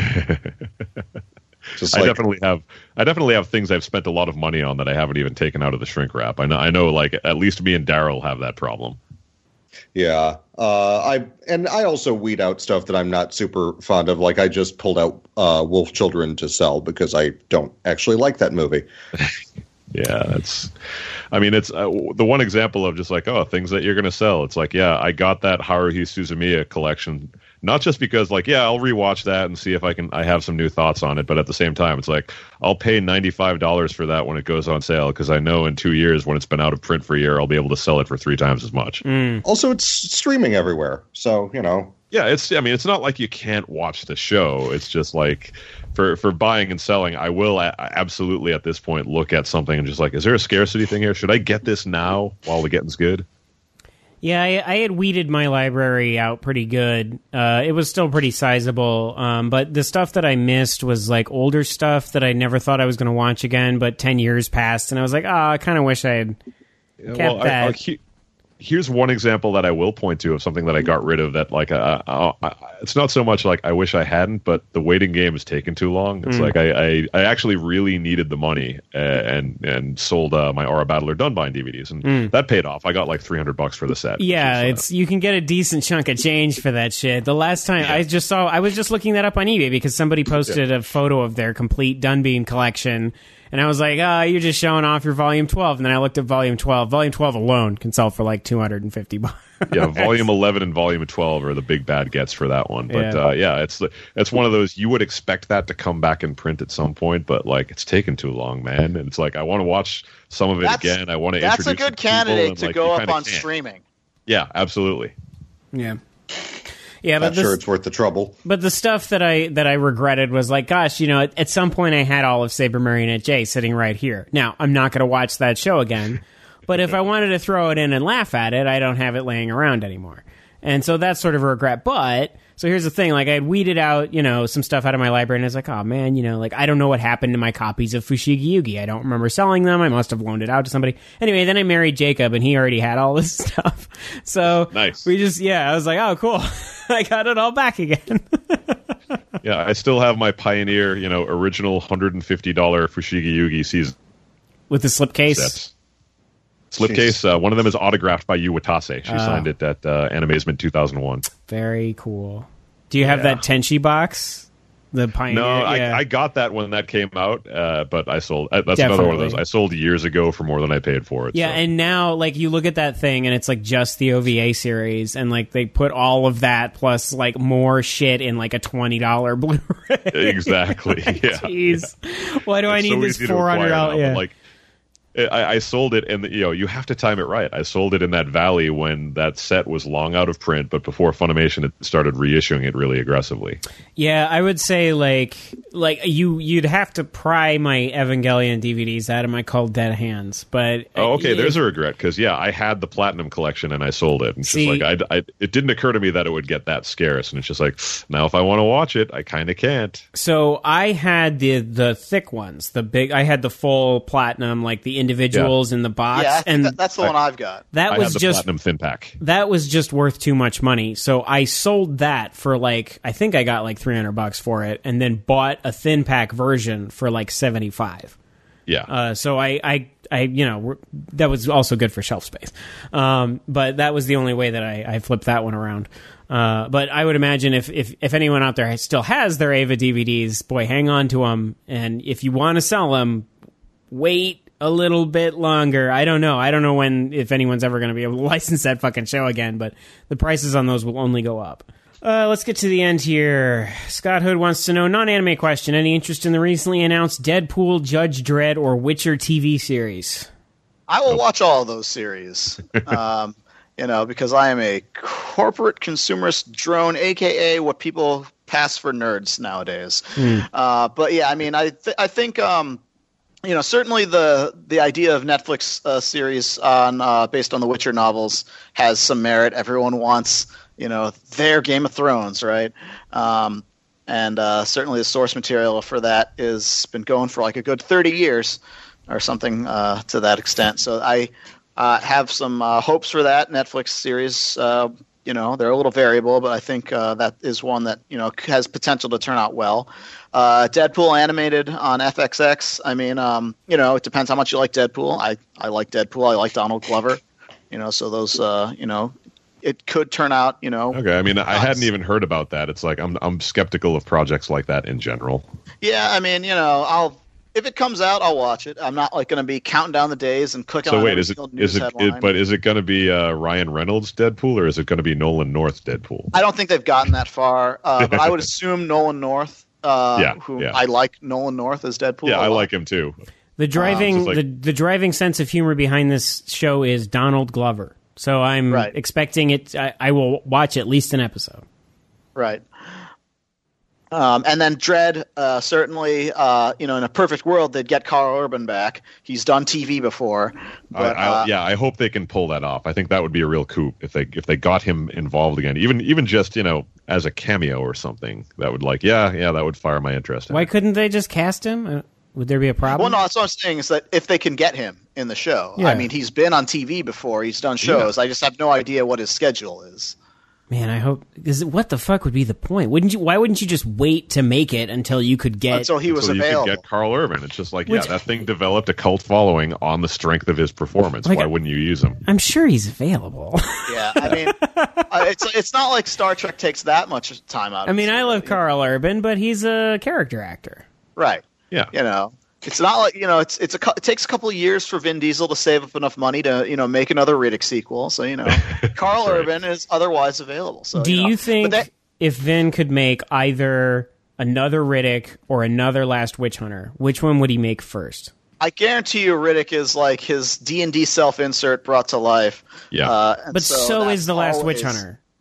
Just I like, definitely have I definitely have things I've spent a lot of money on that I haven't even taken out of the shrink wrap. I know I know like at least me and Daryl have that problem. Yeah. Uh, I and I also weed out stuff that I'm not super fond of. Like I just pulled out uh, Wolf Children to sell because I don't actually like that movie. Yeah, that's. I mean, it's uh, the one example of just like, oh, things that you're going to sell. It's like, yeah, I got that Haruhi Suzumiya collection, not just because, like, yeah, I'll rewatch that and see if I can. I have some new thoughts on it, but at the same time, it's like I'll pay ninety-five dollars for that when it goes on sale because I know in two years when it's been out of print for a year, I'll be able to sell it for three times as much. Mm. Also, it's streaming everywhere, so you know. Yeah, it's. I mean, it's not like you can't watch the show. It's just like. For for buying and selling, I will a- absolutely at this point look at something and just like, is there a scarcity thing here? Should I get this now while the getting's good? Yeah, I, I had weeded my library out pretty good. Uh, it was still pretty sizable, um, but the stuff that I missed was like older stuff that I never thought I was going to watch again, but ten years passed, and I was like, oh, I kind of wish I had kept well, that. I, I, he, here's one example that I will point to of something that I got rid of that, like, uh, uh, uh, it's not so much like I wish I hadn't, but the waiting game has taken too long. It's mm. like I, I, I actually really needed the money uh, and and sold uh, my Aura Battler Dunbine D V Ds, and mm. that paid off. I got like three hundred bucks for the set. Yeah, is, uh, it's you can get a decent chunk of change for that shit. The last time yeah. I just saw, I was just looking that up on eBay because somebody posted yeah. a photo of their complete Dunbean collection. And I was like, ah, oh, you're just showing off your Volume twelve. And then I looked at Volume twelve. Volume twelve alone can sell for like two hundred fifty bucks. Yeah, Volume eleven and Volume twelve are the big bad gets for that one. But yeah, uh, yeah it's it's one of those, you would expect that to come back in print at some point, but like it's taken too long, man. And it's like, I want to watch some of it that's, again. I want to That's introduce a good candidate and, to like, go up on can't. streaming. Yeah, absolutely. Yeah. Yeah, but not this, sure it's worth the trouble. But the stuff that I that I regretted was like, gosh, you know, at, at some point I had all of Saber Marionette J sitting right here. Now, I'm not going to watch that show again, but if I wanted to throw it in and laugh at it, I don't have it laying around anymore. And so that's sort of a regret. But, so here's the thing, like I had weeded out, you know, some stuff out of my library, and I was like, oh man, you know, like I don't know what happened to my copies of Fushigi Yugi. I don't remember selling them. I must have loaned it out to somebody. Anyway, then I married Jacob, and he already had all this stuff. So nice. We just, yeah, I was like, oh, cool. I got it all back again. Yeah, I still have my Pioneer, you know, original one hundred fifty dollars Fushigi Yugi season. With the slipcase? Sets. Slipcase, uh, one of them is autographed by Yu Watase. She uh, signed it at uh, Animazement two thousand one. Very cool. Do you have yeah. that Tenchi box? The Pioneer? No, yeah. I, I got that when that came out, uh, but I sold. Uh, that's Definitely. another one of those. I sold years ago for more than I paid for it. Yeah, so. And now, like, you look at that thing, and it's like just the O V A series, and like they put all of that plus like more shit in like a twenty dollar Blu-ray. Exactly. Like, yeah. Jeez, why do it's I need so this four hundred dollars? Yeah. Like, I, I sold it, and you know you have to time it right. I sold it in that valley when that set was long out of print, but before Funimation had started reissuing it really aggressively. Yeah, I would say like like you you'd have to pry my Evangelion D V Ds out of my cold dead hands. But oh, okay, it, there's a regret because yeah, I had the Platinum collection and I sold it. And it's see, just like I, I, it didn't occur to me that it would get that scarce, and it's just like now if I want to watch it, I kind of can't. So I had the the thick ones, the big. I had the full Platinum, like the individuals yeah. in the box. Yeah, and that, that's the I, one I've got. That I was had the just Platinum thin pack. That was just worth too much money. So I sold that for like I think I got like three hundred bucks for it, and then bought a thin pack version for like seventy five. Yeah. Uh, so I, I, I, you know, that was also good for shelf space. Um, but that was the only way that I, I flipped that one around. Uh, but I would imagine if, if, if anyone out there still has their Ava D V Ds, boy, hang on to them. And if you want to sell them, wait a little bit longer. I don't know. I don't know when, if anyone's ever going to be able to license that fucking show again, but the prices on those will only go up. Uh, let's get to the end here. Scott Hood wants to know, non-anime question, any interest in the recently announced Deadpool, Judge Dredd, or Witcher T V series? I will watch all of those series, um, you know, because I am a corporate consumerist drone, a k a what people pass for nerds nowadays. Hmm. Uh, but yeah, I mean, I th- I think, um, you know, certainly the the idea of Netflix uh, series on uh, based on the Witcher novels has some merit. Everyone wants, you know, their Game of Thrones, right? Um, and uh, certainly the source material for that is been going for like a good thirty years or something uh, to that extent. So I uh, have some uh, hopes for that Netflix series. Uh, you know, they're a little variable, but I think uh, that is one that, you know, has potential to turn out well. Uh, Deadpool animated on F X X. I mean, um, you know, it depends how much you like Deadpool. I, I like Deadpool. I like Donald Glover. You know, so those, uh, you know, it could turn out, you know. Okay, I mean, I hadn't even heard about that. It's like I'm I'm skeptical of projects like that in general. Yeah, I mean, you know, I'll if it comes out, I'll watch it. I'm not like going to be counting down the days and clicking so on wait, every is it single news is it, headline. it but is it going to be uh, Ryan Reynolds Deadpool or is it going to be Nolan North Deadpool? I don't think they've gotten that far, uh, but I would assume Nolan North. Uh, yeah, who yeah. I like Nolan North as Deadpool. Yeah, I like him too. The driving um, like, the the driving sense of humor behind this show is Donald Glover. So I'm right. expecting it. I, I will watch at least an episode. Right. Um, and then Dredd, uh, certainly, uh, you know, in a perfect world, they'd get Carl Urban back. He's done T V before. But, I, I, uh, yeah, I hope they can pull that off. I think that would be a real coup if they if they got him involved again, even even just, you know, as a cameo or something. That would like, yeah, yeah, that would fire my interest. Why couldn't they just cast him? Uh, would there be a problem? Well, no, that's what I'm saying is that if they can get him in the show. Yeah. I mean, he's been on T V before. He's done shows. Yeah. I just have no idea what his schedule is. Man, I hope. Is what the fuck would be the point? Wouldn't you? Why wouldn't you just wait to make it until you could get? Until he was until available. You could get Carl Urban. It's just like, Which, yeah, that thing developed a cult following on the strength of his performance. Like, Why wouldn't you use him? I'm sure he's available. Yeah, I mean, uh, it's it's not like Star Trek takes that much time out. I mean, I love Carl Urban, but he's a character actor. Right. Yeah. You know. It's not like, you know, it's it's a it takes a couple of years for Vin Diesel to save up enough money to, you know, make another Riddick sequel. So, you know, Carl right. Urban is otherwise available. So, do you, know. you think that, if Vin could make either another Riddick or another Last Witch Hunter, which one would he make first? I guarantee you Riddick is like his D and D self-insert brought to life. Yeah. Uh, But so, so is the Last always, Witch Hunter.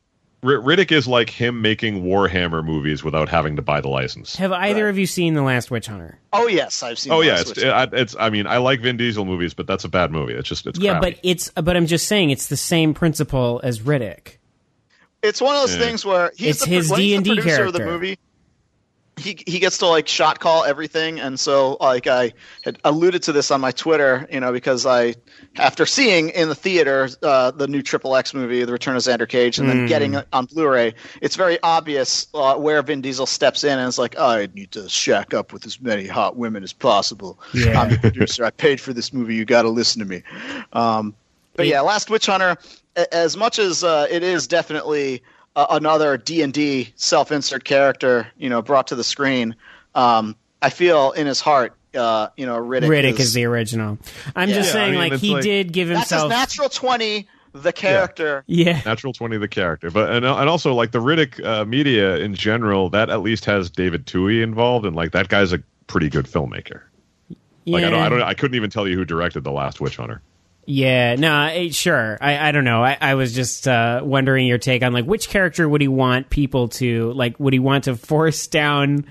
Riddick is like him making Warhammer movies without having to buy the license. Have either Right. of you seen The Last Witch Hunter? Oh yes, I've seen. Oh The yeah, Last it's, Witch it, Hunter. it's. I mean, I like Vin Diesel movies, but that's a bad movie. It's just it's Yeah, crappy. but it's but I'm just saying it's the same principle as Riddick. It's one of those Yeah. things where he's It's the, his when he's the D and D producer of the character. movie. He he gets to like shot call everything, and so like I had alluded to this on my Twitter, you know, because I after seeing in the theater uh, the new Triple X movie, The Return of Xander Cage, and then Mm. getting it on Blu-ray, it's very obvious uh, where Vin Diesel steps in, and it's like, oh, I need to shack up with as many hot women as possible. Yeah. I'm the producer. I paid for this movie. You got to listen to me. Um, but yeah, Last Witch Hunter, a- as much as uh, it is definitely uh, another D and D self-insert character, you know, brought to the screen, um, I feel in his heart, uh, you know, Riddick, Riddick is, is the original. I'm Yeah. just Yeah, saying, I mean, like it's he like- did give that's his himself. natural twenty, the character. Yeah, Natural twenty, the character, but and and also like the Riddick uh, media in general, that at least has David Twohy involved, and like that guy's a pretty good filmmaker. yeah. Like I don't, I don't, I couldn't even tell you who directed The Last Witch Hunter. Yeah, no, eh, sure. I, I don't know. I, I was just uh, wondering your take on like which character would he want people to like? Would he want to force down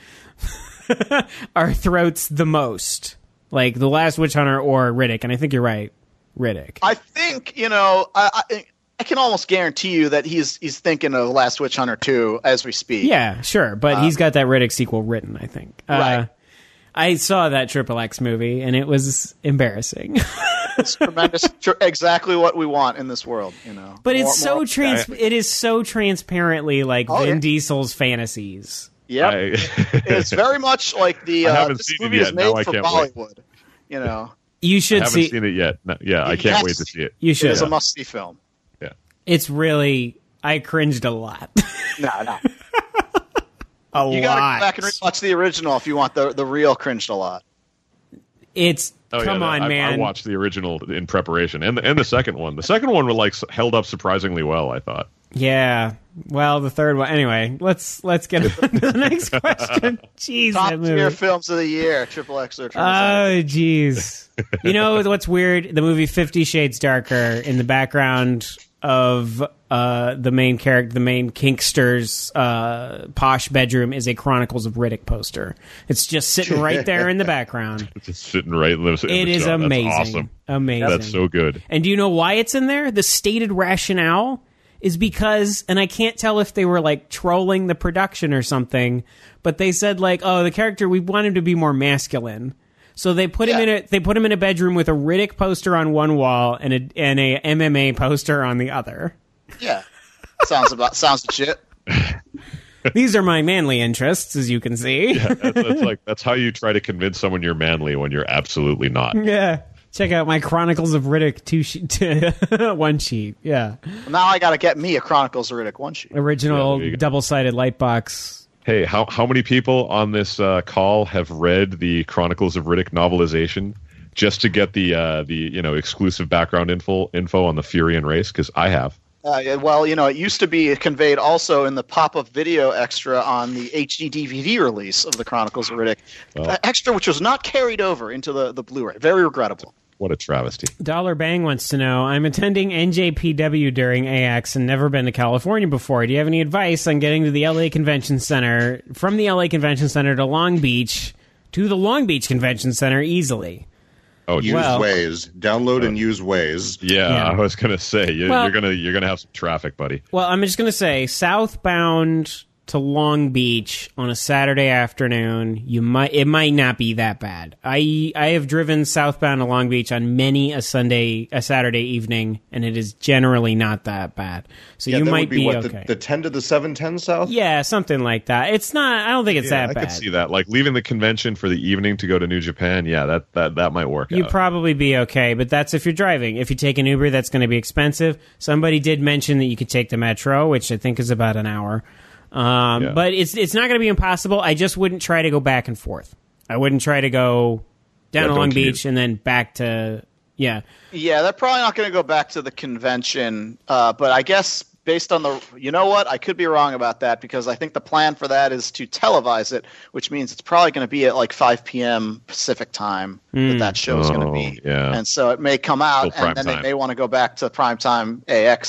our throats the most? Like The Last Witch Hunter or Riddick? And I think you're right, Riddick. I think you know. I, I I can almost guarantee you that he's he's thinking of Last Witch Hunter two as we speak. Yeah, sure, but he's got that Riddick sequel written. I think. Uh, Right. I saw that Triple X movie and it was embarrassing. It's tremendous. Tr- exactly what we want in this world, you know. But More- it's so more- trans. It is so transparently like Oh, Vin yeah. Diesel's fantasies. Yep. I, It's very much like the I uh, haven't this seen it movie yet. is Now made I for can't wait. Bollywood. You know, You I should haven't see. seen it yet. No, yeah, I You can't have wait to to see it. You it should. is a must-see film. Yeah, It's really. I cringed a lot. No, no. a You lot. gotta go back and watch the original if you want the the real cringed a lot. It's oh, come yeah, on, I, man. I watched the original in preparation, and the, and the second one. The second one was like held up surprisingly well. I thought. Yeah. Well, the third one. Anyway, let's let's get on to the next question. Jeez, Top that tier movie. films of the year, Triple X or Triple Oh, jeez. You know what's weird? The movie Fifty Shades Darker, in the background of uh, the main character, the main kinkster's uh, posh bedroom, is a Chronicles of Riddick poster. It's just sitting right there in the background. It's just sitting right in the. in It the is shot. That's amazing. awesome. Amazing. That's so good. And do you know why it's in there? The stated rationale is because, and I can't tell if they were like trolling the production or something, but they said like, oh, the character, we want him to be more masculine. So they put him Yeah. in a they put him in a bedroom with a Riddick poster on one wall and a and a M M A poster on the other. Yeah, sounds about sounds legit. These are my manly interests, as you can see. That's, that's like that's how you try to convince someone you're manly when you're absolutely not. Yeah. Check out my Chronicles of Riddick two sheet, one sheet. Yeah, Now I got to get me a Chronicles of Riddick one sheet. original Yeah, there you go. double sided light box. Hey, how how many people on this uh, call have read the Chronicles of Riddick novelization just to get the uh, the you know exclusive background info info on the Furion race? Because I have. Uh, yeah, well, you know, it used to be conveyed also in the pop-up video extra on the H D D V D release of the Chronicles of Riddick. Well. Uh, extra, which was not carried over into the, the Blu-ray. Very regrettable. What a travesty. Dollar Bang wants to know, I'm attending N J P W during A X and never been to California before. Do you have any advice on getting to the L A Convention Center, from the L A Convention Center to Long Beach, to the Long Beach Convention Center easily? Oh, Use Well- Waze. Download and use Waze. yeah, Yeah. I was gonna say you, Well- you're gonna you're gonna have some traffic, buddy. Well, I'm just going to say, southbound to Long Beach on a Saturday afternoon, you might it might not be that bad. I I have driven southbound to Long Beach on many a Sunday, a Saturday evening, and it is generally not that bad. So Yeah, you that might would be, be what, okay. the, the ten to the seven ten south? Yeah, something like that. It's not. I don't think it's Yeah, that I bad. could see that. Like leaving the convention for the evening to go to New Japan. Yeah, that that, that might work You'd out. probably be okay, but that's if you're driving. If you take an Uber, that's going to be expensive. Somebody did mention that you could take the Metro, which I think is about an hour. Um, Yeah. But it's it's not going to be impossible. I just wouldn't try to go back and forth. I wouldn't try to go down Yeah, to don't Long commute. Beach and then back to yeah. Yeah, they're probably not going to go back to the convention. Uh, but I guess based on the, you know what, I could be wrong about that because I think the plan for that is to televise it, which means it's probably going to be at like five p.m. Pacific time that that show is going to Oh, be. yeah. And so it may come out, Still prime and then time. they may want to go back to primetime A X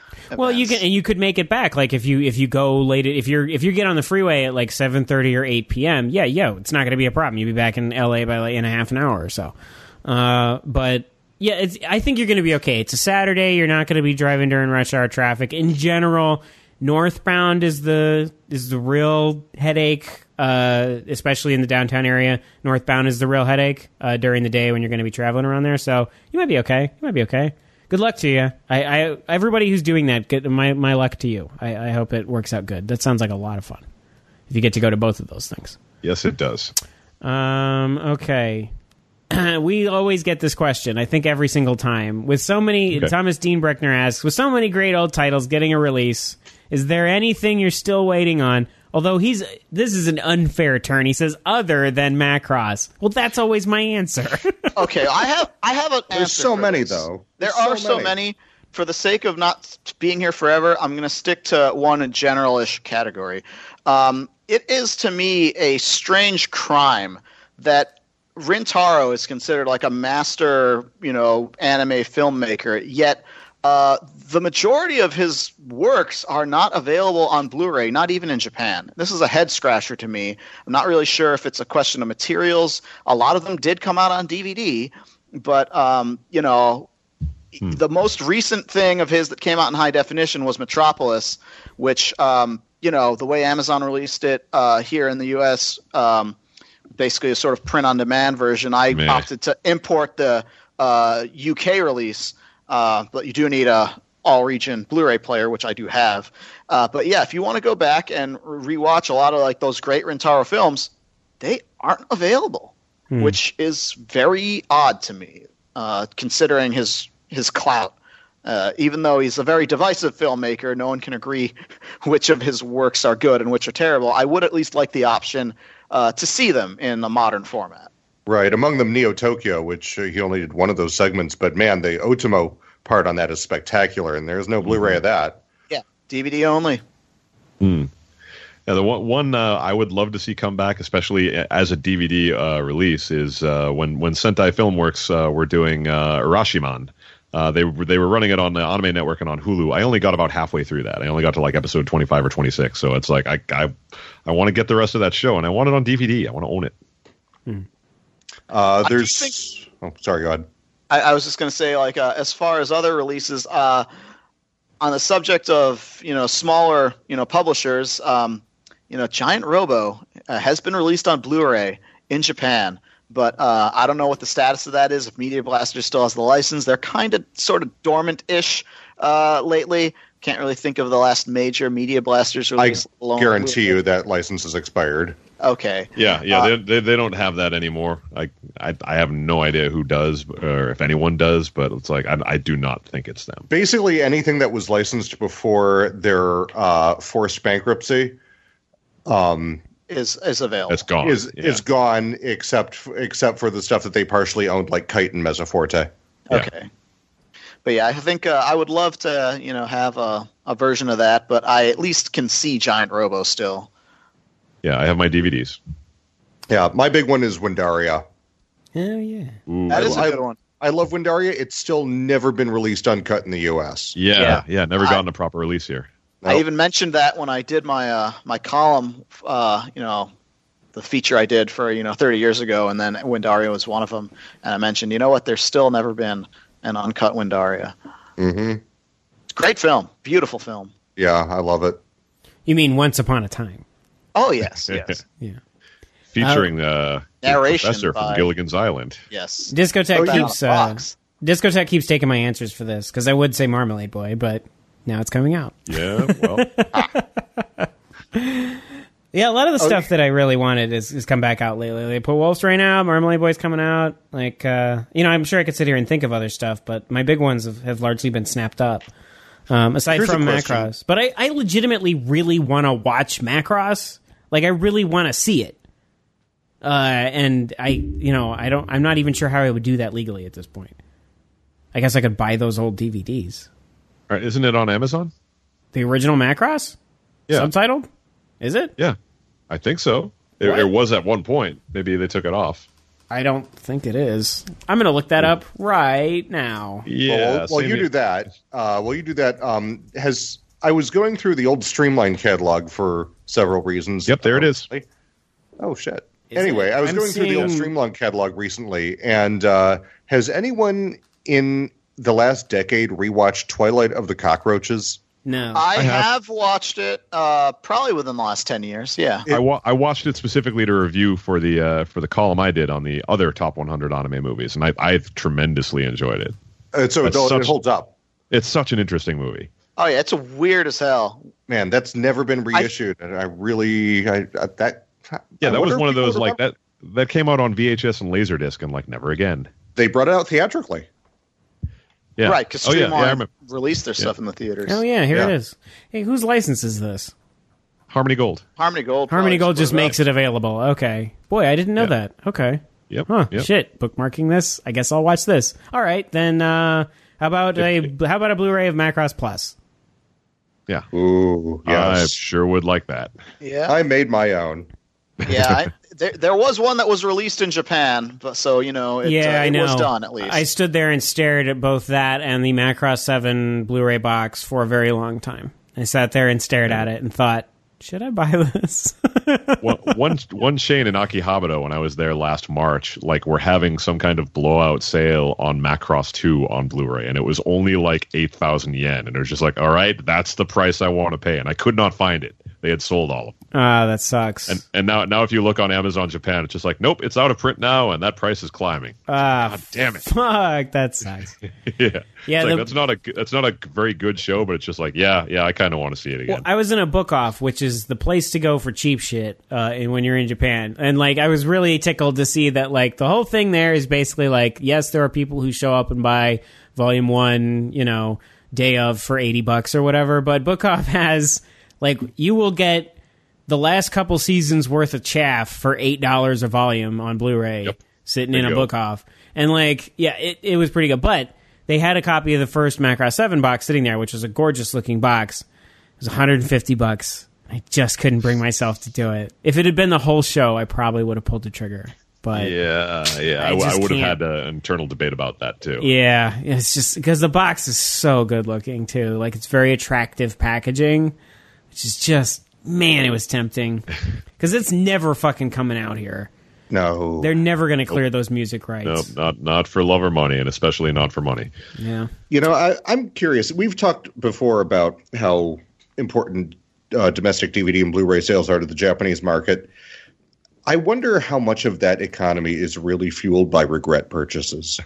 Well, you can, and you could make it back. Like if you if you go late, if you're if you get on the freeway at like seven thirty or eight p.m. Yeah, yeah, it's not going to be a problem. You'll be back in L A by like in a half an hour or so. Uh, but yeah, it's, I think you're going to be okay. It's a Saturday. You're not going to be driving during rush hour traffic. In general, northbound is the is the real headache, uh, especially in the downtown area. Northbound is the real headache uh, during the day when you're going to be traveling around there. So you might be okay. You might be okay. Good luck to you. I, I everybody who's doing that, good, my my luck to you. I, I hope it works out good. That sounds like a lot of fun. If you get to go to both of those things. Yes, it does. Um. Okay. We always get this question, I think every single time. With so many, okay. Thomas Dean Breckner asks, with so many great old titles getting a release, is there anything you're still waiting on? Although he's, this is an unfair turn. He says, other than Macross. Well, that's always my answer. Okay, I have, I have an There's answer so for many, this. though. There There's are so so many. many. For the sake of not being here forever, I'm going to stick to one general-ish category. Um, it is, to me, a strange crime that Rintaro is considered like a master, you know, anime filmmaker, yet uh, the majority of his works are not available on Blu-ray, not even in Japan. This is a head-scratcher to me. I'm not really sure if it's a question of materials. A lot of them did come out on D V D, but, um, you know, hmm. the most recent thing of his that came out in high definition was Metropolis, which, um, you know, the way Amazon released it uh, here in the U S, um, basically a sort of print-on-demand version. I Meh. opted to import the uh, U K release, uh, but you do need a all-region Blu-ray player, which I do have. Uh, but yeah, if you want to go back and rewatch a lot of like those great Rintaro films, they aren't available, hmm. which is very odd to me, uh, considering his his clout. Uh, even though he's a very divisive filmmaker, no one can agree which of his works are good and which are terrible. I would at least like the option uh, to see them in a modern format. Right. Among them, Neo Tokyo, which uh, he only did one of those segments. But, man, the Otomo part on that is spectacular, and there's no Blu-ray mm-hmm. of that. Yeah, D V D only. Hmm. Yeah, the one, one uh, I would love to see come back, especially as a D V D uh, release, is uh, when, when Sentai Filmworks uh, were doing uh, Urashiman. Uh, they they were running it on the Anime Network and on Hulu. I only got about halfway through that. I only got to like episode twenty-five or twenty-six. So it's like I I, I want to get the rest of that show, and I want it on D V D. I want to own it. Hmm. Uh, there's. Think, oh, sorry, go ahead. I, I was just going to say, like, uh, as far as other releases, uh, on the subject of you know smaller you know publishers, um, you know Giant Robo uh, has been released on Blu-ray in Japan. But uh, I don't know what the status of that is. If Media Blaster still has the license, they're kind of sort of dormant-ish uh, lately. Can't really think of the last major Media Blasters release. I guarantee you that license is expired. Okay. Yeah, yeah, uh, they, they they don't have that anymore. I, I I have no idea who does or if anyone does, but it's like I, I do not think it's them. Basically, anything that was licensed before their uh, forced bankruptcy. Um, Is is available. It's gone. Is yeah. is gone except except for the stuff that they partially owned, like Kite and Mesoforte. Yeah. Okay, but yeah, I think uh, I would love to you know have a, a version of that, but I at least can see Giant Robo still. Yeah, I have my D V Ds. Yeah, my big one is Windaria. Oh yeah, Ooh, that is a I, good one. I love Windaria. It's still never been released uncut in the U S. Yeah, Yeah. yeah, never gotten I- a proper release here. I Nope. even mentioned that when I did my uh, my column, uh, you know, the feature I did for you know thirty years ago, and then Windaria was one of them. And I mentioned, you know what? There's still never been an uncut Windaria. Mm-hmm. It's a great film, beautiful film. Yeah, I love it. you mean Once Upon a Time? Oh yes, yes, Yeah. Featuring uh, the Narration professor by- from Gilligan's Island. yes. Discotheque Put that on keeps a uh, box. Discotheque keeps taking my answers for this because I would say Marmalade Boy, but now it's coming out. Yeah, well, Yeah, a lot of the Oh, stuff that I really wanted is, is come back out lately. They put Wolf's Rain out, Marmalade Boy's coming out. Like, uh, you know, I'm sure I could sit here and think of other stuff, but my big ones have, have largely been snapped up. Um, aside Here's a from question. Macross. But I, I legitimately really want to watch Macross. Like, I really want to see it. Uh, and I, you know, I don't, I'm not even sure how I would do that legally at this point. I guess I could buy those old D V Ds. all right, isn't it on Amazon? The original Macross? Yeah, Subtitled? Is it? yeah, I think so. It, What? it was at one point. Maybe they took it off. I don't think it is. I'm going to look that up right now. Yeah. Well, while you here. do that, uh, while you do that, um, has I was going through the old Streamline catalog for several reasons. Yep, there it is. Oh shit. Is anyway, it? I was I'm going through the old seeing- Streamline catalog recently, and uh, has anyone in the last decade rewatched Twilight of the Cockroaches? No. I, I have. have. watched it uh, probably within the last ten years. Yeah. I, wa- I watched it specifically to review for the uh, for the column I did on the other top one hundred anime movies, and I I tremendously enjoyed it. Uh, so it, That's such- it holds up. It's such an interesting movie. Oh yeah, it's weird as hell. Man, that's never been reissued, and I really I, I that. Yeah, I that was wonder one if of those people like that that came out on V H S and Laserdisc, and like never again. They brought it out theatrically. Yeah. Right, because oh, yeah, Streamline yeah, I remember. released their stuff in the theaters. Oh, yeah, here Yeah. it is. Hey, whose license is this? Harmony Gold. Harmony Gold. Harmony probably Gold just put it makes it available. Okay. Boy, I didn't know Yeah. that. Okay. Yep. Huh. Yep. Shit. Bookmarking this. I guess I'll watch this. All right. Then uh, how about a how about a Blu-ray of Macross Plus? Yeah. Ooh, I yes. sure would like that. Yeah, I made my own. yeah. I, there, there was one that was released in Japan, but so you know, it, yeah, uh, I it know. was done at least. I stood there and stared at both that and the Macross seven Blu-ray box for a very long time. I sat there and stared at it and thought, should I buy this? one, one, one Shane in Akihabara, when I was there last March, like we're having some kind of blowout sale on Macross two on Blu-ray, and it was only like eight thousand yen, and it was just like, all right, that's the price I want to pay, and I could not find it. They had sold all of them. Ah, that sucks. And and now now if you look on Amazon Japan, it's just like, nope, it's out of print now, and that price is climbing. Ah, God damn it. fuck, that sucks. Yeah, Yeah, It's like, the- that's not a g- that's not a very good show, but it's just like, yeah, yeah, I kind of want to see it again. Well, I was in a book off, which is the place to go for cheap shit uh, and when you're in Japan. And like, I was really tickled to see that like the whole thing there is basically like, yes, there are people who show up and buy volume one, you know, day of for eighty bucks or whatever. But book off has like, you will get the last couple seasons worth of chaff for eight dollars a volume on Blu-ray Yep. sitting There in a you go. book off. And like, yeah, it, it was pretty good. But they had a copy of the first Macross seven box sitting there, which was a gorgeous looking box. It was one hundred fifty bucks. I just couldn't bring myself to do it. If it had been the whole show, I probably would have pulled the trigger. But yeah, yeah, I I, w- I just would have can't. had an internal debate about that too. yeah, it's just because the box is so good looking too. Like it's very attractive packaging, which is just, man, it was tempting because it's never fucking coming out here. No. They're never going to clear those music rights. No, not not for love or money, and especially not for money. Yeah. You know, I, I'm curious. We've talked before about how important uh, domestic D V D and Blu-ray sales are to the Japanese market. I wonder how much of that economy is really fueled by regret purchases.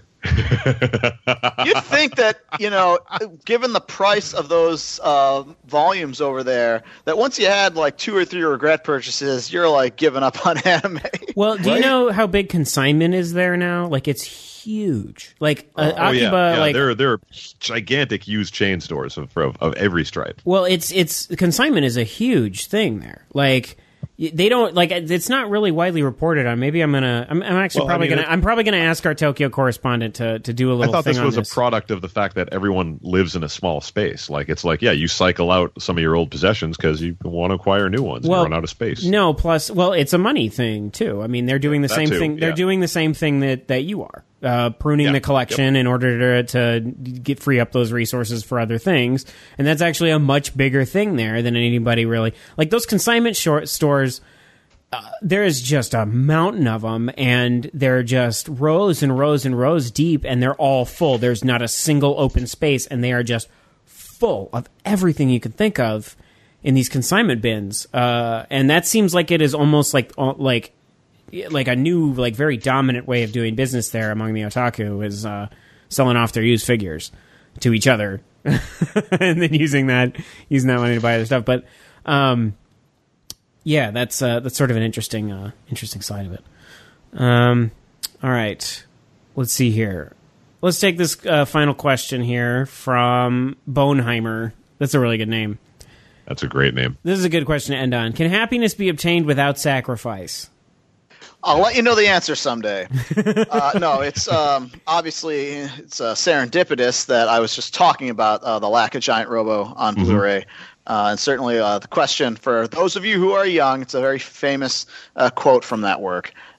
You'd think that, you know, given the price of those uh, volumes over there, that once you had like two or three regret purchases, you're like giving up on anime. Well, do you Right? know how big consignment is there now? Like it's huge. Like uh, Oh yeah, Akiba, yeah. like There, there are gigantic used chain stores of, of of every stripe. well, it's it's consignment is a huge thing there. Like y- they don't like it's not really widely reported on. Maybe I'm gonna I'm, I'm actually Well, I probably mean, gonna it- I'm probably gonna ask our Tokyo correspondent to to do a I little thought thing this on was this. a product of the fact that everyone lives in a small space. Like it's like, yeah, you cycle out some of your old possessions because you want to acquire new ones. Well, and run out of space. No, plus, well, it's a money thing too. I mean, they're doing the That same too, thing. They're yeah. doing the same thing that, that you are, uh, pruning Yeah, the collection in order to to get free up those resources for other things. And that's actually a much bigger thing there than anybody really like. Those consignment short stores. Uh, there is just a mountain of them, and they're just rows and rows and rows deep, and they're all full. There's not a single open space, and they are just full of everything you could think of in these consignment bins. Uh, and that seems like it is almost like uh, like like a new, like very dominant way of doing business there among the otaku is uh, selling off their used figures to each other, and then using that using that money to buy other stuff. But um, yeah, that's uh, that's sort of an interesting uh, interesting side of it. Um, all right, let's see here. Let's take this uh, final question here from Boneheimer. That's a really good name. That's a great name. This is a good question to end on. Can happiness be obtained without sacrifice? I'll let you know the answer someday. uh, no, it's um, obviously it's uh, serendipitous that I was just talking about uh, the lack of Giant Robo on Mm-hmm. Blu-ray, uh, and certainly uh, the question for those of you who are young. It's a very famous uh, quote from that work,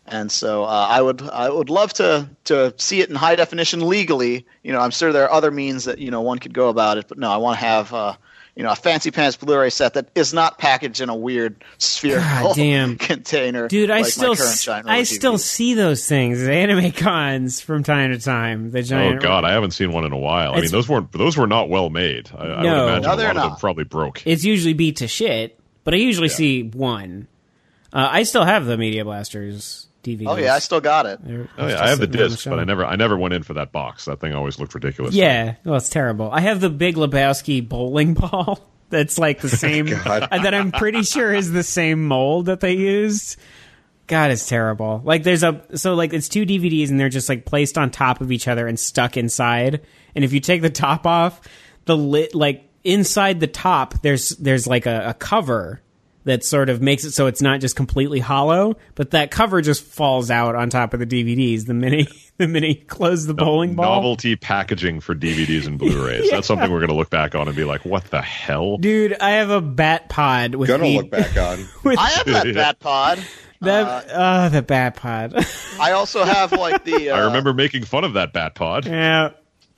And so uh, I would I would love to to see it in high definition legally. You know, I'm sure there are other means that you know one could go about it, but no, I want to have uh, you know a fancy pants Blu-ray set that is not packaged in a weird spherical God damn. container. Dude, I like still my current s- giant I roller still D V Ds. see those things at anime cons from time to time. The Oh giant. God, I haven't seen one in a while. I It's- mean, those weren't those were not well made. I, I would No. imagine No, a they're lot of them not. probably broke. It's usually beat to shit, but I usually Yeah. see one. Uh, I still have the Media Blasters D V Ds. Oh yeah, I still got it. They're- Oh, it's yeah, just I have the sitting on disc, but shelf. I never I never went in for that box. That thing always looked ridiculous. Yeah, well, it's terrible. I have the Big Lebowski bowling ball. That's like the same. God. That I'm pretty sure is the same mold that they used. God, it's terrible. Like there's a so like it's two D V Ds and they're just like placed on top of each other and stuck inside. And if you take the top off, the lit like inside the top there's there's like a, a cover that sort of makes it so it's not just completely hollow, but that cover just falls out on top of the D V Ds the minute the minute you close the bowling ball. Novelty packaging for D V Ds and Blu-rays. That's something we're going to look back on and be like, what the hell? Dude, I have a Bat Pod with Gonna the, look back on. with I have that Bat Pod. that uh, the Bat Pod. I also have like the. Uh, I remember making fun of that Bat Pod. Yeah.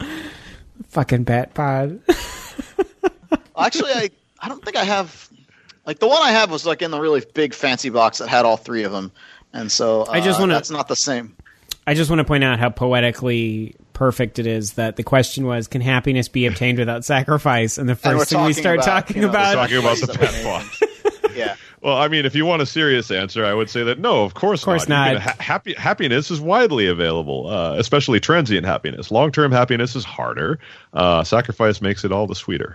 Fucking Bat Pod. Actually, I I don't think I have. Like the one I have was like in the really big fancy box that had all three of them, and so uh, I just wanna- that's not the same. I just want to point out how poetically perfect it is that the question was, can happiness be obtained without sacrifice? And the And we're first thing we talking start about, talking you know, about... Talking about the That Bat we Pod. Yeah. Well, I mean, if you want a serious answer, I would say that no, of course, Of course not. You not. can- ha- happy, happiness is widely available, uh, especially transient happiness. Long-term happiness is harder. Uh, sacrifice makes it all the sweeter.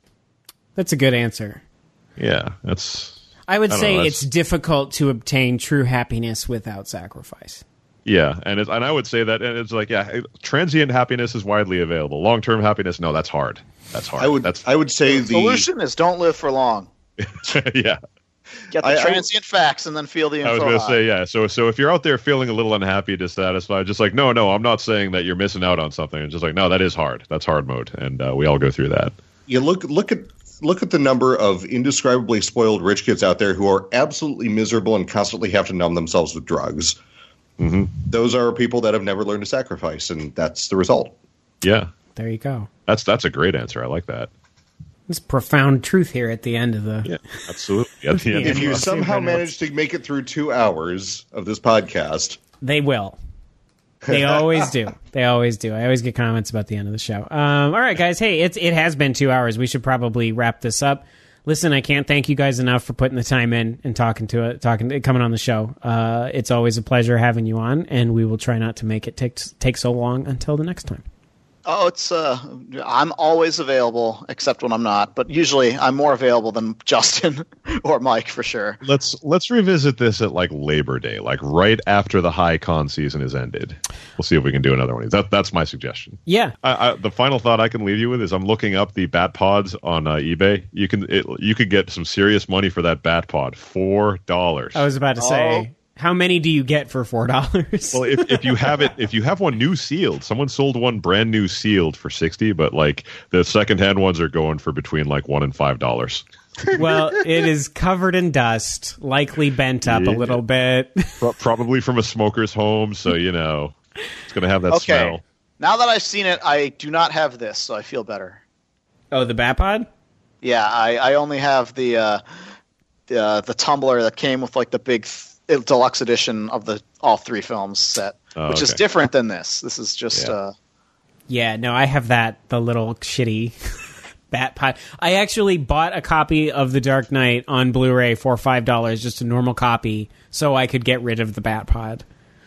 That's a good answer. Yeah, that's I would I don't say know, it's that's- difficult to obtain true happiness without sacrifice. yeah, and it's, and I would say that, and it's like, yeah, transient happiness is widely available. Long-term happiness, no, that's hard. That's hard. I would That's I would say The the solution is don't live for long. yeah. Get the I- I- transient facts and then feel the info. I was going to high. say, yeah. So, so if you're out there feeling a little unhappy, dissatisfied, just like, no, no, I'm not saying that you're missing out on something. It's just like, no, that is hard. That's hard mode, and uh, we all go through that. you look look at look at the number of indescribably spoiled rich kids out there who are absolutely miserable and constantly have to numb themselves with drugs. Mm-hmm. Those are people that have never learned to sacrifice, and that's the result. Yeah, There you go. that's that's a great answer. I like that. There's profound truth here at the end of the... Yeah, absolutely. At the end, Yeah. If you Yeah. somehow Super manage to make it through two hours of this podcast, They will. They always do. They always do. I always get comments about the end of the show. Um, all right, guys. Hey, it's it has been two hours. We should probably wrap this up. Listen, I can't thank you guys enough for putting the time in and talking to it, talking, coming on the show. Uh, it's always a pleasure having you on, and we will try not to make it take take so long until the next time. Oh, it's uh, I'm always available, except when I'm not. But usually, I'm more available than Justin or Mike for sure. let's let's revisit this at like Labor Day, like right after the high con season is ended. We'll see if we can do another one. That that's my suggestion. Yeah, I, I, the final thought I can leave you with is I'm looking up the Bat Pods on uh, eBay. You can it, you could get some serious money for that Bat Pod, four dollars. I was about to say, how many do you get for four dollars? Well, if, if you have it, if you have one new sealed, someone sold one brand new sealed for sixty, but like the secondhand ones are going for between like one and five dollars. Well, it is covered in dust, likely bent up a Yeah. little bit. Pro- probably from a smoker's home, so you know it's gonna have that Okay. smell. Now that I've seen it, I do not have this, so I feel better. Oh, the Batpod? Yeah, I, I only have the uh, the uh, the tumbler that came with like the big th- deluxe edition of the all three films set, Oh, which is okay. different than this. This is just Yeah. uh, Yeah, no, I have that, the little shitty Batpod. I actually bought a copy of The Dark Knight on Blu-ray for five dollars, just a normal copy, so I could get rid of the Batpod.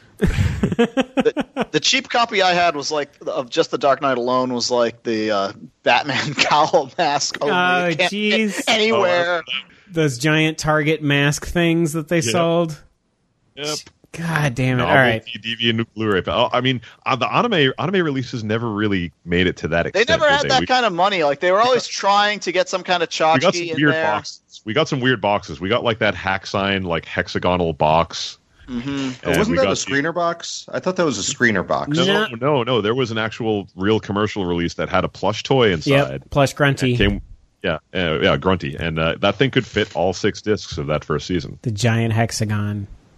the cheap copy I had was like of just the Dark Knight alone was like the uh, Batman cowl mask. Only. Oh, It can't jeez. get anywhere. Those giant Target mask things that they Yeah. sold. Yep. God damn it. All Novel right. D V D and Blu-ray. Oh, I mean, uh, the anime anime releases never really made it to that They extent. never did had they? that We- kind of money. Like they were always trying to get some kind of we got some tchotchke in weird there. boxes. We got some weird boxes. We got like that hack sign, like hexagonal box. Mm-hmm. And wasn't we that a got the- screener box? I thought that was a screener box. No. No, no, no. There was an actual real commercial release that had a plush toy inside. Yep, plush grunty. And came, yeah, uh, yeah, grunty, and uh, that thing could fit all six discs of that first season. The giant hexagon.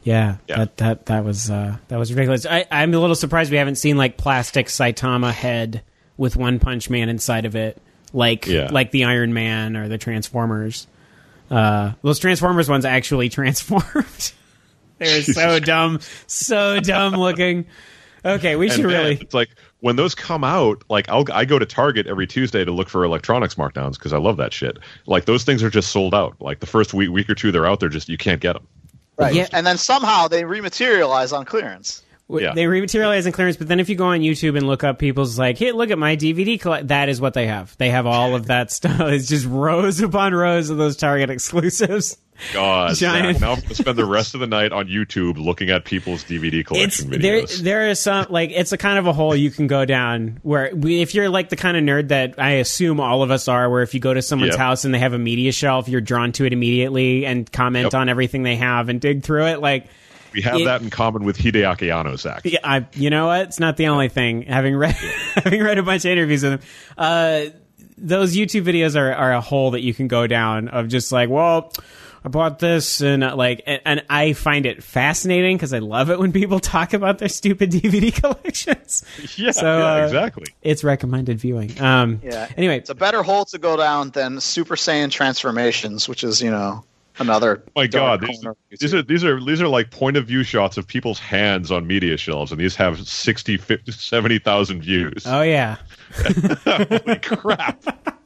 Yeah, Yeah. that that that was uh, that was ridiculous. I, I'm a little surprised we haven't seen like plastic Saitama head with One Punch Man inside of it, like Yeah. like the Iron Man or the Transformers. Uh, those Transformers ones actually transformed. They were so dumb, so dumb looking. Okay, we should And then really. it's like when those come out, like I'll I go to Target every Tuesday to look for electronics markdowns because I love that shit. Like those things are just sold out. Like the first week week or two they're out there, just you can't get them. Right. Yeah. And then somehow they rematerialize on clearance. Yeah. They rematerialize in clearance, but then if you go on YouTube and look up people's like, hey, look at my D V D collect, that is what they have. They have all of that stuff. It's just rows upon rows of those Target exclusives. God, Giant. Zach, now I'm going to spend the rest of the night on YouTube looking at people's D V D It's collection there. videos. There is some like it's a kind of a hole you can go down where we, if you're like the kind of nerd that I assume all of us are, where if you go to someone's Yep. house and they have a media shelf, you're drawn to it immediately and comment Yep. on everything they have and dig through it. Like, We have it- that in common with Hideaki Anno, Zach. yeah, I, you know what? It's not the only thing. Having read having read a bunch of interviews with him, uh, those YouTube videos are, are a hole that you can go down of just like, well, I bought this and uh, like, and, and I find it fascinating because I love it when people talk about their stupid D V D collections. Yeah, So, yeah uh, exactly. It's recommended viewing. Um, Yeah. Anyway, It's a better hole to go down than Super Saiyan Transformations, which is, you know, another. Oh my dark God, these, corner of these YouTube. are these are these are like point of view shots of people's hands on media shelves, and these have sixty, fifty, seventy thousand views. oh yeah, Holy crap!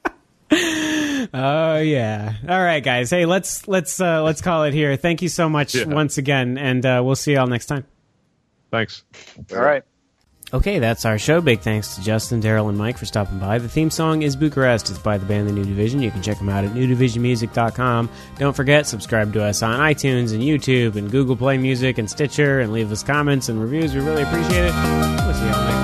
oh yeah. All right, guys. Hey, let's let's uh, let's call it here. Thank you so much Yeah. once again, and uh, we'll see y'all next time. Thanks. All right. Okay, that's our show. Big thanks to Justin, Daryl, and Mike for stopping by. The theme song is Bucharest. It's by the band The New Division. You can check them out at new division music dot com. Don't forget, subscribe to us on iTunes and YouTube and Google Play Music and Stitcher, and leave us comments and reviews. We really appreciate it. We'll see y'all next time.